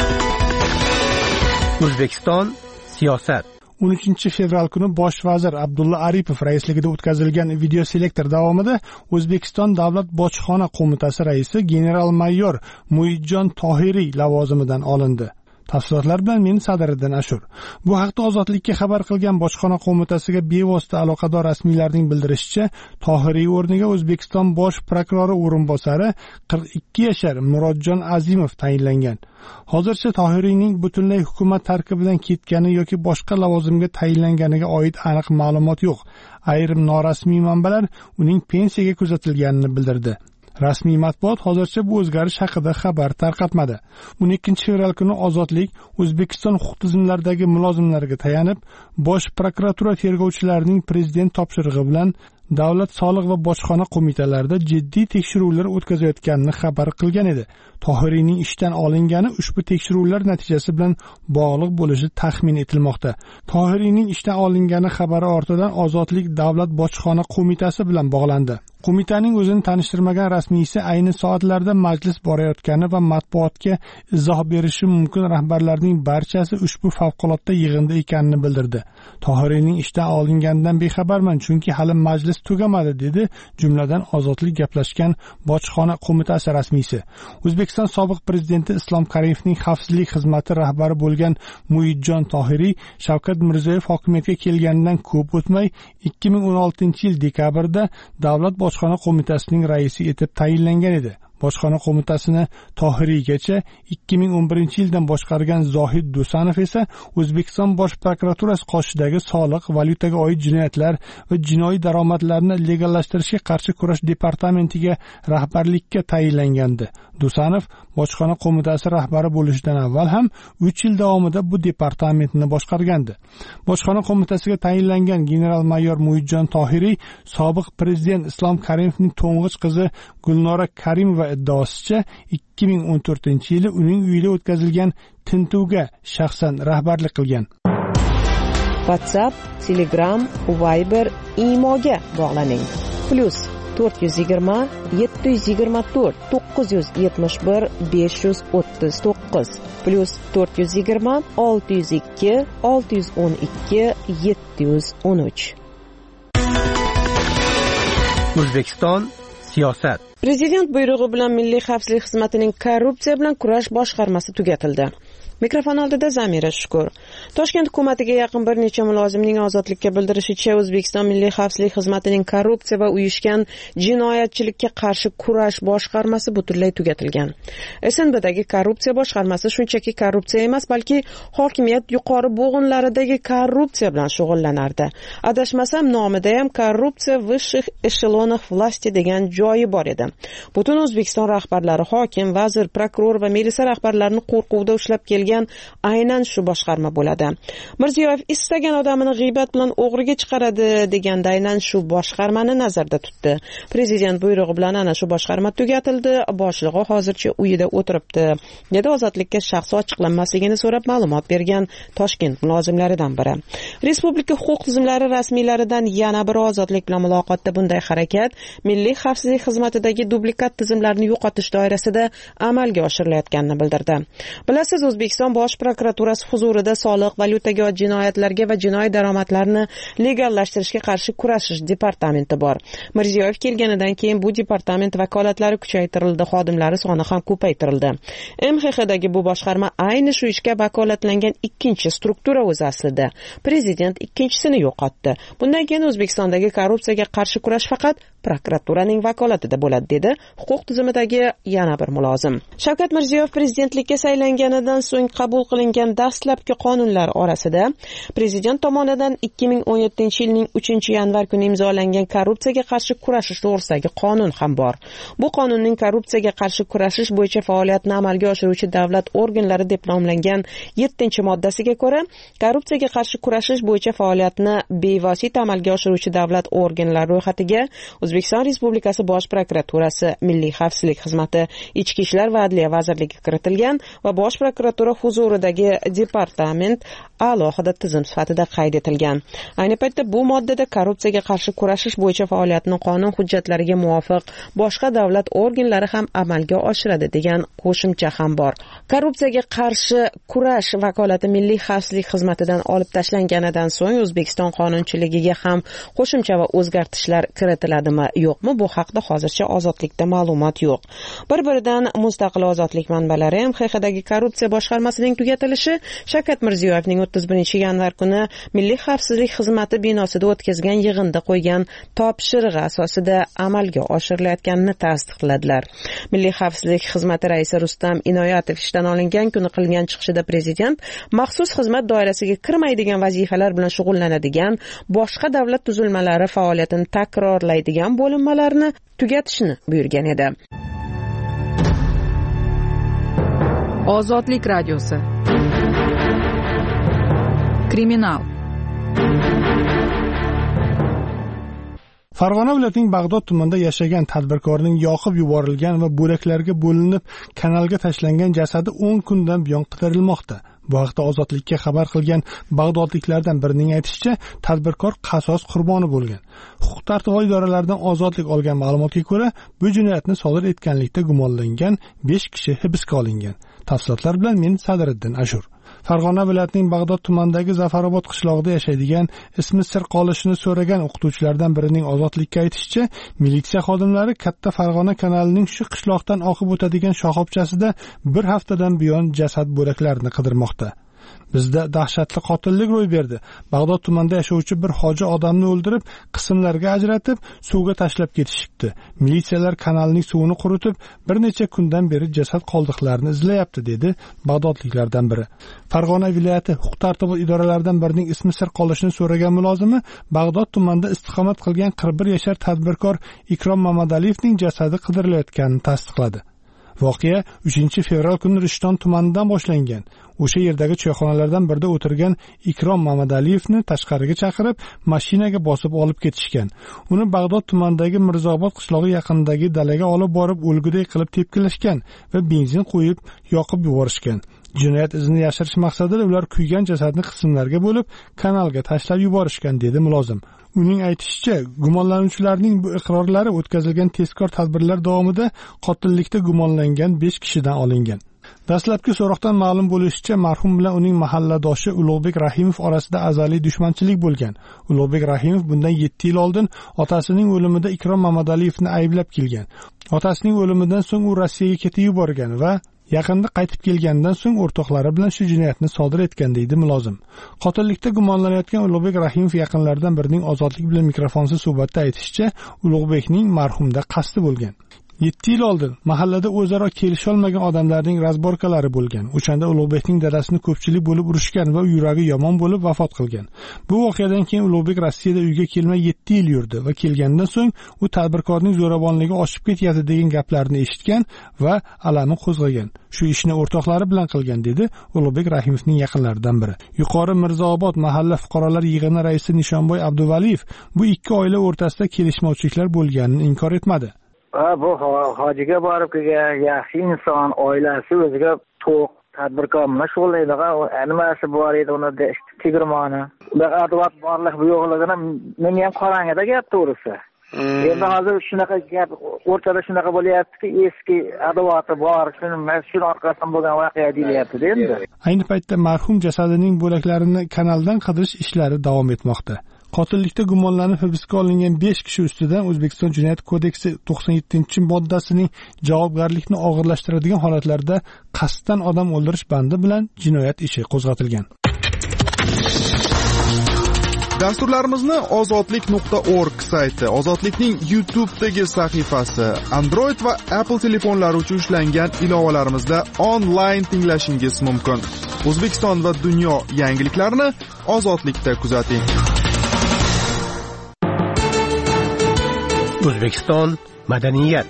Speaker 8: O'zbekiston siyosat.
Speaker 19: 13-fevral kuni bosh vazir Abdulla Aripov raisligida o'tkazilgan videoselektor davomida O'zbekiston Davlat bojxona qo'mitasi raisi general-mayor Muidjon Tohiriy lavozimidan olindi. Tafsilotlar bilan men Sadiriddin Ashur. Bu haqda Ozodlikka xabar qilgan bojxona qo'mitasiga bevosita aloqador rasmiylarning bildirishicha, Tohiriy o'rniga O'zbekiston bosh prokurori o'rinbosari 42 yashar Murodjon Azimov tayinlangan. Hozircha Tohiriyning butunlay hukumat tarkibidan ketgani yoki boshqa lavozimga tayinlanganiga oid aniq ma'lumot yo'q. Ayrim norasmiy manbalar uning pensiyaga kuzatilganini bildirdi. Rasmiy matbuot hozircha bu o'zgarish haqida xabar tarqatmadi. 12-fevral kuni Ozodlik O'zbekiston huquq tizimlaridagi mulozimlarga tayanib, Bosh prokuratura tergovchilarining prezident topshirig'i bilan Davlat soliq va bojxona qo'mitalarida jiddiy tekshiruvlar o'tkazayotganini xabar qilgan edi. Tohiriyning ishdan olingani ushbu tekshiruvlar natijasi bilan bog'liq bo'lishi taxmin etilmoqda. Tohiriyning ishdan olingani xabari ortidan Ozodlik Davlat bojxona qo'mitasi bilan bog'landi. Qo'mitaning o'zini tanishtirmagan rasmiysi ayni soatlarda majlis borayotgani va matbuotga izoh berishi mumkin rahbarlarning barchasi ushbu favqulodda yig'inda ekanini bildirdi. Tohiriyning ishdan olinganidan bexabarman, chunki hali majlis tugamadi, dedi jumladan ozodlik gaplashgan bojxona qo'mitasi rasmiysi. O'zbekiston sobiq prezidenti Islom Karimovning xavfsizlik xizmati rahbari bo'lgan Muidjon Tohiriy Shavkat Mirziyoyev hokimiyatga kelganidan ko'p o'tmay 2016-yil dekabrda Davlat bojxona qo'mitasining raisi etib tayinlangan edi. Bojxona qo'mitasini Tohiriygacha 2011-yildan boshqargan Zohid Dusanov esa O'zbekiston Bosh prokuraturasi qoshidagi soliq, valyutaga oid jinoyatlar va jinoiy daromadlarni legallashtirishga qarshi kurash departamentiga rahbarlikka tayinlangandi. Dusanov bojxona qo'mitasi rahbari bo'lishidan avval ham 3 yil davomida bu departamentni boshqargandi. Bojxona qo'mitasiga tayinlangan general-mayor Muidjon Tohiriy sobiq prezident Islom Karimovning to'ng'ich qizi Gulnora Karimova iddaosicha 2014-yili uning uyida o'tkazilgan tintuvga shaxsan rahbarlik qilgan.
Speaker 11: WhatsApp, Telegram, Viber, Imoga bog'laning. +420 724 971 539 +420 602 612 713.
Speaker 8: O'zbekiston siyosat.
Speaker 11: Prezident buyrug'i bilan Milliy xavfsizlik xizmatining korrupsiya bilan kurash boshqarmasi tugatildi. Mikrofon oldida Zamira Shukur. Toshkent hukumatiga yaqin bir necha mulozimning ozodlikka bildirishicha, O'zbekiston Milliy xavfsizlik xizmatining korrupsiya va uyushgan jinoyatchilikka qarshi kurash boshqarmasi butunlay tugatilgan. SNBdagi korrupsiya boshqarmasi shunchaki korrupsiya emas, balki hokimiyat yuqori bo'g'inlaridagi korrupsiya bilan shug'ullanardi. Adashmasam, nomida ham korrupsiya vысших эшелонов власти degan joyi bor edi. Butun O'zbekiston rahbarlari, hokim, vazir, prokuror va militsiya rahbarlarini qo'rquvda ushlab kelgan aynan shu boshqarma bo'ladi. Mirziyoyev istagan odamini g'iybat bilan o'g'riga chiqaradi deganda aynan shu boshqarmani nazarda tutdi. Prezident buyrug'i bilan ana shu boshqarma tugatildi, boshlig'i hozircha uyida o'tiribdi, dedi ozodlikka shaxsi ochiqlanmasligini so'rab ma'lumot bergan Toshkent mulozimlaridan biri. Respublika huquq tizimlari rasmiylaridan yana bir ozodlik bilan muloqotda bunday harakat Milliy xavfsizlik xizmatidagi dublikat tizimlarni yo'qotish doirasida amalga oshirilayotganini bildirdi. Bilasiz, O'zbekiston Bosh prokuraturasi huzurida soliq, valyutaga oid jinoyatlarga va jinoiy daromadlarni legallashtirishga qarshi kurashish departamenti bor. Mirziyoyev kelganidan keyin bu departament vakolatlari kuchaytirildi, xodimlari soni ham ko'paytirildi. MXXdagi bu boshqarma ayni shu ishga vakolatlangan ikkinchi struktura o'zi aslida. Prezident ikkinchisini yo'qotdi. Bundan keyin O'zbekistondagi korrupsiyaga qarshi kurash faqat prokuraturaning vakolatida bo'ladi, dedi huquq tizimidagi yana bir mulozim. Shavkat Mirziyoyev prezidentlikka saylanganidan so'ng qabul qilingan dastlabki qonunlar orasida prezident tomonidan 2017-yilning 3-yanvar kuni imzolangan korrupsiyaga qarshi kurashish to'g'risidagi qonun ham bor. Bu qonunning korrupsiyaga qarshi kurashish bo'yicha faoliyatni amalga oshiruvchi davlat organlari deb nomlangan 7-moddasiga ko'ra, korrupsiyaga qarshi kurashish bo'yicha faoliyatni bevosita amalga oshiruvchi davlat organlari ro'yxatiga O'zbekiston Respublikasi Bosh prokuraturasi, Milliy xavfsizlik xizmati, Ichki ishlar va Adliya vazirligi kiritilgan va Bosh prokuratura huzuridagi departament alohida tizim sifatida qayd etilgan. Ayni paytda bu moddada korrupsiyaga qarshi kurashish bo'yicha faoliyatni qonun hujjatlariga muvofiq boshqa davlat organlari ham amalga oshiradi degan qo'shimcha ham bor. Korrupsiyaga qarshi kurash vakolati Milliy xavfsizlik xizmatidan olib tashlanganidan so'ng O'zbekiston qonunchiligiga ham qo'shimcha va o'zgartishlar kiritiladimi, yo'qmi, bu haqda hozircha ozodlikda ma'lumot yo'q. Bir-biridan mustaqil ozodlik manbalari MXXdagi korrupsiya boshqarmasining tugatilishi Shavkat Mirziyoyevning 31-yanvar kuni Milliy xavfsizlik xizmati binosida o'tkazgan yig'inda qo'ygan topshirig'i asosida amalga oshirilayotganini tasdiqladilar. Milliy xavfsizlik xizmati raisi Rustam Inoyatov ishdan olingan kuni qilgan chiqishida prezident maxsus xizmat doirasiga kirmaydigan vazifalar bilan shug'ullanadigan boshqa davlat tuzilmalari faoliyatini takrorlaydigan bo'linmalarni tugatishni buyurgan edi.
Speaker 4: Ozodlik radiosi. Kriminal.
Speaker 19: Farg'ona viloyatining Bag'dod tumanida yashagan tadbirkorning yoqib yuborilgan va bo'laklarga bo'linib kanalga tashlangan jasadi 10 kundan buyon qidirilmoqda. Bu haqda Ozodlikka xabar qilgan bag'dodliklardan birining aytishicha, tadbirkor qasos qurboni bo'lgan. Huquq-tartibot idoralaridan ozodlik olgan ma'lumotga ko'ra, bu jinoyatni sodir etganlikda gumonlangan 5 kishi hibsga olingan. Tafsilotlar bilan men Sadriddin Ashur. Farg'ona viloyatining Bag'dod tumanidagi Zafarobod qishlog'ida yashaydigan, ismi sir qolishini so'ragan o'qituvchilardan birining Ozodlikka aytishicha, militsiya xodimlari Katta Farg'ona kanalining shu qishloqdan oqib o'tadigan shoxobchasida bir haftadan buyon jasad bo'laklarini qidirmoqda. Bizda dahshatli qotillik ro'y berdi. Bag'dod tumanida yashovchi bir hoji odamni o'ldirib, qismlarga ajratib, suvga tashlab ketishibdi. Militsiyalar kanalning suvini quritib, bir necha kundan beri jasad qoldiqlarini izlayapti, dedi bag'dodliklardan biri. Farg'ona viloyati huquq-tartibot idoralaridan birining ismi sir qolishini so'ragan mulozimi Bag'dod tumanida istiqomat qilgan 41 yashar tadbirkor Ikrom Mamadaliyevning jasadi qidirilayotganini tasdiqladi. Voqea 3-fevral kuni Rishton tumanidan boshlangan. O'sha yerdagi choyxonalardan birida o'tirgan Ikrom Mamadaliyevni tashqariga chaqirib, mashinaga bosib olib ketishgan. Uni Bag'dod tumanidagi Mirzobod qishlog'i yaqinidagi dalaga olib borib, o'lguday qilib tepkilashgan va benzin qo'yib, yoqib yuborishgan. Jinoyat izini yashirish maqsadida ular kuygan jasadni qismlarga bo'lib, kanalga tashlab yuborishgan, dedi mulozim. Uning aytishicha, gumonlanuvchilarning bu iqrorlari o'tkazilgan tezkor tadbirlar davomida qotillikda gumonlangan 5 kishidan olingan. Dastlabki so'roqdan ma'lum bo'lishicha, marhum bilan uning mahalladoshi Ulug'bek Rahimov orasida azaliy dushmanchilik bo'lgan. Ulug'bek Rahimov bundan 7 yil oldin otasining o'limida Ikrom Mamadaliyevni ayblab kelgan. Otasining o'limidan so'ng u Rossiyaga ketib yuborgan va yaqinda qaytib kelgandan so'ng o'rtoqlari bilan shu jinoyatni sodir etgan, deydi mulozim. Qotillikda gumonlanayotgan Ulug'bek Rahimov yaqinlaridan birining Ozodlik bilan mikrofonsiz suhbatda aytishicha, Ulug'bekning marhumda qasdi bo'lgan. 7 yil oldin mahallada o'zaro kelisholmagan odamlarning razborkalari bo'lgan. O'shanda Ulug'bekning dadasini ko'pchilik bo'lib urushgan va yuragi yomon bo'lib vafot qilgan. Bu voqeadan keyin Ulug'bek Rossiyada uyga kelmay 7 yil yurdi va kelgandan so'ng u tadbirkorning zo'ravonligi oshib ketyapti degan gaplarni eshitgan va alami qo'zg'agan. Shu ishni o'rtoqlari bilan qilgan, dedi Ulug'bek Rahimovning yaqinlaridan biri. Yuqori Mirzaobod mahalla fuqarolar yig'ini raisi Nishonboy Abduvaliyev bu ikki oila o'rtasida kelishmovchiliklar bo'lganini inkor etmadi.
Speaker 5: Bu hojiga borib kelgan yaxshi inson, oilasi o'ziga to'q tadbirkor bilan shug'ullaydigan nimasi bor edi, uni tegirmoni. Bu adovat borlik bu yo'qligini men ham qorangida gap to'g'risi. Endi hozir shunaqa gap o'rtada shunaqa bo'lyaptiki, eski adavati bor, shuni orqasidan bo'lgan voqea deyilyapti endi.
Speaker 19: Ayni paytda marhum jasadining bo'laklarini kanaldan qidirish ishlari davom etmoqda. Qotillikda gumonlanib hibsga olingan 5 kishi ustidan O'zbekiston Jinoyat kodeksi 97-moddasining javobgarlikni og'irlashtiradigan holatlarda qasddan odam o'ldirish bandi bilan jinoyat ishi qo'zg'atilgan.
Speaker 3: Dasturlarimizni ozodlik.org sayti, Ozodlikning YouTube'dagi sahifasi, Android va Apple telefonlari uchun ishlangan ilovalarimizda onlayn tinglashingiz mumkin. O'zbekiston va dunyo yangiliklarini Ozodlikda kuzating.
Speaker 8: O'zbekiston madaniyat.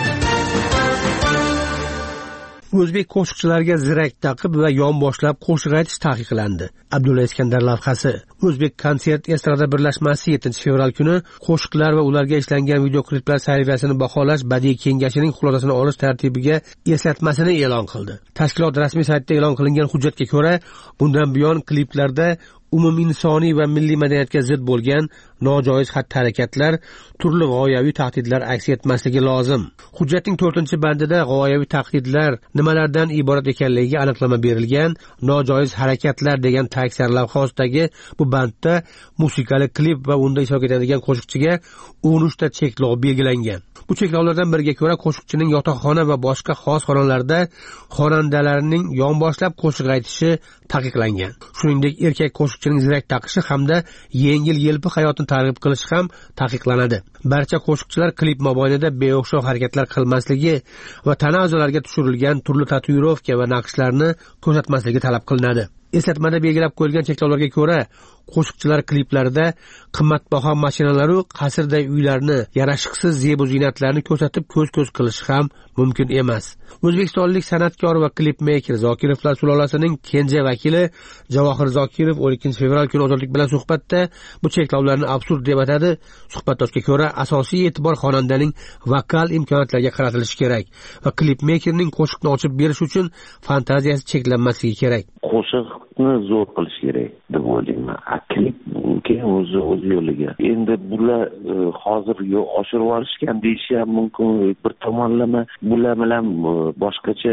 Speaker 8: O'zbek qo'shiqchilariga zirak taqib va yonboshlab qo'shiq aytish taqiqlandi. Abdulla Iskandar lavhasi. O'zbek konsert estrada birlashmasi 7-fevral kuni qo'shiqlar va ularga ishlangan videokliplar saviyasini baholash badiiy kengashining xulosasini olish tartibiga eslatmasini e'lon qildi. Tashkilot rasmiy saytida e'lon qilingan hujjatga ko'ra, bundan buyon kliplarda umuminsoniy va milliy madaniyatga zid bo'lgan nojoiz xatti-harakatlar, turli g'oyaviy tahdidlar aks etmasligi lozim. Hujjatning 4-bandida g'oyaviy tahdidlar nimalardan iborat ekanligiga aniqlama berilgan. Nojoiz harakatlar degan tag sarlavha ostidagi bu bandda musiqali klip va unda ishtirok etadigan qo'shiqchiga 13 ta cheklov belgilangan. Bu cheklovlardan biriga ko'ra, qo'shiqchining yotoqxona va boshqa xos xonalarda xonandalarning yonboshlab qo'shiq aytishi taqiqlangan. Shuningdek, erkak qo'shiqchining zirak taqishi hamda yengil-yelpi hayotni targ'ib qilishi ham taqiqlanadi. Barcha qo'shiqchilar klip mobaynida beo'xshov harakatlar qilmasligi va tana a'zolariga tushirilgan turli tatuirovka va naqshlarni ko'rsatmasligi talab qilinadi.
Speaker 7: Eslatmada belgilab qo'yilgan cheklovlarga ko'ra, qo'shiqchilar kliplarida qimmatbaho mashinalaru qasrday uylarni, yarashiqsiz zebu ziynatlarni ko'rsatib ko'z-ko'z qilish ham mumkin emas. O'zbekistonlik san'atkor va klipmeyker Zokirovlar sulolasining kenja vakili Javohir Zokirov 12 fevral kuni Ozodlik bilan suhbatda bu cheklovlarni absurd deb atadi. Suhbatdoshga ko'ra, asosiy e'tibor xonandaning vokal imkoniyatlariga qaratilishi kerak va klipmeykerning qo'shiqni ochib berish uchun fantaziyasi cheklanmasligi kerak.
Speaker 20: Qo'shiqni zo'r qilish kerak deb o'ylayman. Klip keyin o'z yo'liga. Endi bular hozir oshirib olishgan deyish ham mumkin. Bir tomonlama bular bilan boshqacha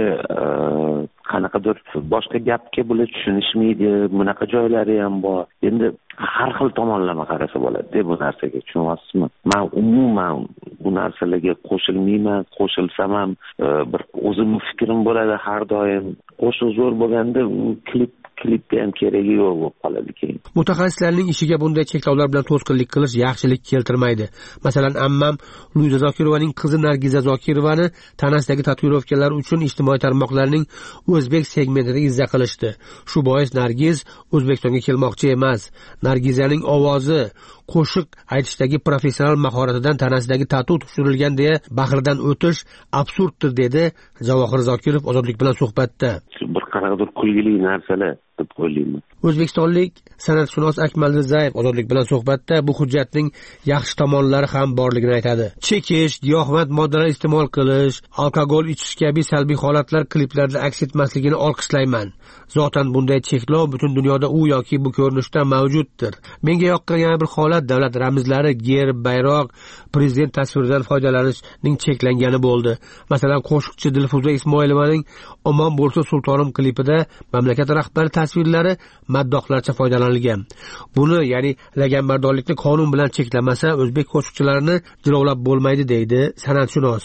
Speaker 20: qanaqadir boshqa gapga bular tushunishmaydi. Bunaqa joylari ham bor. Endi har xil tomonlama qarasa bo'ladi bu narsaga, tushunyapsizmi? Men umuman bu narsalarga qo'shilmayman, qo'shilsam ham bir o'zimning fikrim bo'ladi har doim. Qo'shiq zo'r bo'lganda klipga ham keragi yo'q bo'lib qoladi keyin.
Speaker 7: Mutaxassislarning ishiga bunday cheklovlar bilan to'sqinlik qilish yaxshilik keltirmaydi. Masalan, ammam Luiza Zokirovaning qizi Nargiza Zokirovani tanasidagi tatuirovkalar uchun ijtimoiy tarmoqlarning o'zbek segmentida izza qilishdi. Shu bois Nargiz O'zbekistonga kelmoqchi emas. Nargizaning ovozi, qo'shiq aytishdagi professional mahoratidan tanasidagi tatu tushirilgan deya bahridan o'tish absurddir, dedi Javohir Zokirov Ozodlik bilan suhbatda.
Speaker 20: Bir qanaqadir kulgili narsalar deb o'ylayman.
Speaker 7: O'zbekistonlik san'atshunos Akmal Rizayev Ozodlik bilan suhbatda bu hujjatning yaxshi tomonlari ham borligini aytadi. Chekish, giyohvand moddalar iste'mol qilish, alkogol ichish kabi salbiy holatlar kliplarda aks etmasligini olqishlayman. Zotan bunday cheklov butun dunyoda u yoki bu ko'rinishda mavjuddir. Menga yoqqan yana bir holat davlat ramzlari, gerb, bayroq, prezident tasviridan foydalanishning cheklangani bo'ldi. Masalan, qo'shiqchi Dilfuza Ismoilovaning Omon bo'lsa sultonim klipida mamlakat rahbari tasvirlari maddohlarcha foydalanilgan. Buni, ya'ni laganbardorlikni qonun bilan cheklamasa, o'zbek qo'shiqchilarini jilovlab bo'lmaydi, deydi san'atshunos.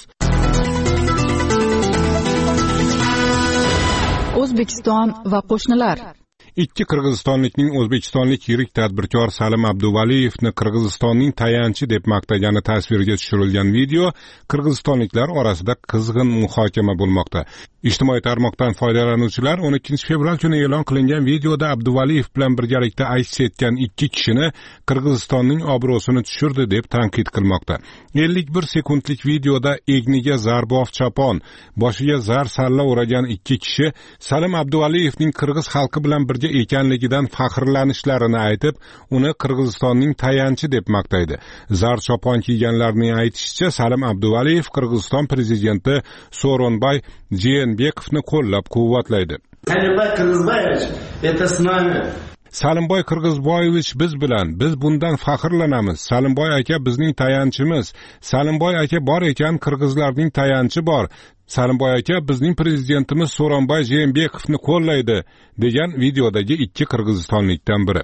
Speaker 4: O'zbekiston va qo'shnilar.
Speaker 6: Ikki qirg'izistonlikning o'zbekistonlik yirik tadbirkor Salim Abduvaliyevni Qirg'izistonning tayanchi deb maqtagani tasvirga tushirilgan video qirg'izistonliklar orasida qizg'in muhokama bo'lmoqda. Ijtimoiy tarmoqdan foydalanuvchilar 12 fevral kuni e'lon qilingan videoda Abduvaliyev bilan birgalikda aks etgan ikki kishini Qirg'izistonning obro'sini tushirdi deb tanqid qilmoqda. 51 sekundlik videoda egniga zarbof chapon, boshiga zar salla o'ragan ikki kishi Salim Abduvaliyevning qirg'iz xalqi bilan birga ekanligidan faxrlanishlarini aytib, uni Qirg'izistonning tayanchi deb maqtaydi. Zar chopon kiyganlarning aytishicha, Salim Abduvaliyev Qirg'iziston prezidenti So'ronbay Jeenbekovni qo'llab-quvvatlaydi. Salimboy Qirg'izboyevich biz bilan, biz bundan faxrlanamiz. Salimboy aka bizning tayanchimiz. Salimboy aka bor ekan, qirg'izlarning tayanchi bor. Salimboy aka bizning prezidentimiz So'ronbay Jeenbekovni qo'llaydi, degan videodagi ikki qirg'izistonlikdan biri.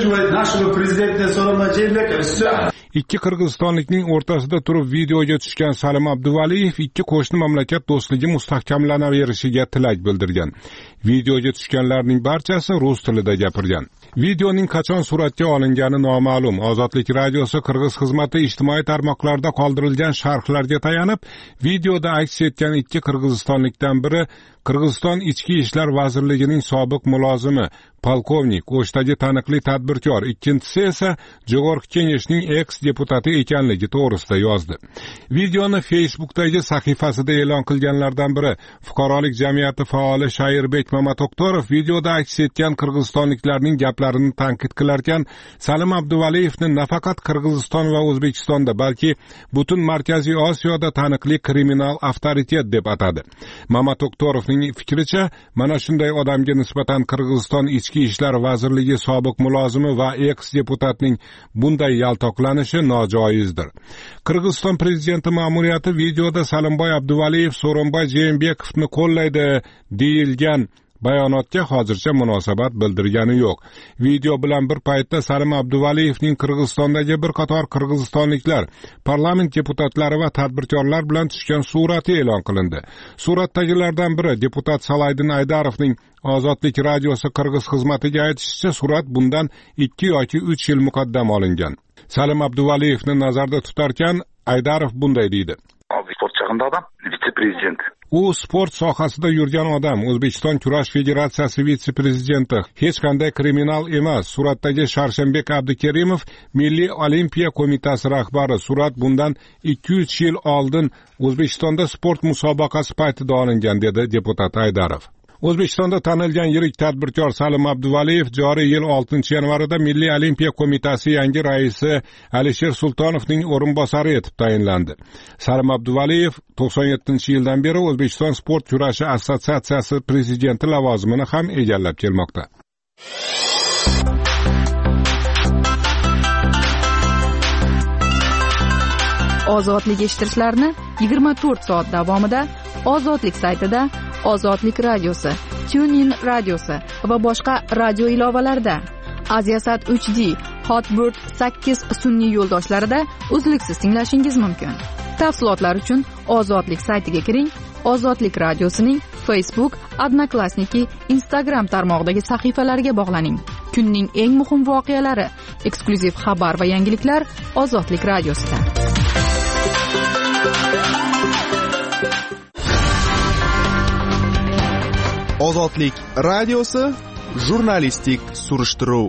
Speaker 6: Ikki qirg'izistonlikning o'rtasida turib videoga tushgan Salim Abduvaliyev ikki qo'shni mamlakat do'stligi mustahkamlanaverishiga tilak bildirgan. Videoga tushganlarning barchasi rus tilida gapirgan. Videoning qachon suratga olingani noma'lum. Ozodlik radiosi Qirg'iz xizmati ijtimoiy tarmoqlarda qoldirilgan sharhlarga tayanib, videoda aks etgan ikki qirg'izistonlikdan biri Qirg'iziston Ichki ishlar vazirligining sobiq mulozimi, polkovnik, O'shdagi taniqli tadbirkor, ikkinchisi esa Jog'org'i Kengeshning eks-deputati ekanligi to'g'risida yozdi. Videoni Facebook'dagi sahifasida e'lon qilganlardan biri fuqarolik jamiyati faoli Shairbek Mamatoktorov videoda aks etgan qirg'izistonliklarning gaplarini tanqid qilarkan, Salim Abduvaliyevni nafaqat Qirg'iziston va O'zbekistonda, balki butun Markaziy Osiyoda taniqli kriminal avtoritet deb atadi. Mamatoktorovning fikricha, mana shunday odamga nisbatan Qirg'iziston Ichki ishlar vazirligi sobiq mulozimi va eks-deputatning bunday yaltoqlanishi nojoizdir. Qirg'iziston prezidenti ma'muriyati videoda Salimboy Abduvaliyev So'ronbay Jeenbekovni qo'llaydi deyilgan bayonotga hozircha munosabat bildirgani yo'q. Video bilan bir paytda Salim Abduvaliyevning Qirg'izistondagi bir qator qirg'izistonliklar, parlament deputatlari va tadbirkorlar bilan tushgan surati e'lon qilindi. Suratdagilardan biri deputat Salaydin Aydarovning Ozodlik radiosi Qirg'iz xizmatiga aytishicha, surat bundan 2 yoki 3 yil muqaddam olingan. Salim Abduvaliyevni nazarda tutarkan, Aydarov bunday deydi.
Speaker 10: qanday odam? Vitse-prezident.
Speaker 6: U sport sohasida yurgan odam, O'zbekiston kurash federatsiyasi vitse-prezidenti, hech qanday kriminal emas. Suratdagi Sharshanbek Abdukerimov Milliy olimpiya qo'mitasi rahbari. Surat bundan 200 yil oldin O'zbekistonda sport musobaqasi paytida olingan, dedi deputat Aydarov. O'zbekistonda tanilgan yirik tadbirkor Salim Abduvaliyev joriy yil 6-yanvarida Milliy olimpiya qo'mitasi yangi raisi Alisher Sultonovning o'rinbosari etib tayinlandi. Salim Abduvaliyev 97-yildan beri O'zbekiston sport kurashi assotsiatsiyasi prezidenti lavozimini ham egallab kelmoqda.
Speaker 4: Ozodlik eshittirishlarni 24 soat davomida Ozodlik saytida, Ozodlik radiosi, TuneIn radiosi va boshqa radio ilovalarda, Aziasat 3D, Hotbird 8 sun'iy yo'ldoshlarida uzluksiz tinglashingiz mumkin. Tafsilotlar uchun Ozodlik saytiga kiring. Ozodlik radiosining Facebook, Odnoklassniki, Instagram tarmog'idagi sahifalariga bog'laning. Kunning eng muhim voqealari, eksklyuziv xabar va yangiliklar Ozodlik radiosida.
Speaker 3: Ozodlik radiosi, jurnalistik surishtiruv.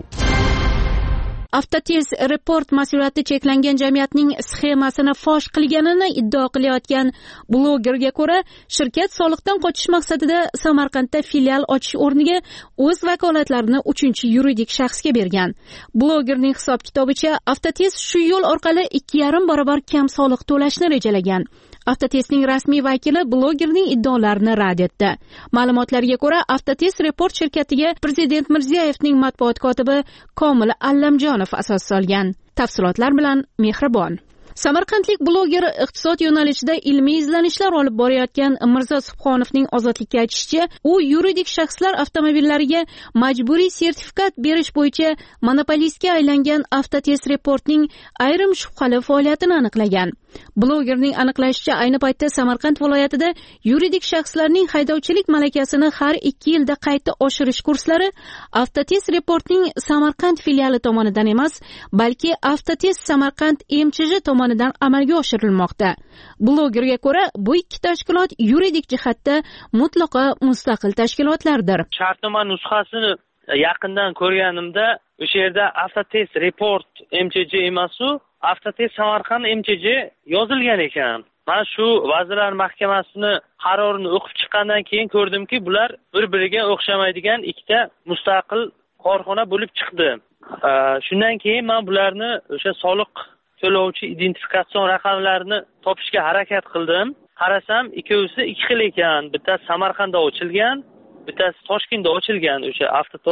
Speaker 21: Avtotest report mas'uliyati cheklangan jamiyatning sxemasini fosh qilganini iddao qilayotgan blogerga ko'ra, shirkat soliqdan qochish maqsadida Samarqandda filial ochish o'rniga o'z vakolatlarini 3-yuridik shaxsga bergan. Blogerning hisob-kitobicha, Avtotest shu yo'l orqali 2,5 barobar kam soliq to'lashni rejalagan. Avtotestning rasmiy vakili blogerning iddaolarini rad etdi. Ma'lumotlarga ko'ra, Avtotest report shirkatiga Prezident Mirziyoyevning matbuot kotibi Komil Allamjonov asos solgan. Tafsilotlar bilan Mehribon. Samarqandlik bloger iqtisod yo'nalishida ilmiy izlanishlar olib borayotgan Mirzo Subhonovning Ozodlikka aytishicha, u yuridik shaxslar avtomobillariga majburiy sertifikat berish bo'yicha monopolistga aylangan Avtotest reportning ayrim shubhali faoliyatini aniqlagan. Blogerning aniqlashicha, ayni paytda Samarqand viloyatida yuridik shaxslarning haydovchilik malakasini har 2 yilda qayta oshirish kurslari Avtotest reportning Samarqand filiali tomonidan emas, balki Avtotest Samarqand MChJ tomonidan amalga oshirilmoqda. Blogerga ko'ra, bu ikki tashkilot yuridik jihatda mutlaqo mustaqil tashkilotlardir.
Speaker 18: Shartnoma nusxasini yaqindan ko'rganimda, o'sha yerda Avtotest report MChJ emasu, Avtotest Samarqand MChJ yozilgan ekan. Men shu Vazirlar Mahkamasini qarorini o'qib chiqqandan keyin ko'rdimki, bular bir-biriga o'xshamaydigan ikkita mustaqil korxona bo'lib chiqdi. Shundan keyin men bularni o'sha soliq to'lovchi identifikatsion raqamlarini topishga harakat qildim. Qarasam, ikkovsi ikki xil ekan. Bittasi Samarqandda ochilgan, bittasi Toshkentda ochilgan, o'sha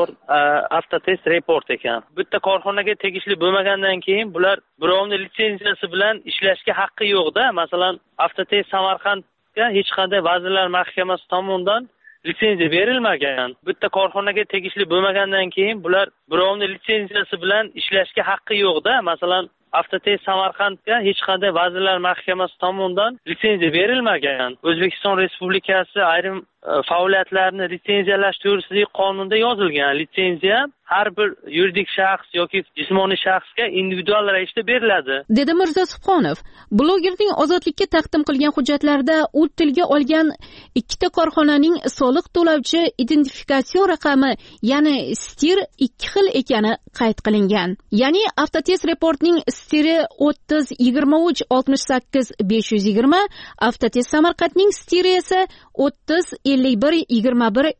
Speaker 18: Avtotest report ekan. Bitta korxonaga tegishli bo'lmagandan keyin bular birovning litsenziyasi bilan ishlashga haqqi yo'q-da. Masalan, Avtotest Samarqandga hech qanday Vazirlar Mahkamasi tomonidan litsenziya berilmagan. Bitta korxonaga tegishli bo'lmagandan keyin bular birovning litsenziyasi bilan ishlashga haqqi yo'q-da. Masalan, Avtotest Samarqandga hech qanday Vazirlar Mahkamasi tomonidan litsenziya berilmagan. O'zbekiston Respublikasi ayrim faoliyatlarni litsenziyalash to'g'risidagi qonunda yozilgan. Litsenziya har bir yuridik shaxs yoki jismoniy shaxsga individual ravishda beriladi,
Speaker 21: dedi Mirzo Subhonov. Blogerning Ozodlikka taqdim qilgan hujjatlarida u tilga olgan ikkita korxonaning soliq to'lovchi identifikatsion raqami, ya'ni STIR ikki xil ekani qayd qilingan. Ya'ni Avtotest reportning STIRi 30 23 68 520, Avtotest Samarqandning STIRi esa 30 51 21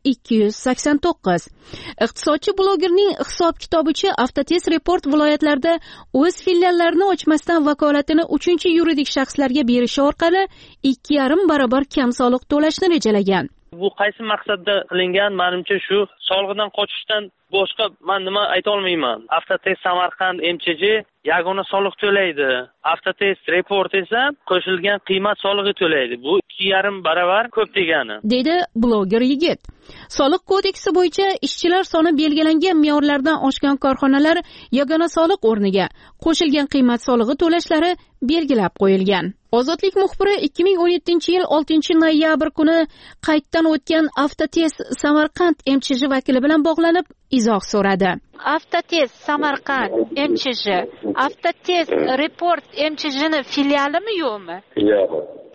Speaker 21: 289. Iqtisodchi blogerning hisob-kitobicha, Avtotest report viloyatlarda o'z filiallarini ochmasdan vakolatini 3-yuridik shaxslarga berishi orqali 2,5 barobar kam soliq to'lashni rejalagan.
Speaker 18: Bu qaysi maqsadda qilingan? Menimcha shu soliqdan qochishdan boshqa men nima ayta olmayman. Avtotest Samarqand MChJ yagona soliq to'laydi. Avtotest report esa qo'shilgan qiymat solig'i to'laydi. Bu 2,5 barobar ko'p degani,
Speaker 21: dedi bloger yigit. Soliq kodeksi bo'yicha ishchilar soni belgilangan me'yorlardan oshgan korxonalar yagona soliq o'rniga qo'shilgan qiymat solig'i to'lashlari belgilab qo'yilgan. Ozodlik muxbiri 2017-yil 6-noyabr kuni qayddan o'tgan Avtotest Samarqand MChJ vakili bilan bog'lanib izoh so'radi.
Speaker 22: Avtotest Samarqand MChJ, Avtotest report MChJning filialimi yo'qmi?
Speaker 10: Yo'q.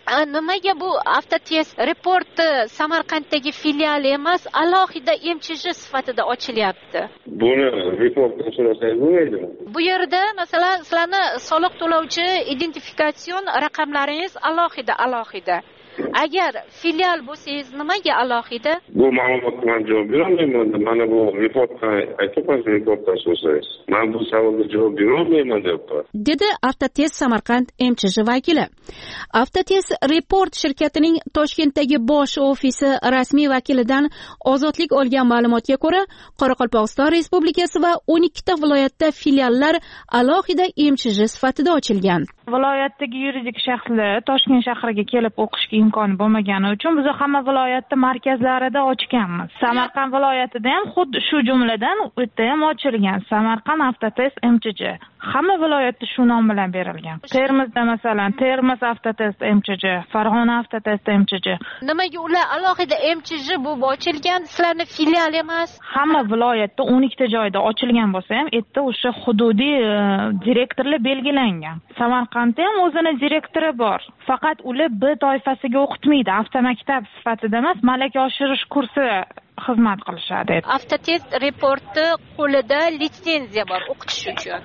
Speaker 22: nimaga bu Avtotest reporti Samarqanddagi filiali emas, alohida MCJ sifatida ochilyapti?
Speaker 9: Buni reportdan so'rasangiz bo'lmaydimi?
Speaker 22: Bu yerda masalan sizlarni soliq to'lovchi identifikatsion raqamlaringiz alohida. Agar filial bo'lsangiz nimaga alohida?
Speaker 9: Bu ma'lumotga men javob berolmayman. Mana bu reportdan aytyapsiz, reportdan so'rasangiz. Men bu savolga javob berolmayman deyapman.
Speaker 21: Dedi Avtotest Samarqand MCJ vakili. Avtotest Report shirkatining Toshkentdagi bosh ofisi rasmiy vakilidan ozodlik olgan ma'lumotga ko'ra, Qoraqalpog'iston Respublikasi va 12 ta viloyatda filiallar alohida MCJ sifatida ochilgan.
Speaker 10: Viloyatdagi yuridik shaxslar Toshkent shahriga kelib o'qishga imkoni bo'lmagani uchun biz hamma viloyatda markazlarida ochganmiz. Samarqand viloyatida ham xuddi shu jumladan u yerda ham ochilgan. Samarqand Avtotest MCJ. Hamma viloyatda shu nom bilan berilgan. Termizda masalan Termiz Avtotest MCJ, Farg'ona Avtotest MCJ.
Speaker 22: Nimaga ular alohida MCJ bo'lib ochilgan, sizlarni filial emas?
Speaker 10: Hamma viloyatda 12 ta joyda ochilgan bo'lsa ham, yerda o'sha hududiy direktorlar belgilangan. Samarqandda ham o'zini direktori bor. Faqat ular B toifasiga o'qitmaydi, avtomaktab sifatida emas, malaka oshirish kursi xizmat qilishadi.
Speaker 22: Avtotest reporti qo'lida litsenziya bor o'qitish uchun.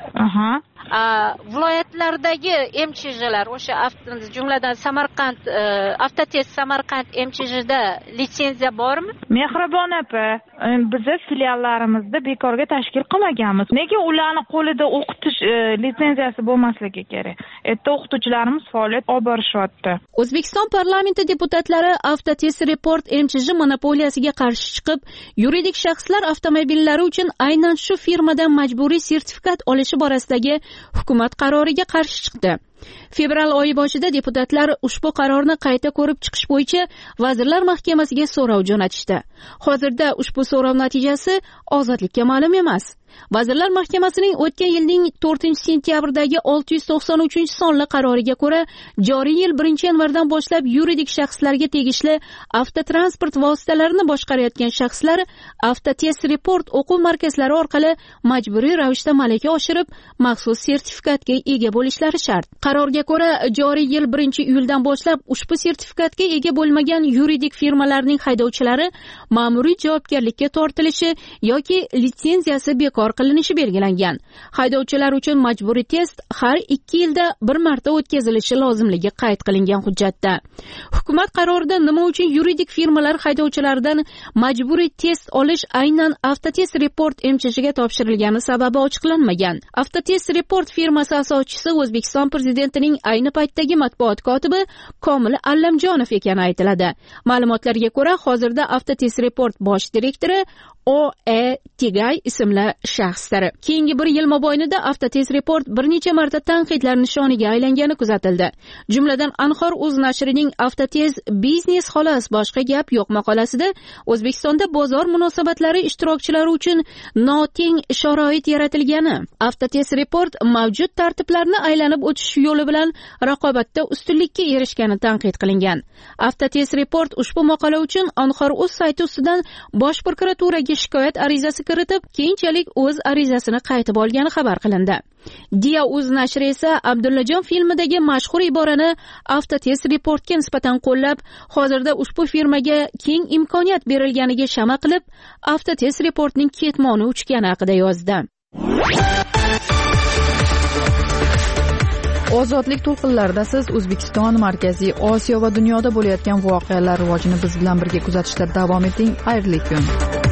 Speaker 22: Viloyatlardagi MCJlar o'sha jumladan Samarqand Avtotest Samarqand MCJda litsenziya bormi?
Speaker 10: Mehribon opa, biz filiallarimizda bekorga tashkil qilmaganmiz. Nega ularni qo'lida o'qitish litsenziyasi bo'lmasligi kerak? Erta o'qituvchilarimiz faoliyat olib borishyapti.
Speaker 21: O'zbekiston parlamenti deputatlari Avtotest Report MCJ monopoliyasiga qarshi chiqib, yuridik shaxslar avtomobillari uchun aynan shu firmadan majburiy sertifikat olishi borasidagi hukumat qaroriga qarshi chiqdi. Fevral oyi boshida deputatlar ushbu qarorni qayta ko'rib chiqish bo'yicha Vazirlar Mahkamasiga so'rov jo'natishdi. Hozirda ushbu so'rov natijasi ozodlikka ma'lum emas. Vazirlar Mahkamasining o'tgan yilning 4-sentyabrdagi 693-sonli qaroriga ko'ra, joriy yil 1-yanvardan boshlab yuridik shaxslarga tegishli avtotransport vositalarini boshqarayotgan shaxslar Avtotest Report o'quv markazlari orqali majburiy ravishda malaka oshirib, maxsus sertifikatga ega bo'lishlari shart. Qarorga ko'ra, joriy yil 1-iyuldan boshlab ushbu sertifikatga ega bo'lmagan yuridik firmalarning haydovchilari ma'muriy javobgarlikka tortilishi yoki litsenziyasi bekor qilinishi belgilangan. Haydovchilar uchun majburiy test har 2 yilda bir marta o'tkazilishi lozimligi qayd qilingan hujjatda. Hukumat qarorida nima uchun yuridik firmalar haydovchilaridan majburiy test olish aynan Avtotest Report MCJga topshirilgani sababi ochiqlanmagan. Avtotest Report firmasi asoschisi O'zbekiston prezidentining ayni paytdagi matbuot kotibi Komil Allamjonov ekani aytiladi. Ma'lumotlarga ko'ra, hozirda Avtotest Report bosh direktori O.E. Tigay ismli shaxslar. Keyingi bir yil mobaynida Avtotest Report bir necha marta tanqidlar nishoniga aylangani kuzatildi. Jumladan Anhor.uz nashrining Avtotest biznes xolos boshqa gap yo'q maqolasida O'zbekistonda bozor munosabatlari ishtirokchilari uchun noteng sharoit yaratilgani, Avtotest Report mavjud tartiblarni aylanib o'tish yo'li bilan raqobatda ustunlikka erishgani tanqid qilingan. Avtotest Report ushbu maqola uchun Anhor.uz sayti ustidan Bosh prokuraturaga shikoyat arizasi kiritib, keyinchalik o'z arizasini qaytib olgani xabar qilindi. Dia.uz nashri esa Abdullajon filmidagi mashhur iborani Avtotest Reportga nisbatan qo'llab, hozirda ushbu firmaga keng imkoniyat berilganiga shama qilib, Avtotest Reportning ketmoni uchgani haqida yozdi.
Speaker 4: Ozodlik to'lqinlarida siz O'zbekiston, Markaziy Osiyo va dunyoda bo'layotgan voqealar rivojini biz bilan birga kuzatishda davom eting. Xayrli kun.